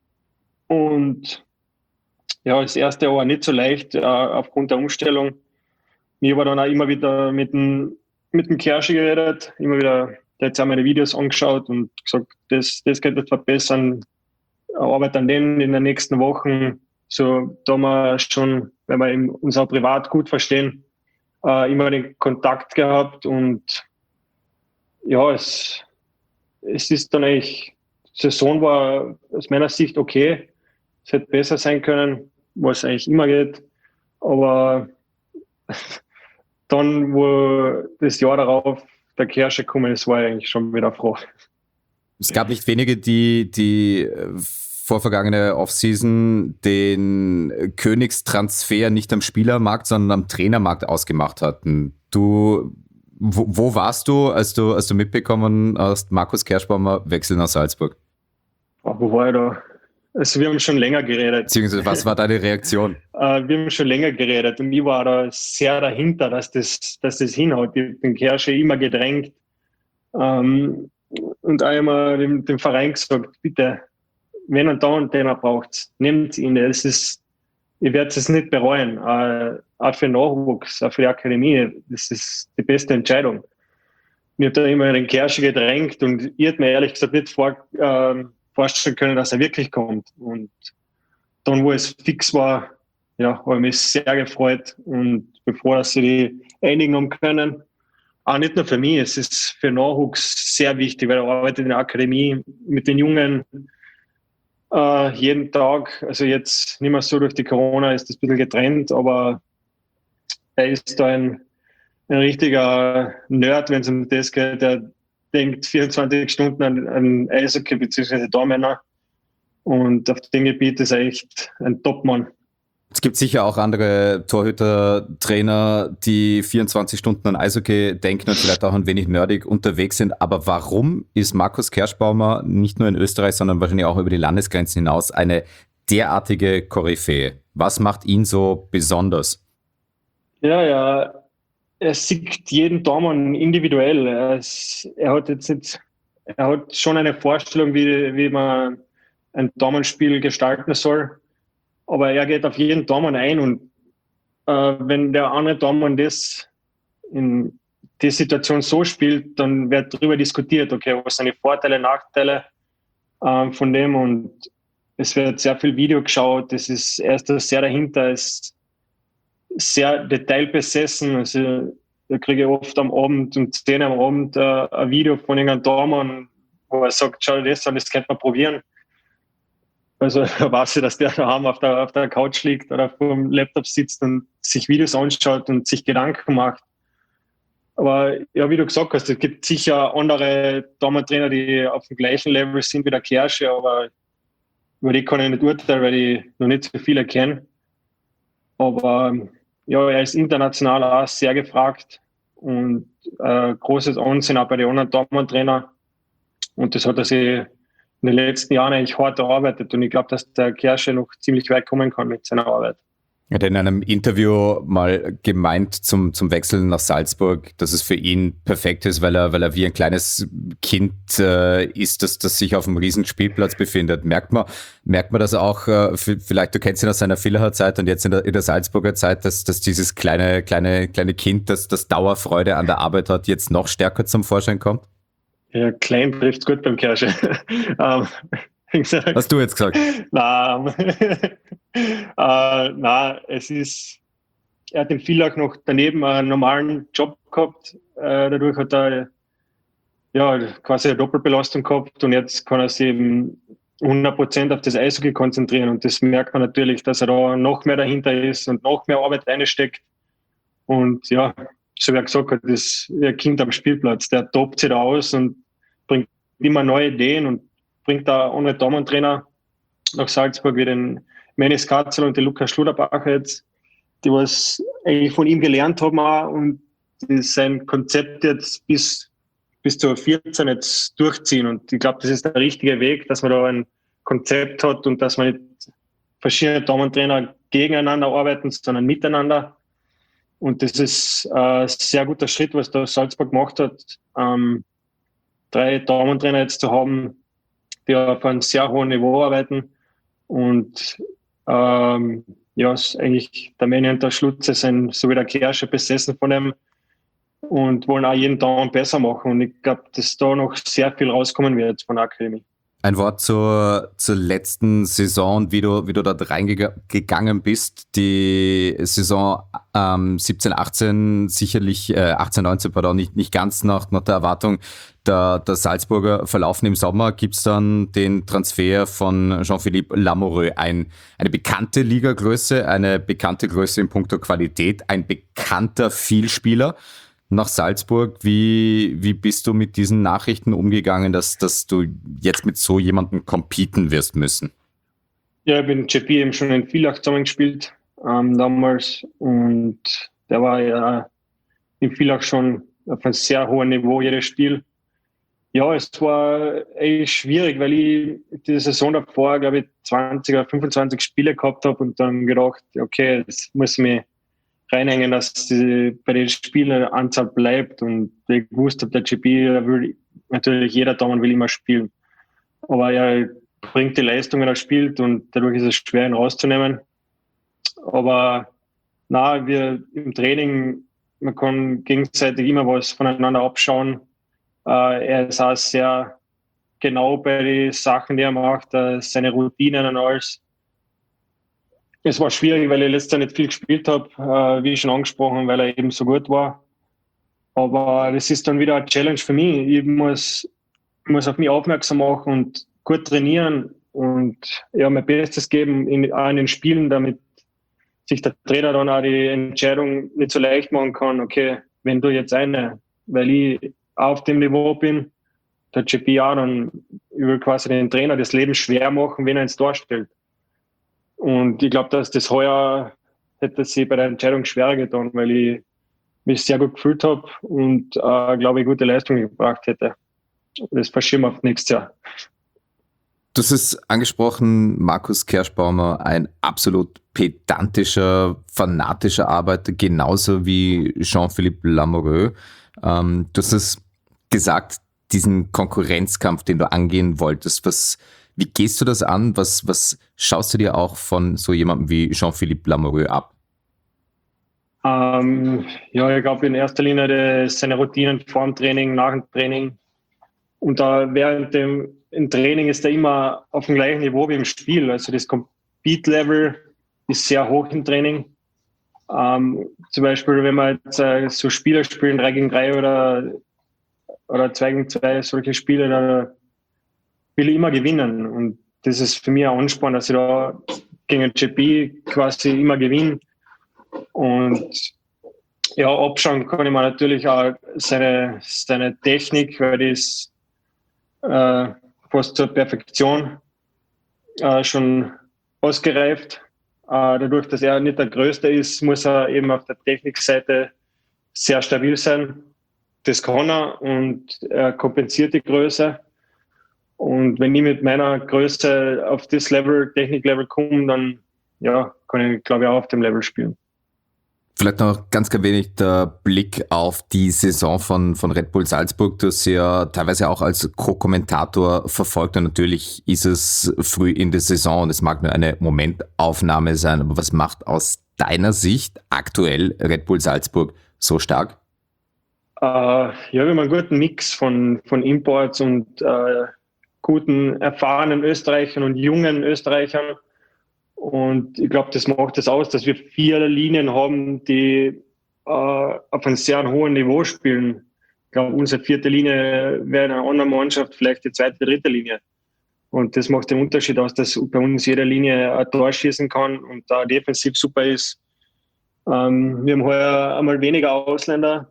und ja, das erste Jahr nicht so leicht äh, aufgrund der Umstellung. Ich habe dann auch immer wieder mit dem, mit dem Kerschi geredet, immer wieder, der hat sich auch meine Videos angeschaut und gesagt, das, das könnte ich verbessern, arbeite an denen in den nächsten Wochen. So, da haben wir schon, wenn wir uns auch privat gut verstehen, Uh, immer den Kontakt gehabt und ja, es, es ist dann eigentlich, die Saison war aus meiner Sicht okay, es hätte besser sein können, was eigentlich immer geht, aber dann, wo das Jahr darauf der Kersche gekommen ist, war ich eigentlich schon wieder froh. Es gab nicht wenige, die, die vorvergangene Offseason den Königstransfer nicht am Spielermarkt, sondern am Trainermarkt ausgemacht hatten. Du, wo, wo warst du, als du, als du mitbekommen hast, Markus Kerschbaumer wechselt nach Salzburg? Oh, wo war ich da? Also wir haben schon länger geredet. Beziehungsweise, was war deine Reaktion? äh, wir haben schon länger geredet und ich war da sehr dahinter, dass das, dass das hinhaut. Ich habe den Kersche immer gedrängt ähm, und einmal dem, dem Verein gesagt, bitte, wenn ihr da einen Trainer braucht, nehmt ihn. Das ist, ich werde es nicht bereuen. Äh, auch für den Nachwuchs, auch für die Akademie, das ist die beste Entscheidung. Ich habe da immer den Kersche gedrängt und ich hätte mir ehrlich gesagt nicht vor, äh, vorstellen können, dass er wirklich kommt. Und dann, wo es fix war, ja, habe ich mich sehr gefreut und bevor dass sie die einigen haben können, auch nicht nur für mich, es ist für Nachwuchs sehr wichtig, weil er arbeitet in der Akademie mit den Jungen äh, jeden Tag. Also jetzt nicht mehr so durch die Corona ist das ein bisschen getrennt, aber er ist da ein, ein richtiger Nerd, wenn es um das geht. Der denkt vierundzwanzig Stunden an, an Eishockey bzw. Tormänner und auf dem Gebiet ist er echt ein Topmann. Es gibt sicher auch andere Torhüter, Trainer, die vierundzwanzig Stunden an Eishockey denken und vielleicht auch ein wenig nerdig unterwegs sind. Aber warum ist Markus Kerschbaumer nicht nur in Österreich, sondern wahrscheinlich auch über die Landesgrenzen hinaus eine derartige Koryphäe? Was macht ihn so besonders? Ja, ja, er sieht jeden Tormann individuell. Er, ist, er hat jetzt nicht, er hat schon eine Vorstellung, wie, wie man ein Tormannspiel gestalten soll. Aber er geht auf jeden Tormann ein und äh, wenn der andere Tormann das in die Situation so spielt, dann wird darüber diskutiert, okay, was sind die Vorteile, Nachteile äh, von dem und es wird sehr viel Video geschaut, das ist, er ist da sehr dahinter, ist sehr detailbesessen, also da kriege ich oft am Abend um zehn am Abend äh, ein Video von irgendeinem Tormann, wo er sagt, schau dir das an, das könnte man probieren. Also da weiß ich, dass der daheim auf der, auf der Couch liegt oder vor dem Laptop sitzt und sich Videos anschaut und sich Gedanken macht. Aber ja, wie du gesagt hast, es gibt sicher andere Tormann-Trainer, die auf dem gleichen Level sind wie der Kersche, aber über die kann ich nicht urteilen, weil ich noch nicht so viele kenne. Aber ja, er ist international auch sehr gefragt und äh, großes Ansehen auch bei den anderen Tormann-Trainer. Und das hat er sich in den letzten Jahren eigentlich hart erarbeitet und ich glaube, dass der Kersche noch ziemlich weit kommen kann mit seiner Arbeit. Er hat in einem Interview mal gemeint zum, zum Wechseln nach Salzburg, dass es für ihn perfekt ist, weil er, weil er wie ein kleines Kind äh, ist, das, das sich auf einem riesen Spielplatz befindet. Merkt man, merkt man das auch, äh, vielleicht, du kennst ihn aus seiner Villacher-Zeit und jetzt in der, in der Salzburger Zeit, dass, dass dieses kleine, kleine, kleine Kind, das, das Dauerfreude an der Arbeit hat, jetzt noch stärker zum Vorschein kommt? Ja, klein trifft's gut beim Kersche. um, Hast du jetzt gesagt? Nein, äh, nein, es ist, er hat in Villach noch daneben einen normalen Job gehabt. Äh, dadurch hat er ja, quasi eine Doppelbelastung gehabt und jetzt kann er sich eben hundert Prozent auf das Eishockey konzentrieren und das merkt man natürlich, dass er da noch mehr dahinter ist und noch mehr Arbeit reinsteckt. Und ja, so wie er gesagt hat, das ist wie ein Kind am Spielplatz. Der tobt sich da aus und bringt immer neue Ideen und bringt da andere Tormann-Trainer nach Salzburg wie den Menis Katzel und den Lukas Schluderbacher jetzt, die was eigentlich von ihm gelernt haben auch und die sein Konzept jetzt bis, bis zur vierzehn jetzt durchziehen. Und ich glaube, das ist der richtige Weg, dass man da ein Konzept hat und dass man nicht verschiedene Tormann-Trainer gegeneinander arbeiten, sondern miteinander. Und das ist ein sehr guter Schritt, was da Salzburg gemacht hat, ähm, drei Tormann-Trainer jetzt zu haben, die auf einem sehr hohen Niveau arbeiten. Und ähm, ja, ist eigentlich der Meni und der Schlutze sind so wie der Kersche besessen von dem und wollen auch jeden Tag besser machen. Und ich glaube, dass da noch sehr viel rauskommen wird von der Akademie. Ein Wort zur, zur letzten Saison und wie du, wie du dort reingegangen bist. Die Saison ähm, siebzehn achtzehn sicherlich, äh, achtzehn neunzehn pardon, nicht, nicht ganz nach, nach der Erwartung der, der Salzburger verlaufen. Im Sommer gibt's dann den Transfer von Jean-Philippe Lamoureux, ein, eine bekannte Ligagröße, eine bekannte Größe in puncto Qualität, ein bekannter Vielspieler nach Salzburg. Wie, wie bist du mit diesen Nachrichten umgegangen, dass, dass du jetzt mit so jemandem competen wirst müssen? Ja, ich bin J P eben schon in Villach zusammengespielt ähm, damals und der war ja in Villach schon auf einem sehr hohen Niveau, jedes Spiel. Ja, es war echt schwierig, weil ich die Saison davor, glaube ich, zwanzig oder fünfundzwanzig Spiele gehabt habe und dann gedacht, okay, das muss ich mich reinhängen, dass die, bei den Spielen eine Anzahl bleibt. Und ich gewusst habe, der J P, da will natürlich jeder Daumen will immer spielen. Aber er bringt die Leistungen, er spielt und dadurch ist es schwer, ihn rauszunehmen. Aber na, wir im Training, man kann gegenseitig immer was voneinander abschauen. Uh, er ist auch sehr genau bei den Sachen, die er macht, uh, seine Routinen und alles. Es war schwierig, weil ich letztes Jahr nicht viel gespielt habe, uh, wie schon angesprochen, weil er eben so gut war. Aber das ist dann wieder eine Challenge für mich. Ich muss, muss auf mich aufmerksam machen und gut trainieren und ja, mein Bestes geben, in, auch in den Spielen, damit sich der Trainer dann auch die Entscheidung nicht so leicht machen kann. Okay, wenn du jetzt eine, weil ich auf dem Niveau bin, der J P auch, dann will quasi den Trainer das Leben schwer machen, wenn er ins Tor stellt. Und ich glaube, dass das heuer hätte sich bei der Entscheidung schwerer getan, weil ich mich sehr gut gefühlt habe und äh, glaube ich, gute Leistung gebracht hätte. Das verschieben wir auf nächstes Jahr. Du hast es angesprochen, Markus Kerschbaumer, ein absolut pedantischer, fanatischer Arbeiter, genauso wie Jean-Philippe Lamoureux. Ähm, du hast es gesagt, diesen Konkurrenzkampf, den du angehen wolltest, was, wie gehst du das an? Was, was schaust du dir auch von so jemandem wie Jean-Philippe Lamoureux ab? Ähm, ja, ich glaube in erster Linie die, seine Routinen vor dem Training, nach dem Training. Und da während dem im Training ist er immer auf dem gleichen Niveau wie im Spiel. Also das Compete-Level ist sehr hoch im Training. Ähm, zum Beispiel, wenn wir jetzt äh, so Spieler spielen, drei gegen drei oder oder zwei gegen zwei, solche Spiele, da will ich immer gewinnen. Und das ist für mich ein Ansporn, dass ich da gegen J P quasi immer gewinne. Und ja, abschauen kann ich mir natürlich auch seine, seine Technik, weil die ist äh, fast zur Perfektion äh, schon ausgereift. Äh, dadurch, dass er nicht der Größte ist, muss er eben auf der Technikseite sehr stabil sein. Das kann er und er kompensiert die Größe. Und wenn ich mit meiner Größe auf das Level, Techniklevel komme, dann ja, kann ich, glaube ich, auch auf dem Level spielen. Vielleicht noch ganz, ganz wenig der Blick auf die Saison von, von Red Bull Salzburg. Du hast sie ja teilweise auch als Co-Kommentator verfolgt und natürlich ist es früh in der Saison und es mag nur eine Momentaufnahme sein, aber was macht aus deiner Sicht aktuell Red Bull Salzburg so stark? Uh, ja, wir haben einen guten Mix von, von Imports und uh, guten, erfahrenen Österreichern und jungen Österreichern. Und ich glaube, das macht es aus, dass wir vier Linien haben, die uh, auf einem sehr hohen Niveau spielen. Ich glaube, unsere vierte Linie wäre in einer anderen Mannschaft vielleicht die zweite, dritte Linie. Und das macht den Unterschied aus, dass bei uns jede Linie ein Tor schießen kann und da defensiv super ist. Um, wir haben heuer einmal weniger Ausländer.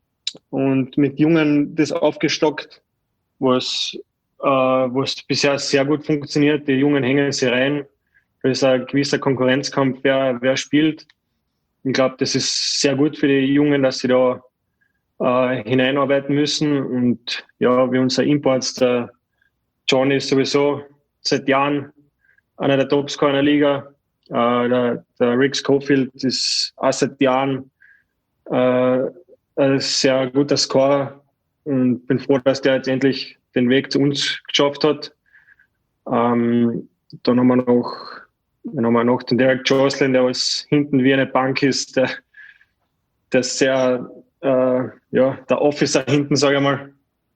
Und mit Jungen das aufgestockt, was, äh, was bisher sehr gut funktioniert. Die Jungen hängen sie rein. Da ist ein gewisser Konkurrenzkampf, wer, wer spielt. Ich glaube, das ist sehr gut für die Jungen, dass sie da äh, hineinarbeiten müssen. Und ja, wie unser Imports, der John ist sowieso seit Jahren einer der Topscorer in der Liga. Äh, der, der Rick Schofield ist auch seit Jahren äh, ein sehr guter Scorer und bin froh, dass der jetzt endlich den Weg zu uns geschafft hat. Ähm, dann haben wir noch, dann haben wir noch den Derek Jocelyn, der was hinten wie eine Bank ist, der, der sehr, äh, ja, der Officer hinten, sage ich mal.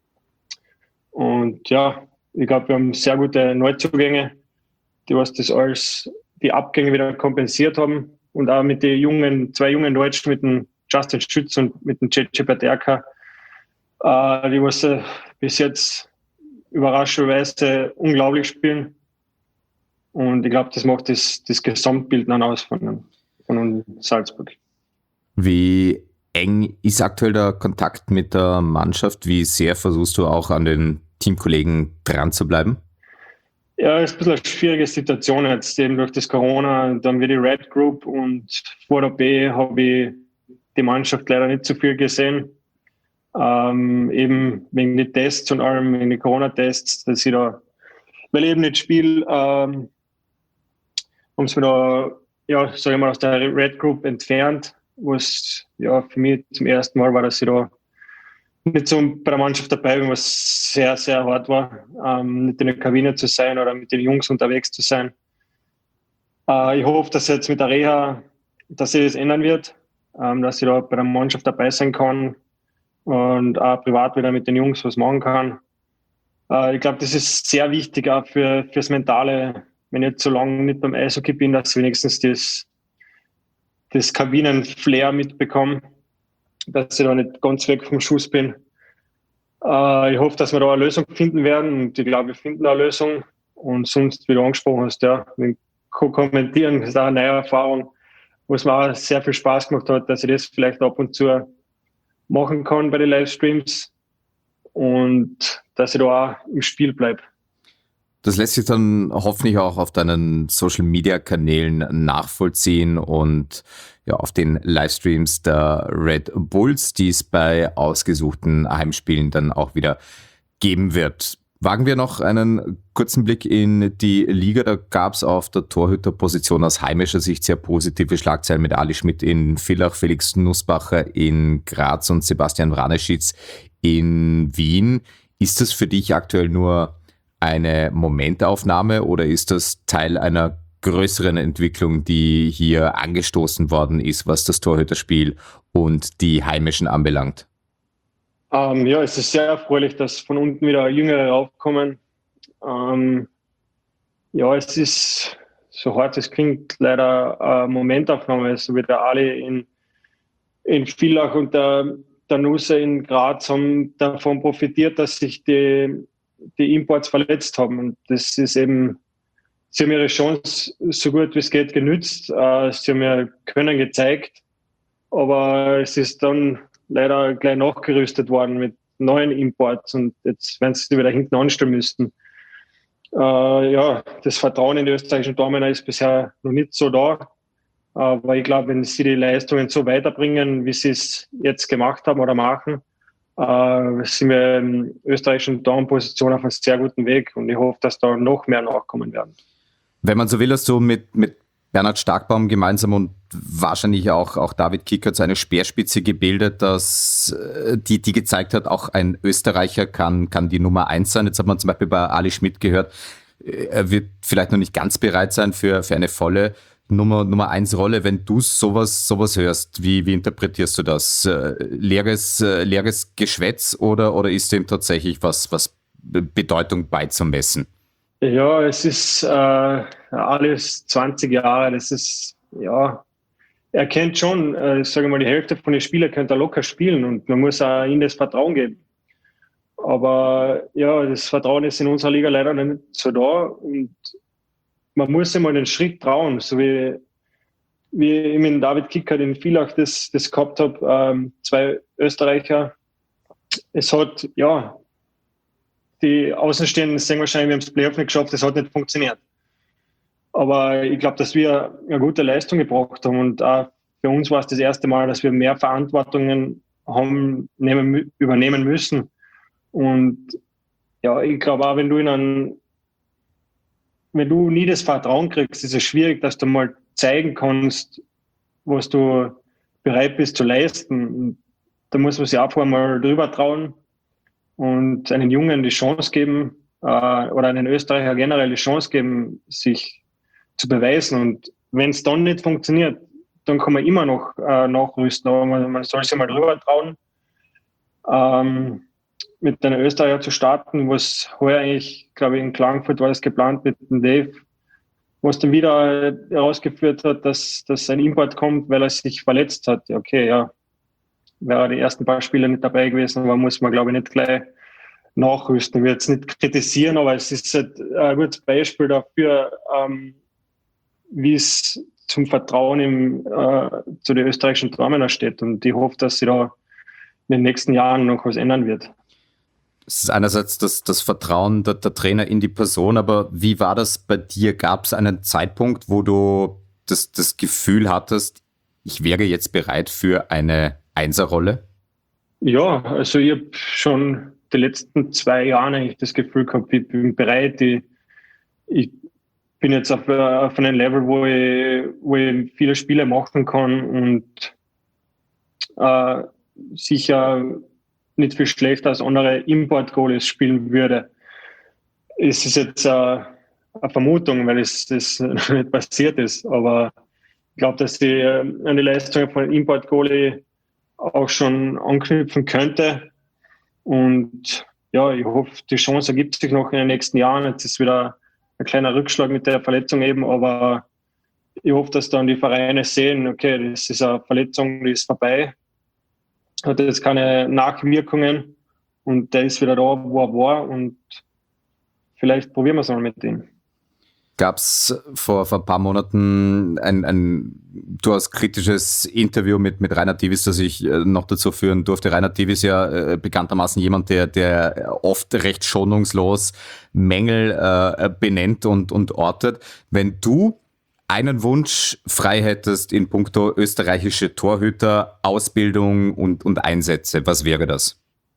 Und ja, ich glaube, wir haben sehr gute Neuzugänge, die was das alles, die Abgänge wieder kompensiert haben und auch mit den jungen, zwei jungen Deutschen mit dem Justin Schütz und mit dem J J Paterka, äh, die was äh, bis jetzt überraschenderweise unglaublich spielen. Und ich glaube, das macht das, das Gesamtbild dann aus von, von Salzburg. Wie eng ist aktuell der Kontakt mit der Mannschaft? Wie sehr versuchst du auch an den Teamkollegen dran zu bleiben? Ja, es ist ein bisschen eine schwierige Situation jetzt, eben durch das Corona. Dann wie die Red Group und vor der B habe ich die Mannschaft leider nicht so viel gesehen. Ähm, eben wegen den Tests und allem, wegen den Corona-Tests, dass ich da, weil ich eben nicht spiele, ähm, haben sie mich da, ja, sag ich mal, aus der Red Group entfernt, was ja für mich zum ersten Mal war, dass ich da nicht so bei der Mannschaft dabei bin, was sehr, sehr hart war, ähm, nicht in der Kabine zu sein oder mit den Jungs unterwegs zu sein. Äh, ich hoffe, dass jetzt mit der Reha, dass sich das ändern wird, ähm, dass ich da bei der Mannschaft dabei sein kann und auch privat wieder mit den Jungs was machen kann. Äh, ich glaube, das ist sehr wichtig auch für fürs Mentale, wenn ich jetzt so lange nicht beim Eishockey bin, dass ich wenigstens das, das Kabinen-Flair mitbekomme, dass ich da nicht ganz weg vom Schuss bin. Äh, ich hoffe, dass wir da eine Lösung finden werden und ich glaube, wir finden eine Lösung. Und sonst, wie du angesprochen hast, ja, kommentieren ist auch eine neue Erfahrung, was mir auch sehr viel Spaß gemacht hat, dass ich das vielleicht ab und zu machen kann bei den Livestreams und dass ich da auch im Spiel bleibe. Das lässt sich dann hoffentlich auch auf deinen Social-Media-Kanälen nachvollziehen und ja auf den Livestreams der Red Bulls, die es bei ausgesuchten Heimspielen dann auch wieder geben wird. Wagen wir noch einen kurzen Blick in die Liga. Da gab es auf der Torhüterposition aus heimischer Sicht sehr positive Schlagzeilen mit Ali Schmidt in Villach, Felix Nussbacher in Graz und Sebastian Wraneschitz in Wien. Ist das für dich aktuell nur eine Momentaufnahme oder ist das Teil einer größeren Entwicklung, die hier angestoßen worden ist, was das Torhüterspiel und die Heimischen anbelangt? Ähm, ja, es ist sehr erfreulich, dass von unten wieder Jüngere raufkommen. Ähm, ja, es ist, so hart es klingt, leider eine Momentaufnahme. So wie der Ali in, in Villach und der, der Nusse in Graz haben davon profitiert, dass sich die, die Imports verletzt haben. Und das ist eben, sie haben ihre Chance so gut wie es geht genützt. Äh, sie haben ihr Können gezeigt, aber es ist dann leider gleich nachgerüstet worden mit neuen Imports und jetzt werden sie wieder hinten anstellen müssten. Äh, ja, das Vertrauen in die österreichischen Tormänner ist bisher noch nicht so da. Aber ich glaube, wenn sie die Leistungen so weiterbringen, wie sie es jetzt gemacht haben oder machen, äh, sind wir in österreichischen Torposition auf einem sehr guten Weg und ich hoffe, dass da noch mehr nachkommen werden. Wenn man so will, hast du mit, mit Bernhard Starkbaum gemeinsam und wahrscheinlich auch, auch David Kickertz eine Speerspitze gebildet, dass die, die gezeigt hat, auch ein Österreicher kann, kann die Nummer eins sein. Jetzt hat man zum Beispiel bei Ali Schmidt gehört, er wird vielleicht noch nicht ganz bereit sein für, für eine volle Nummer, Nummer eins Rolle. Wenn du sowas, sowas hörst, wie, wie interpretierst du das? Leeres, leeres Geschwätz oder, oder ist dem tatsächlich was, was Bedeutung beizumessen? Ja, es ist äh, alles zwanzig Jahre, das ist, ja, er kennt schon, äh, ich sage mal, die Hälfte von den Spielern könnte er locker spielen und man muss auch ihnen das Vertrauen geben. Aber ja, das Vertrauen ist in unserer Liga leider nicht so da und man muss immer den Schritt trauen, so wie, wie ich mit David Kickert in Villach das, das gehabt habe, ähm, zwei Österreicher. Es hat, ja, die Außenstehenden sehen wahrscheinlich, wir haben das Playoff nicht geschafft, das hat nicht funktioniert. Aber ich glaube, dass wir eine gute Leistung gebracht haben und auch für uns war es das erste Mal, dass wir mehr Verantwortungen haben nehmen, übernehmen müssen. Und ja, ich glaube auch, wenn du in einen, wenn du nie das Vertrauen kriegst, ist es schwierig, dass du mal zeigen kannst, was du bereit bist zu leisten. Und da muss man sich auch einmal drüber trauen und einen Jungen die Chance geben äh, oder einen Österreicher generell die Chance geben, sich zu beweisen. Und wenn es dann nicht funktioniert, dann kann man immer noch äh, nachrüsten, aber man, man soll sich mal drüber trauen, ähm, mit einer Österreicher zu starten, was heuer eigentlich, glaube ich, in Klagenfurt war das geplant mit dem Dave, was dann wieder herausgeführt hat, dass, dass ein Import kommt, weil er sich verletzt hat. Okay, ja, wäre die ersten paar Spiele nicht dabei gewesen, aber muss man, glaube ich, nicht gleich nachrüsten. Ich will jetzt nicht kritisieren, aber es ist halt ein gutes Beispiel dafür, ähm, wie es zum Vertrauen im, äh, zu den österreichischen Tormännern steht. Und ich hoffe, dass sich da in den nächsten Jahren noch was ändern wird. Es ist einerseits das, das Vertrauen der, der Trainer in die Person, aber wie war das bei dir? Gab es einen Zeitpunkt, wo du das, das Gefühl hattest, ich wäre jetzt bereit für eine Einserrolle? Ja, also ich habe schon die letzten zwei Jahre eigentlich das Gefühl gehabt, ich bin bereit. Ich, ich bin jetzt auf, auf einem Level, wo ich, wo ich viele Spiele machen kann und äh, sicher nicht viel schlechter als andere Import-Goalies spielen würde. Es ist jetzt äh, eine Vermutung, weil es das nicht passiert ist, aber ich glaube, dass die äh, an die Leistung von Import-Goalie auch schon anknüpfen könnte. Und ja, ich hoffe, die Chance ergibt sich noch in den nächsten Jahren. Jetzt ist wieder ein kleiner Rückschlag mit der Verletzung eben, aber ich hoffe, dass dann die Vereine sehen, okay, das ist eine Verletzung, die ist vorbei, hat jetzt keine Nachwirkungen und der ist wieder da, wo er war und vielleicht probieren wir es mal mit ihm. Gab es vor, vor ein paar Monaten ein, ein durchaus kritisches Interview mit, mit Rainer Tivis, das ich äh, noch dazu führen durfte. Rainer Tivis ja äh, bekanntermaßen jemand, der, der oft recht schonungslos Mängel äh, benennt und, und ortet. Wenn du einen Wunsch frei hättest in puncto österreichische Torhüter, Ausbildung und, und Einsätze, was wäre das?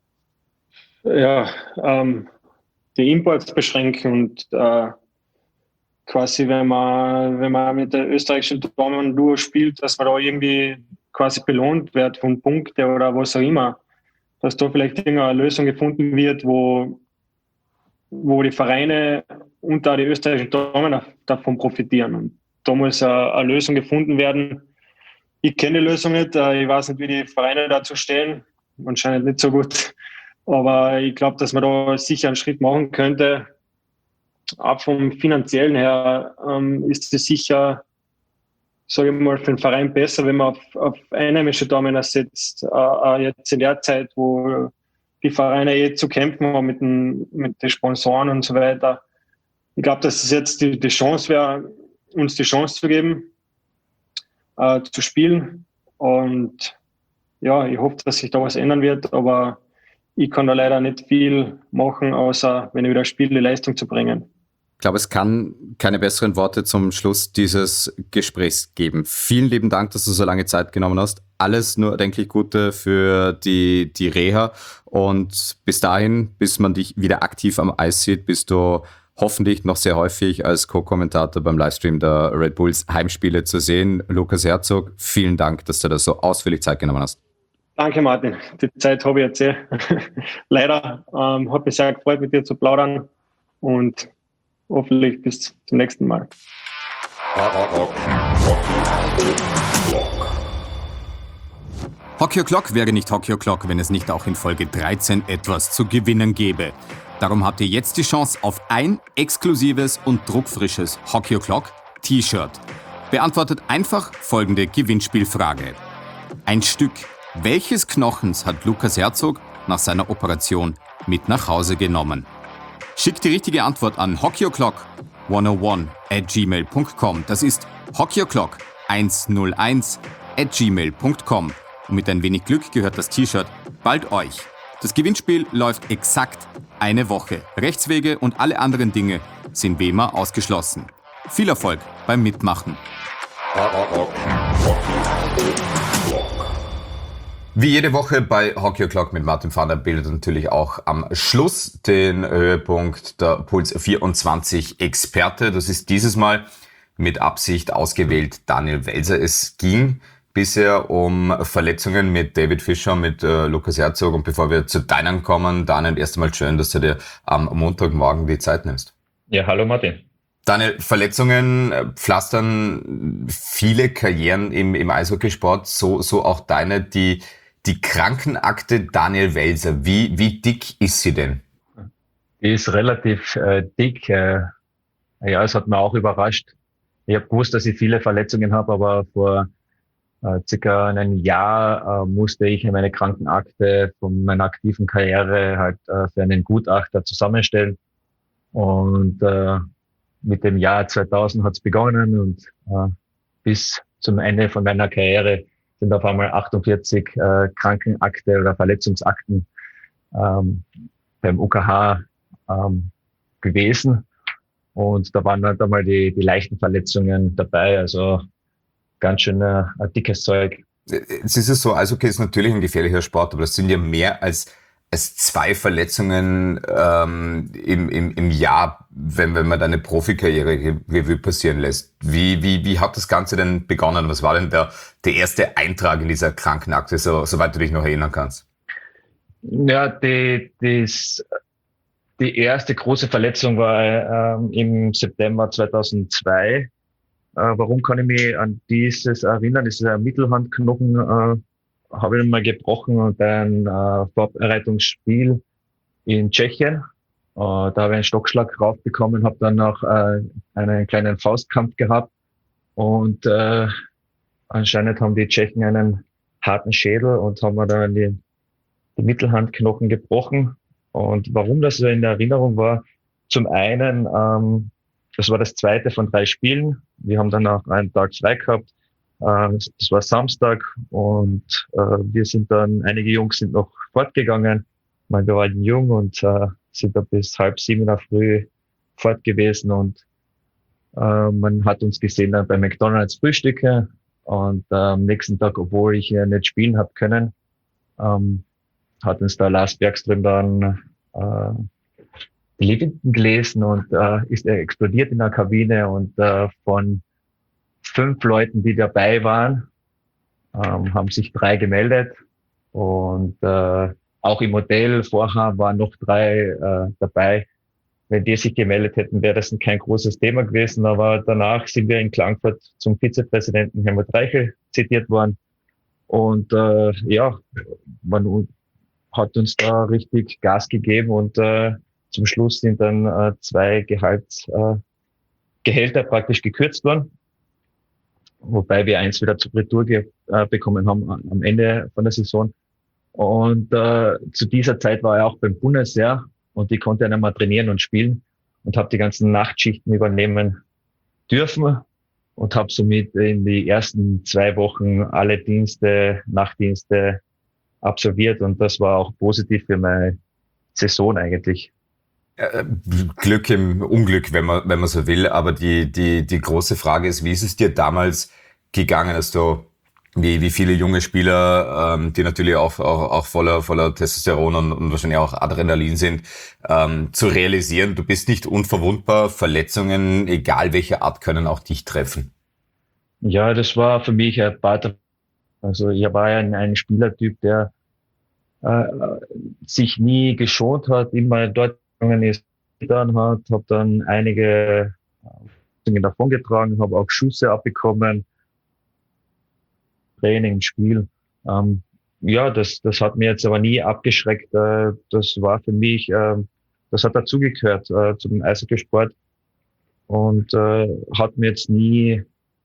Ja, ähm, die Imports beschränken und äh, quasi, wenn man, wenn man mit der österreichischen Damen Duo spielt, dass man da irgendwie quasi belohnt wird von Punkte oder was auch immer. Dass da vielleicht irgendeine Lösung gefunden wird, wo, wo die Vereine und auch die österreichischen Damen davon profitieren. Und da muss eine, eine Lösung gefunden werden. Ich kenne die Lösung nicht, ich weiß nicht, wie die Vereine dazu stehen. Anscheinend nicht so gut. Aber ich glaube, dass man da sicher einen Schritt machen könnte. Auch vom Finanziellen her ähm, ist es sicher, sage ich mal, für den Verein besser, wenn man auf, auf einheimische Damen setzt. Äh, jetzt in der Zeit, wo die Vereine eh zu kämpfen haben mit den, mit den Sponsoren und so weiter. Ich glaube, dass es jetzt die, die Chance wäre, uns die Chance zu geben, äh, zu spielen. Und ja, ich hoffe, dass sich da was ändern wird, aber ich kann da leider nicht viel machen, außer wenn ich wieder spiele, die Leistung zu bringen. Ich glaube, es kann keine besseren Worte zum Schluss dieses Gesprächs geben. Vielen lieben Dank, dass du so lange Zeit genommen hast. Alles nur erdenklich Gute für die, die Reha. Und bis dahin, bis man dich wieder aktiv am Eis sieht, bist du hoffentlich noch sehr häufig als Co-Kommentator beim Livestream der Red Bulls Heimspiele zu sehen. Lukas Herzog, vielen Dank, dass du da so ausführlich Zeit genommen hast. Danke, Martin. Die Zeit habe ich jetzt eh. Leider. Ähm, hat mich sehr gefreut, mit dir zu plaudern. Und hoffentlich bis zum nächsten Mal. Hockey O'Clock wäre nicht Hockey O'Clock, wenn es nicht auch in Folge dreizehn etwas zu gewinnen gäbe. Darum habt ihr jetzt die Chance auf ein exklusives und druckfrisches Hockey O'Clock T-Shirt. Beantwortet einfach folgende Gewinnspielfrage. Ein Stück welches Knochens hat Lukas Herzog nach seiner Operation mit nach Hause genommen? Schickt die richtige Antwort an hockeyoclock hundertundeins at gmail punkt com. Das ist hockeyoclock hunderteins at gmail punkt com. Und mit ein wenig Glück gehört das T-Shirt bald euch. Das Gewinnspiel läuft exakt eine Woche. Rechtswege und alle anderen Dinge sind wie immer ausgeschlossen. Viel Erfolg beim Mitmachen. Wie jede Woche bei Hockey O'Clock mit Martin Pfanner bildet natürlich auch am Schluss den Höhepunkt der Puls vierundzwanzig Experte. Das ist dieses Mal mit Absicht ausgewählt Daniel Welser. Es ging bisher um Verletzungen mit David Fischer, mit äh, Lukas Herzog. Und bevor wir zu deinen kommen, Daniel, erst einmal schön, dass du dir am Montagmorgen die Zeit nimmst. Ja, hallo Martin. Daniel, Verletzungen pflastern viele Karrieren im, im Eishockeysport, so, so auch deine. Die Die Krankenakte Daniel Welser, wie, wie dick ist sie denn? Die ist relativ äh, dick. Äh, ja, es hat mich auch überrascht. Ich habe gewusst, dass ich viele Verletzungen habe, aber vor äh, circa einem Jahr äh, musste ich meine Krankenakte von meiner aktiven Karriere halt äh, für einen Gutachter zusammenstellen. Und äh, mit dem Jahr zweitausend hat es begonnen und äh, bis zum Ende von meiner Karriere sind auf einmal achtundvierzig äh, Krankenakte oder Verletzungsakten ähm, beim U K H ähm, gewesen. Und da waren halt einmal die, die leichten Verletzungen dabei. Also ganz schön äh, ein dickes Zeug. Es ist ja so, Eishockey ist natürlich ein gefährlicher Sport, aber das sind ja mehr als als zwei Verletzungen ähm, im, im, im Jahr, wenn, wenn man deine Profikarriere Revue passieren lässt. Wie, wie, wie hat das Ganze denn begonnen? Was war denn der, der erste Eintrag in dieser Krankenakte, so, soweit du dich noch erinnern kannst? Ja, die, die, die erste große Verletzung war ähm, im September zweitausendzwei. Äh, warum kann ich mich an dieses erinnern? Das ist ein Mittelhandknochen, äh, habe ich mal gebrochen bei einem äh, Vorbereitungsspiel in Tschechien. Äh, da habe ich einen Stockschlag raufbekommen, habe dann noch äh, einen kleinen Faustkampf gehabt und äh, anscheinend haben die Tschechen einen harten Schädel und haben mir dann die, die Mittelhandknochen gebrochen. Und warum das so in der Erinnerung war, zum einen, ähm, das war das zweite von drei Spielen. Wir haben dann auch einen Tag frei gehabt. Das war Samstag und äh, wir sind dann, einige Jungs sind noch fortgegangen. Ich meine, wir waren jung und äh, sind da bis halb sieben in der Früh fort gewesen und äh, man hat uns gesehen dann bei McDonald's Frühstücke und äh, am nächsten Tag, obwohl ich ja nicht spielen habe können, ähm, hat uns da Lars Bergström dann äh, die Leviten gelesen und äh, ist er explodiert in der Kabine und äh, von fünf Leuten, die dabei waren, ähm, haben sich drei gemeldet und äh, auch im Hotel vorher waren noch drei äh, dabei. Wenn die sich gemeldet hätten, wäre das kein großes Thema gewesen, aber danach sind wir in Klagenfurt zum Vizepräsidenten Helmut Reichel zitiert worden und äh, ja, man hat uns da richtig Gas gegeben und äh, zum Schluss sind dann äh, zwei Gehaltsgehälter äh, praktisch gekürzt worden. Wobei wir eins wieder zur Retour ge- äh, bekommen haben am Ende von der Saison. Und äh, zu dieser Zeit war er auch beim Bundesheer und ich konnte einmal trainieren und spielen und habe die ganzen Nachtschichten übernehmen dürfen und habe somit in die ersten zwei Wochen alle Dienste, Nachtdienste absolviert und das war auch positiv für meine Saison eigentlich. Glück im Unglück, wenn man, wenn man so will. Aber die, die, die große Frage ist, wie ist es dir damals gegangen, dass du, wie, wie viele junge Spieler, ähm, die natürlich auch, auch, auch voller, voller Testosteron und, und wahrscheinlich auch Adrenalin sind, ähm, zu realisieren, du bist nicht unverwundbar, Verletzungen, egal welche Art, können auch dich treffen. Ja, das war für mich ein Part. Also ich war ja ein, ein Spielertyp, der äh, sich nie geschont hat, immer dort ist getan hat, habe dann einige Dinge davongetragen, habe auch Schüsse abbekommen, Training im Spiel. Ähm, ja, das, das hat mir jetzt aber nie abgeschreckt. Äh, das war für mich, äh, das hat dazugehört äh, zum Eishockeysport und äh, hat mir jetzt nie,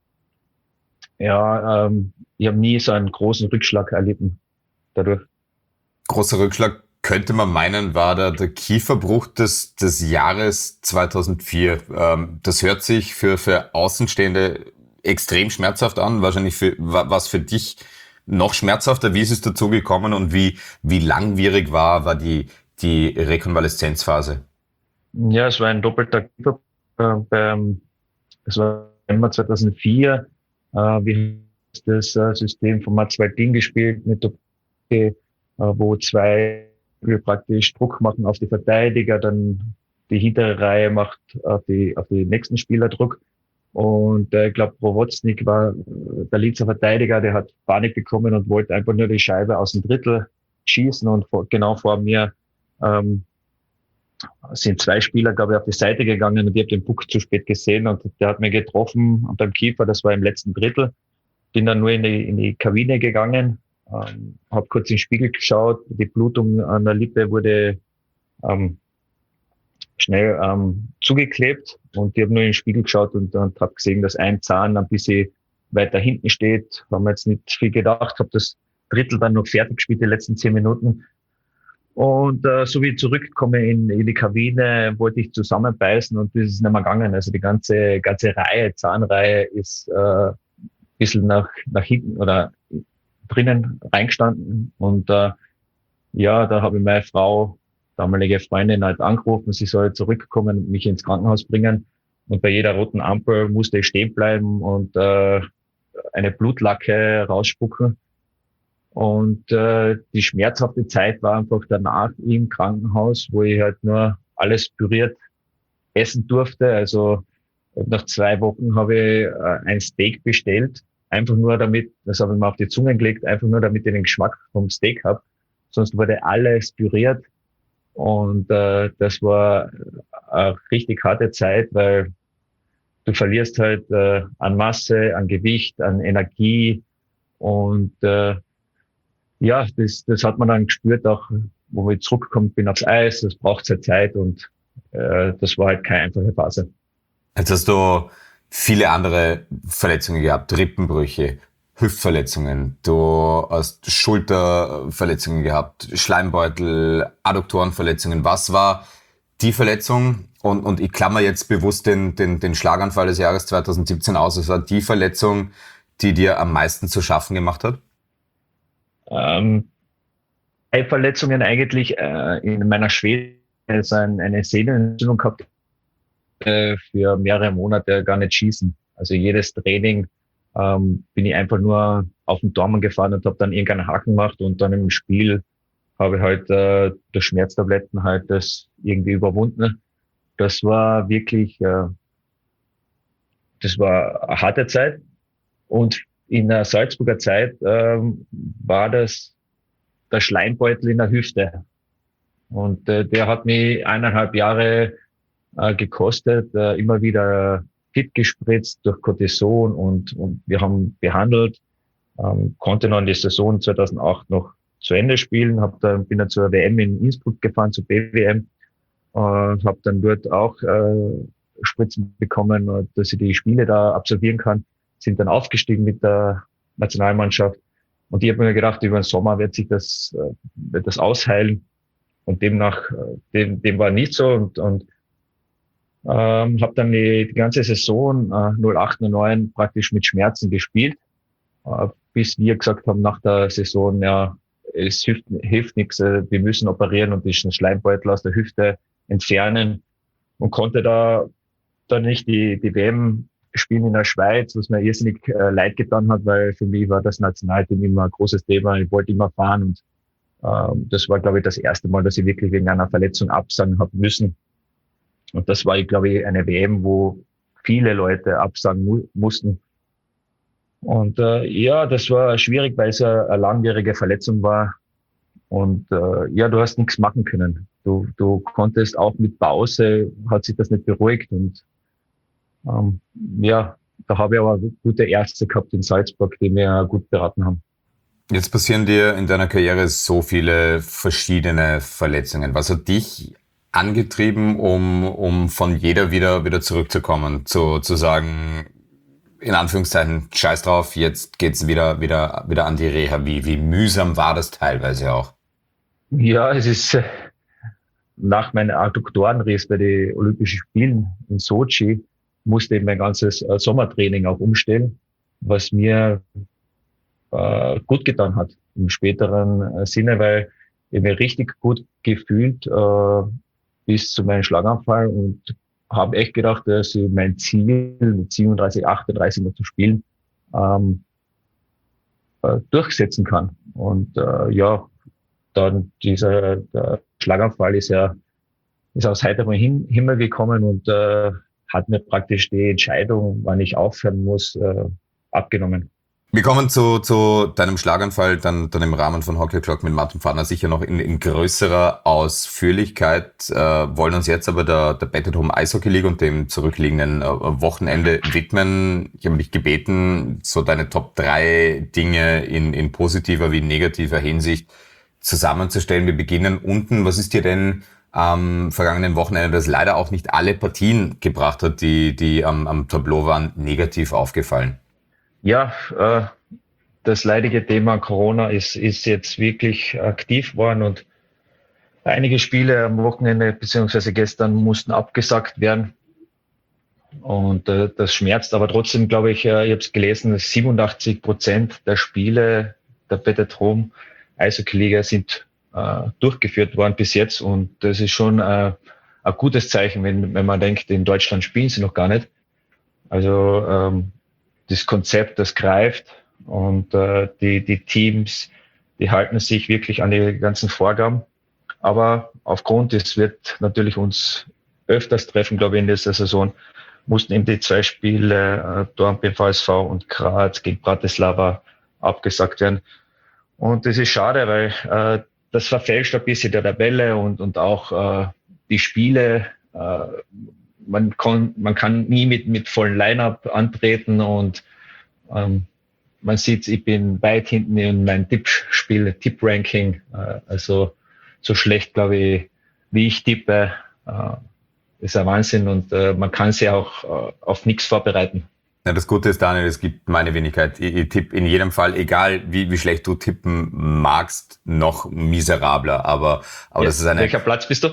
ja, ähm, ich habe nie so einen großen Rückschlag erlitten dadurch. Großer Rückschlag. Könnte man meinen, war da der Kieferbruch des, des Jahres zweitausendvier. Ähm, das hört sich für, für Außenstehende extrem schmerzhaft an. Wahrscheinlich für, was für dich noch schmerzhafter. Wie ist es dazu gekommen und wie, wie langwierig war, war die, die Rekonvaleszenzphase? Ja, es war ein doppelter Kieferbruch. Äh, beim, es war immer zweitausendvier. Äh, wir haben das äh, System von Mats Waldin gespielt mit der, äh, wo zwei wir praktisch Druck machen auf die Verteidiger, dann die hintere Reihe macht auf die, auf die nächsten Spieler Druck. Und äh, ich glaube, Prowotznik war der Linzer Verteidiger, der hat Panik bekommen und wollte einfach nur die Scheibe aus dem Drittel schießen. Und vor, genau vor mir ähm, sind zwei Spieler, glaube ich, auf die Seite gegangen und ich habe den Puck zu spät gesehen und der hat mir getroffen und beim Kiefer, das war im letzten Drittel. Bin dann nur in die, in die Kabine gegangen. Ähm, habe kurz in den Spiegel geschaut, die Blutung an der Lippe wurde ähm, schnell ähm, zugeklebt und ich habe nur in den Spiegel geschaut und, und habe gesehen, dass ein Zahn ein bisschen weiter hinten steht. Haben jetzt nicht viel gedacht, habe das Drittel dann noch fertig gespielt, die letzten zehn Minuten. Und äh, so wie ich zurückkomme in, in die Kabine, wollte ich zusammenbeißen und das ist nicht mehr gegangen. Also die ganze ganze Reihe, Zahnreihe ist äh, ein bisschen nach, nach hinten oder drinnen reingestanden und äh, ja, da habe ich meine Frau damalige Freundin hat angerufen, sie soll zurückkommen und mich ins Krankenhaus bringen. Und bei jeder roten Ampel musste ich stehen bleiben und äh, eine Blutlacke rausspucken. Und äh, die schmerzhafte Zeit war einfach danach im Krankenhaus, wo ich halt nur alles püriert essen durfte. Also nach zwei Wochen habe ich äh, ein Steak bestellt, einfach nur damit, das habe ich mir auf die Zunge gelegt, einfach nur damit ich den Geschmack vom Steak habe. Sonst wurde alles püriert. Und äh, das war eine richtig harte Zeit, weil du verlierst halt äh, an Masse, an Gewicht, an Energie. Und äh, ja, das, das hat man dann gespürt, auch wo ich zurückgekommen bin aufs Eis. Das braucht halt Zeit und äh, das war halt keine einfache Phase. Jetzt hast du viele andere Verletzungen gehabt, Rippenbrüche, Hüftverletzungen, du hast Schulterverletzungen gehabt, Schleimbeutel, Adduktorenverletzungen. Was war die Verletzung? Und, und ich klammer jetzt bewusst den, den, den Schlaganfall des Jahres zwanzig siebzehn aus. Es war die Verletzung, die dir am meisten zu schaffen gemacht hat? Ähm, drei Verletzungen eigentlich. Äh, in meiner Schwede ist ein, eine Sehnenentzündung gehabt, äh, für mehrere Monate gar nicht schießen. Also jedes Training ähm, bin ich einfach nur auf den Daumen gefahren und habe dann irgendeinen Haken gemacht und dann im Spiel habe ich halt äh, durch Schmerztabletten halt das irgendwie überwunden. Das war wirklich, äh, das war eine harte Zeit. Und in der Salzburger Zeit ähm, war das der Schleimbeutel in der Hüfte. Und äh, der hat mich eineinhalb Jahre äh, gekostet, äh, immer wieder fit gespritzt durch Cortison und, und wir haben behandelt, ähm, konnte dann die Saison zweitausendacht noch zu Ende spielen, hab dann, bin dann zur W M in Innsbruck gefahren, zur B W M, äh, habe dann dort auch äh, Spritzen bekommen, dass ich die Spiele da absolvieren kann, sind dann aufgestiegen mit der Nationalmannschaft und ich habe mir gedacht, über den Sommer wird sich das, äh, wird das ausheilen und demnach, äh, dem, dem war nicht so und, und ähm, habe dann die, die ganze Saison äh, null acht null neun praktisch mit Schmerzen gespielt, äh, bis wir gesagt haben nach der Saison, ja, es hilft, hilft nichts, äh, wir müssen operieren und diesen Schleimbeutel aus der Hüfte entfernen und konnte da dann nicht die, die W M spielen in der Schweiz, was mir irrsinnig äh, leid getan hat, weil für mich war das Nationalteam immer ein großes Thema, ich wollte immer fahren und ähm, das war, glaube ich, das erste Mal, dass ich wirklich wegen einer Verletzung absagen habe müssen. Und das war, glaube ich, eine W M, wo viele Leute absagen mu- mussten. Und äh, ja, das war schwierig, weil es eine, eine langjährige Verletzung war. Und äh, ja, du hast nichts machen können. Du, du konntest auch mit Pause, hat sich das nicht beruhigt. Und ähm, ja, da habe ich aber gute Ärzte gehabt in Salzburg, die mir gut beraten haben. Jetzt passieren dir in deiner Karriere so viele verschiedene Verletzungen. Was hat dich angetrieben, um, um von jeder wieder, wieder zurückzukommen, zu, zu sagen, in Anführungszeichen, scheiß drauf, jetzt geht's wieder, wieder, wieder an die Reha. Wie, wie mühsam war das teilweise auch? Ja, es ist äh, nach meinem Adduktorenriss bei den Olympischen Spielen in Sochi musste ich mein ganzes äh, Sommertraining auch umstellen, was mir äh, gut getan hat im späteren äh, Sinne, weil ich mich richtig gut gefühlt äh, bis zu meinem Schlaganfall und habe echt gedacht, dass ich mein Ziel mit siebenunddreißig, achtunddreißig noch zu spielen ähm, äh, durchsetzen kann. Und äh, ja, dann dieser der Schlaganfall ist ja ist aus heiterem Hin- Himmel gekommen und äh, hat mir praktisch die Entscheidung, wann ich aufhören muss, äh, abgenommen. Wir kommen zu, zu deinem Schlaganfall dann, dann im Rahmen von Hockey O'Clock mit Martin Pfanner sicher noch in, in größerer Ausführlichkeit, äh, wollen uns jetzt aber der, der Bet at Home Eishockey League und dem zurückliegenden äh, Wochenende widmen. Ich habe dich gebeten, so deine Top drei Dinge in, in positiver wie negativer Hinsicht zusammenzustellen. Wir beginnen unten. Was ist dir denn am vergangenen Wochenende, das leider auch nicht alle Partien gebracht hat, die, die am, am Tableau waren, negativ aufgefallen? Ja, äh, das leidige Thema Corona ist, ist jetzt wirklich aktiv worden und einige Spiele am Wochenende beziehungsweise gestern mussten abgesagt werden. Und äh, das schmerzt, aber trotzdem glaube ich, äh, ich habe es gelesen, siebenundachtzig Prozent der Spiele der Bet at Home Eishockey-Liga sind äh, durchgeführt worden bis jetzt. Und das ist schon äh, ein gutes Zeichen, wenn, wenn man denkt, in Deutschland spielen sie noch gar nicht. Also ähm, das Konzept, das greift und äh, die, die Teams, die halten sich wirklich an die ganzen Vorgaben. Aber aufgrund, es wird natürlich uns öfters treffen, glaube ich, in dieser Saison, mussten eben die zwei Spiele, äh, Dorn beim V S V und Graz gegen Bratislava, abgesagt werden. Und das ist schade, weil äh, das verfälscht ein bisschen der Tabelle und, und auch äh, die Spiele. Äh, man, kann, man kann nie mit, mit vollen Line-Up antreten und ähm, man sieht, ich bin weit hinten in meinem Tippspiel, Tipp-Ranking. Äh, also so schlecht, glaube ich, wie ich tippe, äh, ist ein Wahnsinn und äh, man kann sich auch äh, auf nichts vorbereiten. Ja, das Gute ist, Daniel, es gibt meine Wenigkeit. Ich, ich tippe in jedem Fall, egal wie, wie schlecht du tippen magst, noch miserabler. Aber, aber ja, das ist eine. Welcher Platz bist du?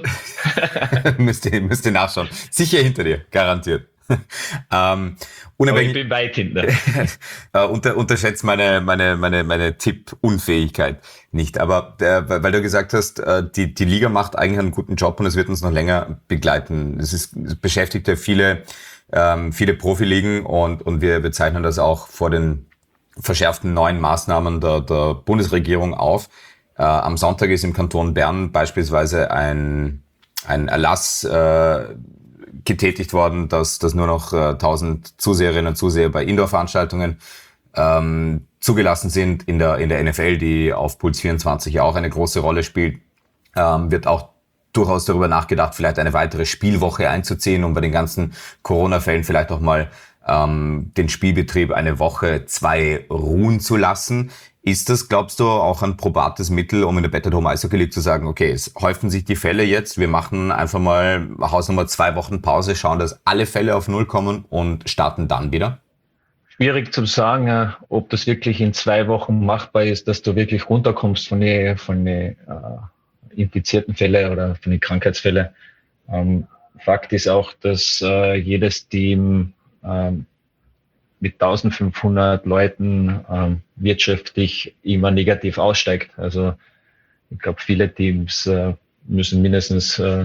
müsst ihr, müsst ihr nachschauen. Sicher hinter dir, garantiert. ähm, unabhängig, Aber ich bin weit hinten. äh, unter, unterschätzt meine, meine, meine, meine Tippunfähigkeit nicht. Aber äh, weil du gesagt hast, äh, die, die Liga macht eigentlich einen guten Job und es wird uns noch länger begleiten. Es ist, es beschäftigt ja viele, ähm, viele Profiligen und, und wir bezeichnen das auch vor den verschärften neuen Maßnahmen der, der Bundesregierung auf. Äh, am Sonntag ist im Kanton Bern beispielsweise ein, ein Erlass äh, getätigt worden, dass, dass nur noch äh, tausend Zuseherinnen und Zuseher bei Indoor-Veranstaltungen ähm, zugelassen sind. In der, in der N F L, die auf Puls vierundzwanzig ja auch eine große Rolle spielt, ähm, wird auch durchaus darüber nachgedacht, vielleicht eine weitere Spielwoche einzuziehen, um bei den ganzen Corona-Fällen vielleicht auch mal ähm, den Spielbetrieb eine Woche, zwei ruhen zu lassen. Ist das, glaubst du, auch ein probates Mittel, um in der Better Home Eishockey League zu sagen, okay, es häufen sich die Fälle jetzt, wir machen einfach mal Hausnummer zwei Wochen Pause, schauen, dass alle Fälle auf Null kommen und starten dann wieder? Schwierig zu sagen, ob das wirklich in zwei Wochen machbar ist, dass du wirklich runterkommst von den, von den äh, infizierten Fällen oder von den Krankheitsfällen. Ähm, Fakt ist auch, dass äh, jedes Team ähm, mit eintausendfünfhundert Leuten ähm, wirtschaftlich immer negativ aussteigt. Also ich glaube, viele Teams äh, müssen mindestens äh,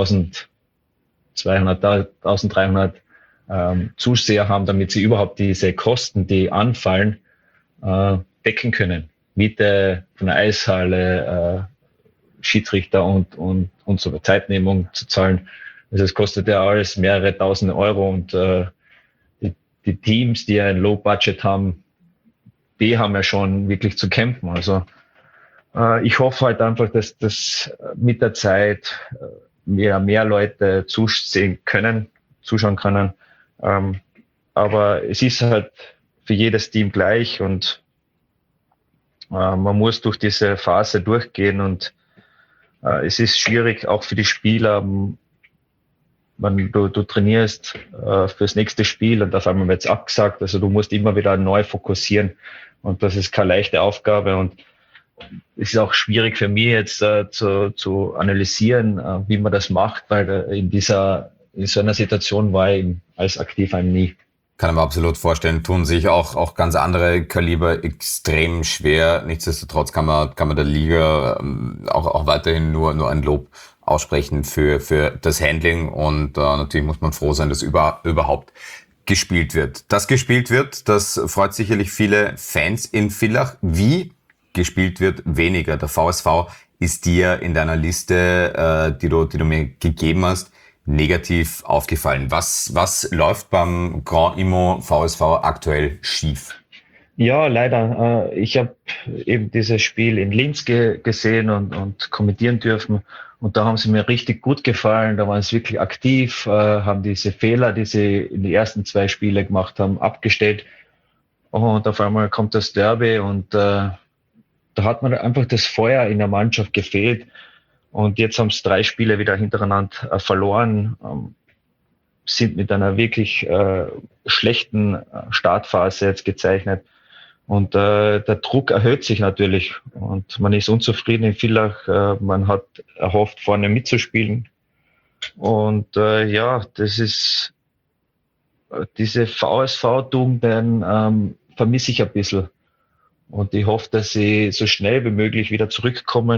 eintausendzweihundert, eintausenddreihundert ähm, Zuseher haben, damit sie überhaupt diese Kosten, die anfallen, äh, decken können. Miete von der Eishalle, äh, Schiedsrichter und, und, und so Zeitnehmung zu zahlen. Also es kostet ja alles mehrere tausend Euro und äh, die Teams, die ein Low Budget haben, die haben ja schon wirklich zu kämpfen. Also äh, ich hoffe halt einfach, dass das mit der Zeit äh, mehr, mehr Leute zusehen können, zuschauen können. Ähm, aber es ist halt für jedes Team gleich und äh, man muss durch diese Phase durchgehen und äh, es ist schwierig, auch für die Spieler. Man, du, du trainierst äh, fürs nächste Spiel und auf einmal wird es abgesagt. Also du musst immer wieder neu fokussieren und das ist keine leichte Aufgabe und es ist auch schwierig für mich jetzt äh, zu, zu analysieren, äh, wie man das macht, weil äh, in dieser in so einer Situation war ich als Aktiver nie. Kann ich mir absolut vorstellen, tun sich auch, auch ganz andere Kaliber extrem schwer. Nichtsdestotrotz kann man, kann man der Liga ähm, auch, auch weiterhin nur, nur ein Lob aussprechen für, für das Handling und äh, natürlich muss man froh sein, dass über, überhaupt gespielt wird. Dass gespielt wird, das freut sicherlich viele Fans in Villach. Wie gespielt wird, weniger. Der V S V ist dir in deiner Liste, äh, die du, die du mir gegeben hast, negativ aufgefallen. Was, was läuft beim Grand Immo V S V aktuell schief? Ja, leider. Ich habe eben dieses Spiel in Linz ge- gesehen und, und kommentieren dürfen. Und da haben sie mir richtig gut gefallen. Da waren sie wirklich aktiv, äh, haben diese Fehler, die sie in die ersten zwei Spiele gemacht haben, abgestellt. Und auf einmal kommt das Derby und äh, da hat man einfach das Feuer in der Mannschaft gefehlt. Und jetzt haben sie drei Spiele wieder hintereinander äh, verloren, ähm, sind mit einer wirklich äh, schlechten Startphase jetzt gezeichnet. Und äh, der Druck erhöht sich natürlich und man ist unzufrieden in Villach. Äh, man hat erhofft, vorne mitzuspielen. Und äh, ja, das ist äh, diese V S V-Tugenden ähm, vermisse ich ein bisschen. Und ich hoffe, dass sie so schnell wie möglich wieder zurückkommen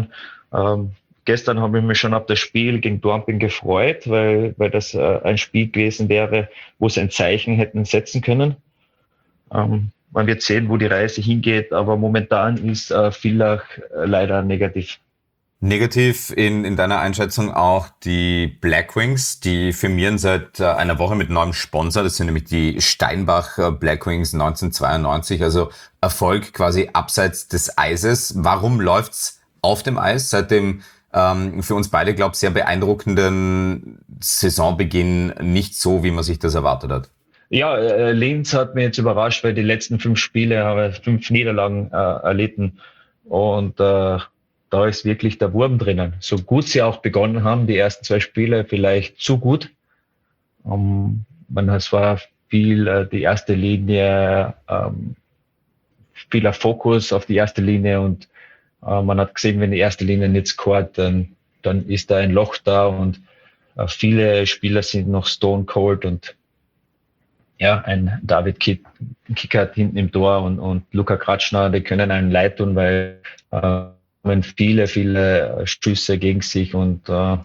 Ähm, gestern habe ich mich schon auf das Spiel gegen Dornbirn gefreut, weil, weil das äh, ein Spiel gewesen wäre, wo sie ein Zeichen hätten setzen können. Ähm, man wird sehen, wo die Reise hingeht, aber momentan ist äh, Villach äh, leider negativ. Negativ in, in deiner Einschätzung auch die Blackwings, die firmieren seit äh, einer Woche mit neuem Sponsor. Das sind nämlich die Steinbach äh, Blackwings neunzehnhundertzweiundneunzig, also Erfolg quasi abseits des Eises. Warum läuft's auf dem Eis seit dem ähm, für uns beide, glaube ich, sehr beeindruckenden Saisonbeginn nicht so, wie man sich das erwartet hat? Ja, äh, Linz hat mich jetzt überrascht, weil die letzten fünf Spiele haben fünf Niederlagen äh, erlitten und äh, da ist wirklich der Wurm drinnen. So gut sie auch begonnen haben, die ersten zwei Spiele vielleicht zu gut. Um, man, es war viel äh, die erste Linie, ähm, vieler Fokus auf die erste Linie und äh, man hat gesehen, wenn die erste Linie nicht scoret, dann, dann ist da ein Loch da und äh, viele Spieler sind noch stone cold und ja, ein David Kickert hinten im Tor und, und Luka Kratschner, die können einen leid tun, weil äh, viele, viele Schüsse gegen sich und äh,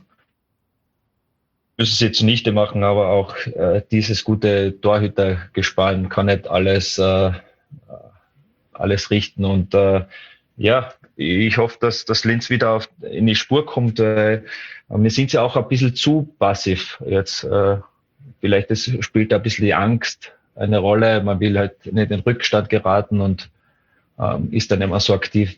müssen sie zunichte machen, aber auch äh, dieses gute Torhütergespann kann nicht alles, äh, alles richten und äh, ja, ich hoffe, dass, dass Linz wieder auf, in die Spur kommt. Äh, wir sind ja auch ein bisschen zu passiv jetzt. Äh, vielleicht das spielt ein bisschen die Angst eine Rolle. Man will halt nicht in den Rückstand geraten und ähm, ist dann immer so aktiv.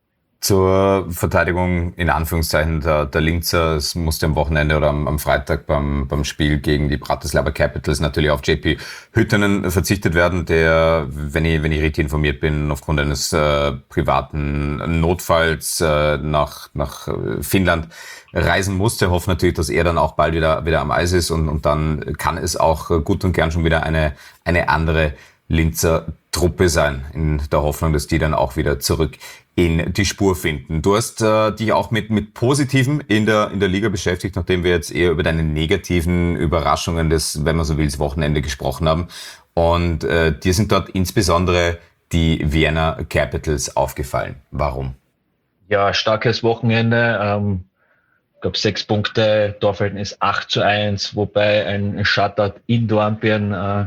Zur Verteidigung in Anführungszeichen der, der Linzer, es musste am Wochenende oder am, am Freitag beim, beim Spiel gegen die Bratislava Capitals natürlich auf J P Hüttinen verzichtet werden, der, wenn ich, wenn ich richtig informiert bin, aufgrund eines äh, privaten Notfalls äh, nach, nach Finnland reisen musste. Hoffe natürlich, dass er dann auch bald wieder, wieder am Eis ist und, und dann kann es auch gut und gern schon wieder eine, eine andere Linzer Truppe sein, in der Hoffnung, dass die dann auch wieder zurück in die Spur finden. Du hast äh, dich auch mit mit Positiven in der in der Liga beschäftigt, nachdem wir jetzt eher über deine negativen Überraschungen des, wenn man so will, des Wochenende gesprochen haben. Und äh, dir sind dort insbesondere die Vienna Capitals aufgefallen. Warum? Ja, starkes Wochenende. Ähm, ich glaube sechs Punkte, Torverhältnis acht zu eins, wobei ein Shutout in Dornbirn äh,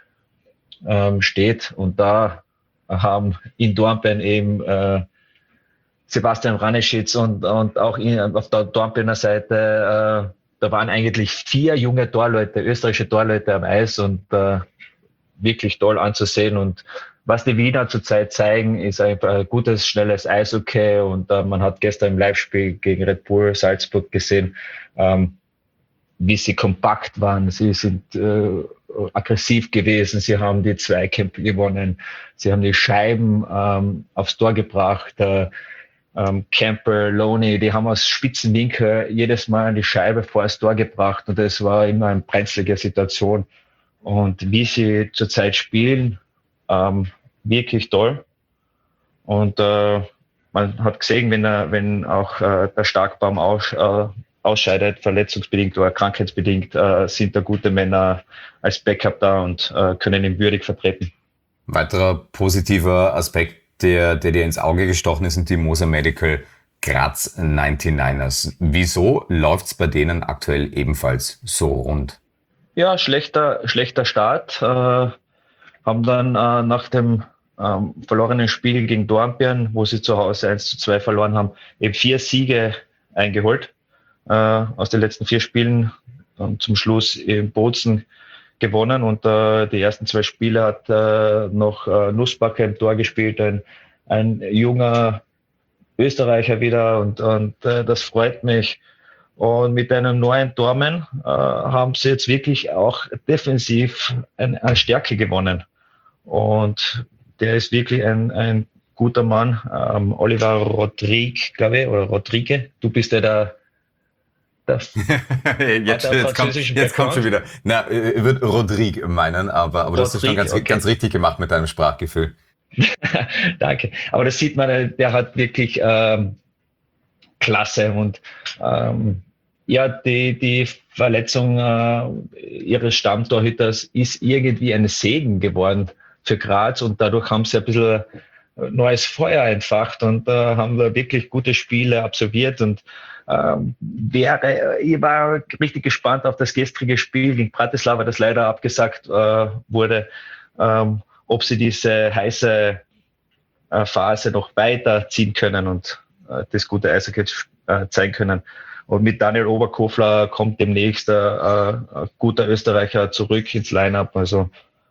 ähm, steht. Und da haben in Dornbirn eben äh, Sebastian Ranischitz und, und auch in, auf der Dornbirner Seite, äh, da waren eigentlich vier junge Torleute, österreichische Torleute am Eis und äh, wirklich toll anzusehen. Und was die Wiener zurzeit zeigen, ist einfach ein gutes, schnelles Eishockey und äh, man hat gestern im Live-Spiel gegen Red Bull Salzburg gesehen, ähm, wie sie kompakt waren. Sie sind äh, aggressiv gewesen, sie haben die Zweikämpfe gewonnen, sie haben die Scheiben ähm, aufs Tor gebracht. Äh, ähm, Camper, Loney, die haben aus Spitzenwinkel jedes Mal die Scheibe vor das Tor gebracht und es war immer eine brenzlige Situation. Und wie sie zurzeit spielen, ähm, wirklich toll. Und äh, man hat gesehen, wenn er, wenn auch äh, der Starkbaum aus, äh, ausscheidet, verletzungsbedingt oder krankheitsbedingt, äh, sind da gute Männer als Backup da und äh, können ihn würdig vertreten. Weiterer positiver Aspekt, der, der dir ins Auge gestochen ist, sind die Moser Medical Graz neunundneunzigers. Wieso läuft's bei denen aktuell ebenfalls so rund? Ja, schlechter, schlechter Start. Äh, haben dann äh, nach dem ähm, verlorenen Spiel gegen Dornbirn, wo sie zu Hause eins zu zwei verloren haben, eben vier Siege eingeholt äh, aus den letzten vier Spielen und zum Schluss in Bozen gewonnen und äh, die ersten zwei Spiele hat äh, noch äh, Nussbacher im Tor gespielt, ein, ein junger Österreicher wieder und, und äh, das freut mich. Und mit einem neuen Tormann äh, haben sie jetzt wirklich auch defensiv eine, eine Stärke gewonnen. Und der ist wirklich ein, ein guter Mann. Ähm, Oliver Rodrigue, glaube ich, oder Rodrigue. Du bist ja der, der, jetzt der jetzt, kommt, jetzt kommt schon wieder. Na, ich würde Rodrigue meinen, aber, aber das hast du schon ganz, okay. ganz richtig gemacht mit deinem Sprachgefühl. Danke. Aber das sieht man, der hat wirklich ähm, Klasse und ähm, ja, die, die Verletzung äh, ihres Stammtorhüters ist irgendwie ein Segen geworden für Graz und dadurch haben sie ein bisschen neues Feuer entfacht und äh, haben da wirklich gute Spiele absolviert und ähm, wäre, ich war richtig gespannt auf das gestrige Spiel gegen Bratislava, das leider abgesagt äh, wurde, ähm, ob sie diese heiße äh, Phase noch weiterziehen können und äh, das gute Eishockey äh, zeigen können. Und mit Daniel Oberkofler kommt demnächst äh, ein guter Österreicher zurück ins Line-Up. Also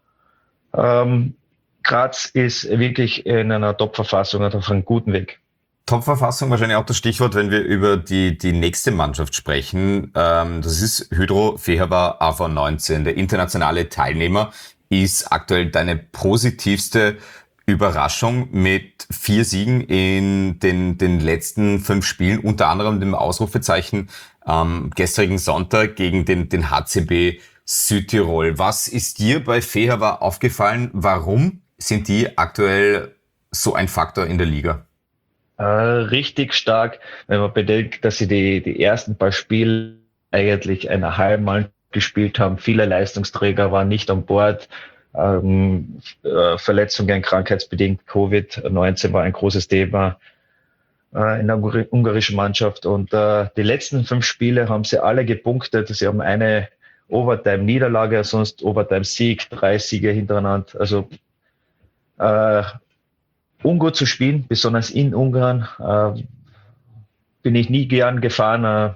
ähm, Graz ist wirklich in einer Top-Verfassung und auf einem guten Weg. Top-Verfassung wahrscheinlich auch das Stichwort, wenn wir über die die nächste Mannschaft sprechen. Ähm, das ist Hydro Fehervar A V neunzehn. Der internationale Teilnehmer ist aktuell deine positivste Überraschung mit vier Siegen in den den letzten fünf Spielen, unter anderem dem Ausrufezeichen am gestrigen Sonntag gegen den den H C B Südtirol. Was ist dir bei Fehervar aufgefallen? Warum sind die aktuell so ein Faktor in der Liga? Äh, richtig stark, wenn man bedenkt, dass sie die, die ersten paar Spiele eigentlich eine halbe gespielt haben. Viele Leistungsträger waren nicht an Bord. Ähm, äh, Verletzungen, krankheitsbedingt, Covid neunzehn war ein großes Thema äh, in der ungarischen Mannschaft. Und äh, die letzten fünf Spiele haben sie alle gepunktet. Sie haben eine Overtime-Niederlage, sonst Overtime-Sieg, drei Siege hintereinander. Also äh, ungut zu spielen, besonders in Ungarn. Äh, bin ich nie gern gefahren. Äh,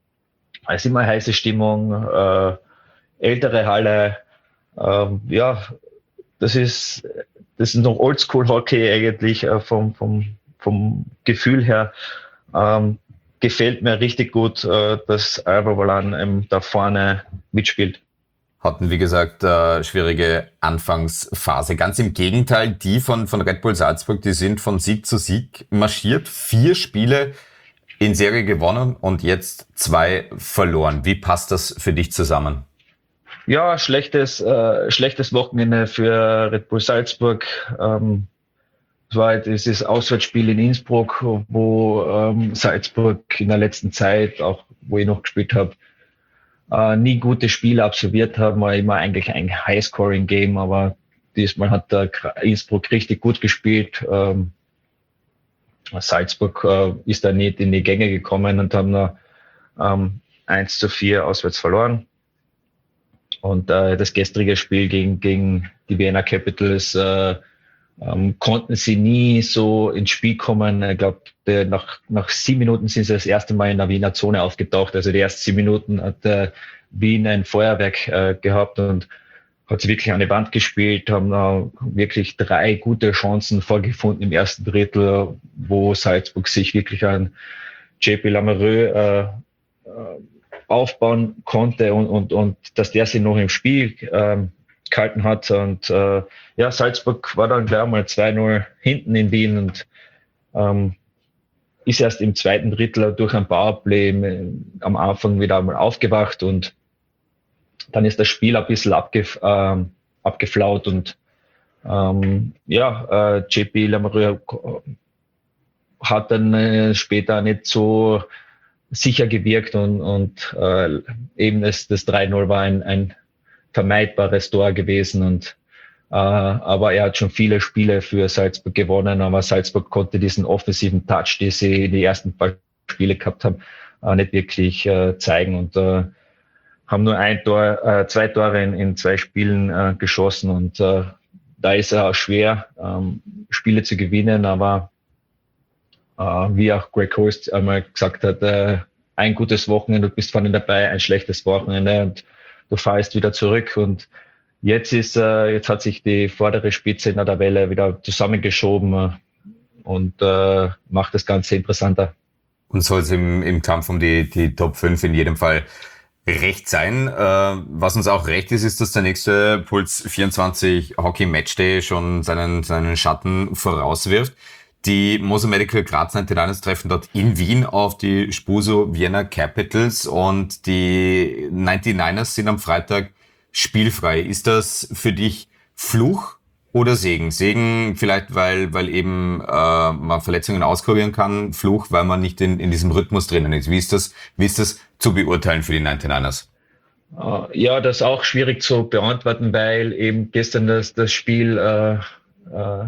es ist immer heiße Stimmung, äh, ältere Halle. Äh, ja, das ist, das ist noch Oldschool-Hockey eigentlich äh, vom, vom, vom Gefühl her. Ähm, gefällt mir richtig gut, äh, dass Alba Volan ähm, da vorne mitspielt. Hatten, wie gesagt, äh, schwierige Anfangsphase. Ganz im Gegenteil, die von, von Red Bull Salzburg, die sind von Sieg zu Sieg marschiert. Vier Spiele in Serie gewonnen und jetzt zwei verloren. Wie passt das für dich zusammen? Ja, schlechtes, äh, schlechtes Wochenende für Red Bull Salzburg. Ähm, es war dieses Auswärtsspiel in Innsbruck, wo ähm, Salzburg in der letzten Zeit, auch wo ich noch gespielt habe, Uh, nie gute Spiele absolviert haben, war immer eigentlich ein High-Scoring-Game, aber diesmal hat der Innsbruck richtig gut gespielt. Ähm, Salzburg äh, ist da nicht in die Gänge gekommen und haben nur ähm, eins zu vier auswärts verloren. Und äh, das gestrige Spiel gegen, gegen die Vienna Capitals äh, ähm, konnten sie nie so ins Spiel kommen. Ich glaube, nach, nach sieben Minuten sind sie das erste Mal in der Wiener Zone aufgetaucht. Also die ersten sieben Minuten hat äh, Wien ein Feuerwerk äh, gehabt und hat sie wirklich an die Wand gespielt, haben äh, wirklich drei gute Chancen vorgefunden im ersten Drittel, wo Salzburg sich wirklich an J P Lamoureux äh, äh, aufbauen konnte und, und, und dass der sie noch im Spiel äh, gehalten hat. Und äh, ja, Salzburg war dann gleich mal zwei null hinten in Wien und ähm, ist erst im zweiten Drittel durch ein Powerplay am Anfang wieder einmal aufgewacht und dann ist das Spiel ein bisschen abgef äh, abgeflaut und ähm, ja, äh, J P Lamoureux hat dann äh, später nicht so sicher gewirkt und, und äh, eben das, das drei null war ein, ein vermeidbares Tor gewesen und äh, aber er hat schon viele Spiele für Salzburg gewonnen, aber Salzburg konnte diesen offensiven Touch, den sie in die ersten paar Spiele gehabt haben, äh, nicht wirklich äh, zeigen und äh, haben nur ein Tor, äh, zwei Tore in, in zwei Spielen äh, geschossen und äh, da ist es auch schwer, ähm, Spiele zu gewinnen, aber äh, wie auch Greg Holst einmal gesagt hat, äh, ein gutes Wochenende, du bist vorne dabei, ein schlechtes Wochenende und du fährst wieder zurück und jetzt ist, äh, jetzt hat sich die vordere Spitze in der Tabelle wieder zusammengeschoben äh, und äh, macht das Ganze interessanter. Und soll es im, im Kampf um die, die Top fünf in jedem Fall recht sein. Äh, was uns auch recht ist, ist, dass der nächste Puls vierundzwanzig Hockey Matchday schon seinen, seinen Schatten vorauswirft. Die Moser Medical Graz neunundneunzig treffen dort in Wien auf die Spuso Vienna Capitals und die neunundneunzigers sind am Freitag spielfrei. Ist das für dich Fluch oder Segen? Segen vielleicht, weil weil eben äh, man Verletzungen auskurieren kann. Fluch, weil man nicht in, in diesem Rhythmus drinnen ist. Wie ist das, wie ist das zu beurteilen für die neunundneunzigers? Ja, das ist auch schwierig zu beantworten, weil eben gestern das, das Spiel äh, äh,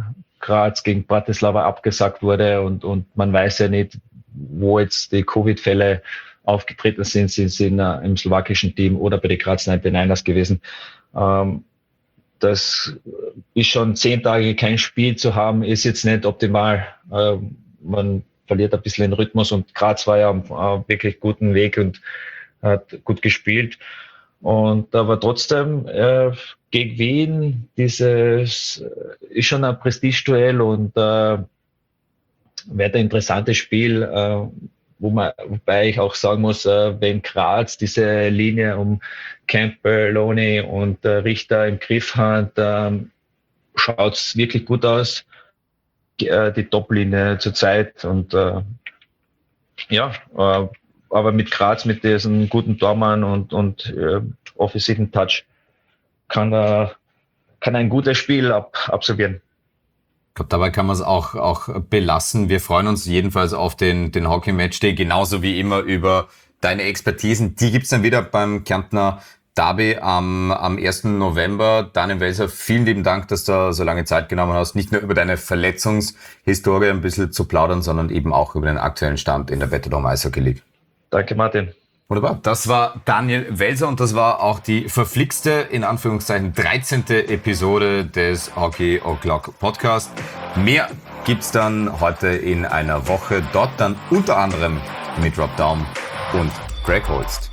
Graz gegen Bratislava abgesagt wurde und, und man weiß ja nicht, wo jetzt die Covid-Fälle aufgetreten sind, sind sie in, uh, im slowakischen Team oder bei den Graz neunundneunzigers gewesen. Ähm, das ist schon zehn Tage kein Spiel zu haben, ist jetzt nicht optimal. Ähm, man verliert ein bisschen den Rhythmus und Graz war ja am uh, wirklich guten Weg und hat gut gespielt. Und aber trotzdem äh, gegen Wien, dieses ist schon ein Prestigeduell und äh, wird ein interessantes Spiel, äh, wo man, wobei ich auch sagen muss, äh, wenn Graz diese Linie um Campbell, Loney und äh, Richter im Griff hat, äh, schaut es wirklich gut aus. Die, äh, die Top-Linie zurzeit und äh, ja, äh, aber mit Graz, mit diesem guten Tormann und, und äh, offensiven Touch kann er kann ein gutes Spiel ab, absolvieren. Ich glaube, dabei kann man es auch, auch belassen. Wir freuen uns jedenfalls auf den, den Hockey-Matchday, genauso wie immer über deine Expertisen. Die gibt's dann wieder beim Kärntner Derby am, am ersten November. Daniel Welser, vielen lieben Dank, dass du so lange Zeit genommen hast, nicht nur über deine Verletzungshistorie ein bisschen zu plaudern, sondern eben auch über den aktuellen Stand in der Betterdorf Eishockey League. Danke, Martin. Wunderbar. Das war Daniel Welser und das war auch die verflixte, in Anführungszeichen, dreizehnte Episode des Hockey O'Clock Podcast. Mehr gibt's dann heute in einer Woche. Dort dann unter anderem mit Rob Daum und Greg Holst.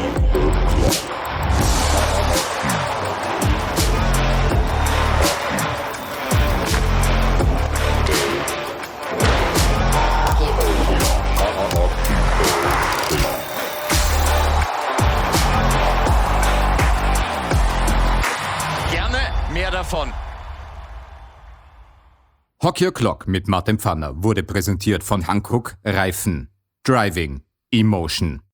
Davon. Hockey O'Clock mit Martin Pfanner wurde präsentiert von Hankook Reifen. Driving Emotion.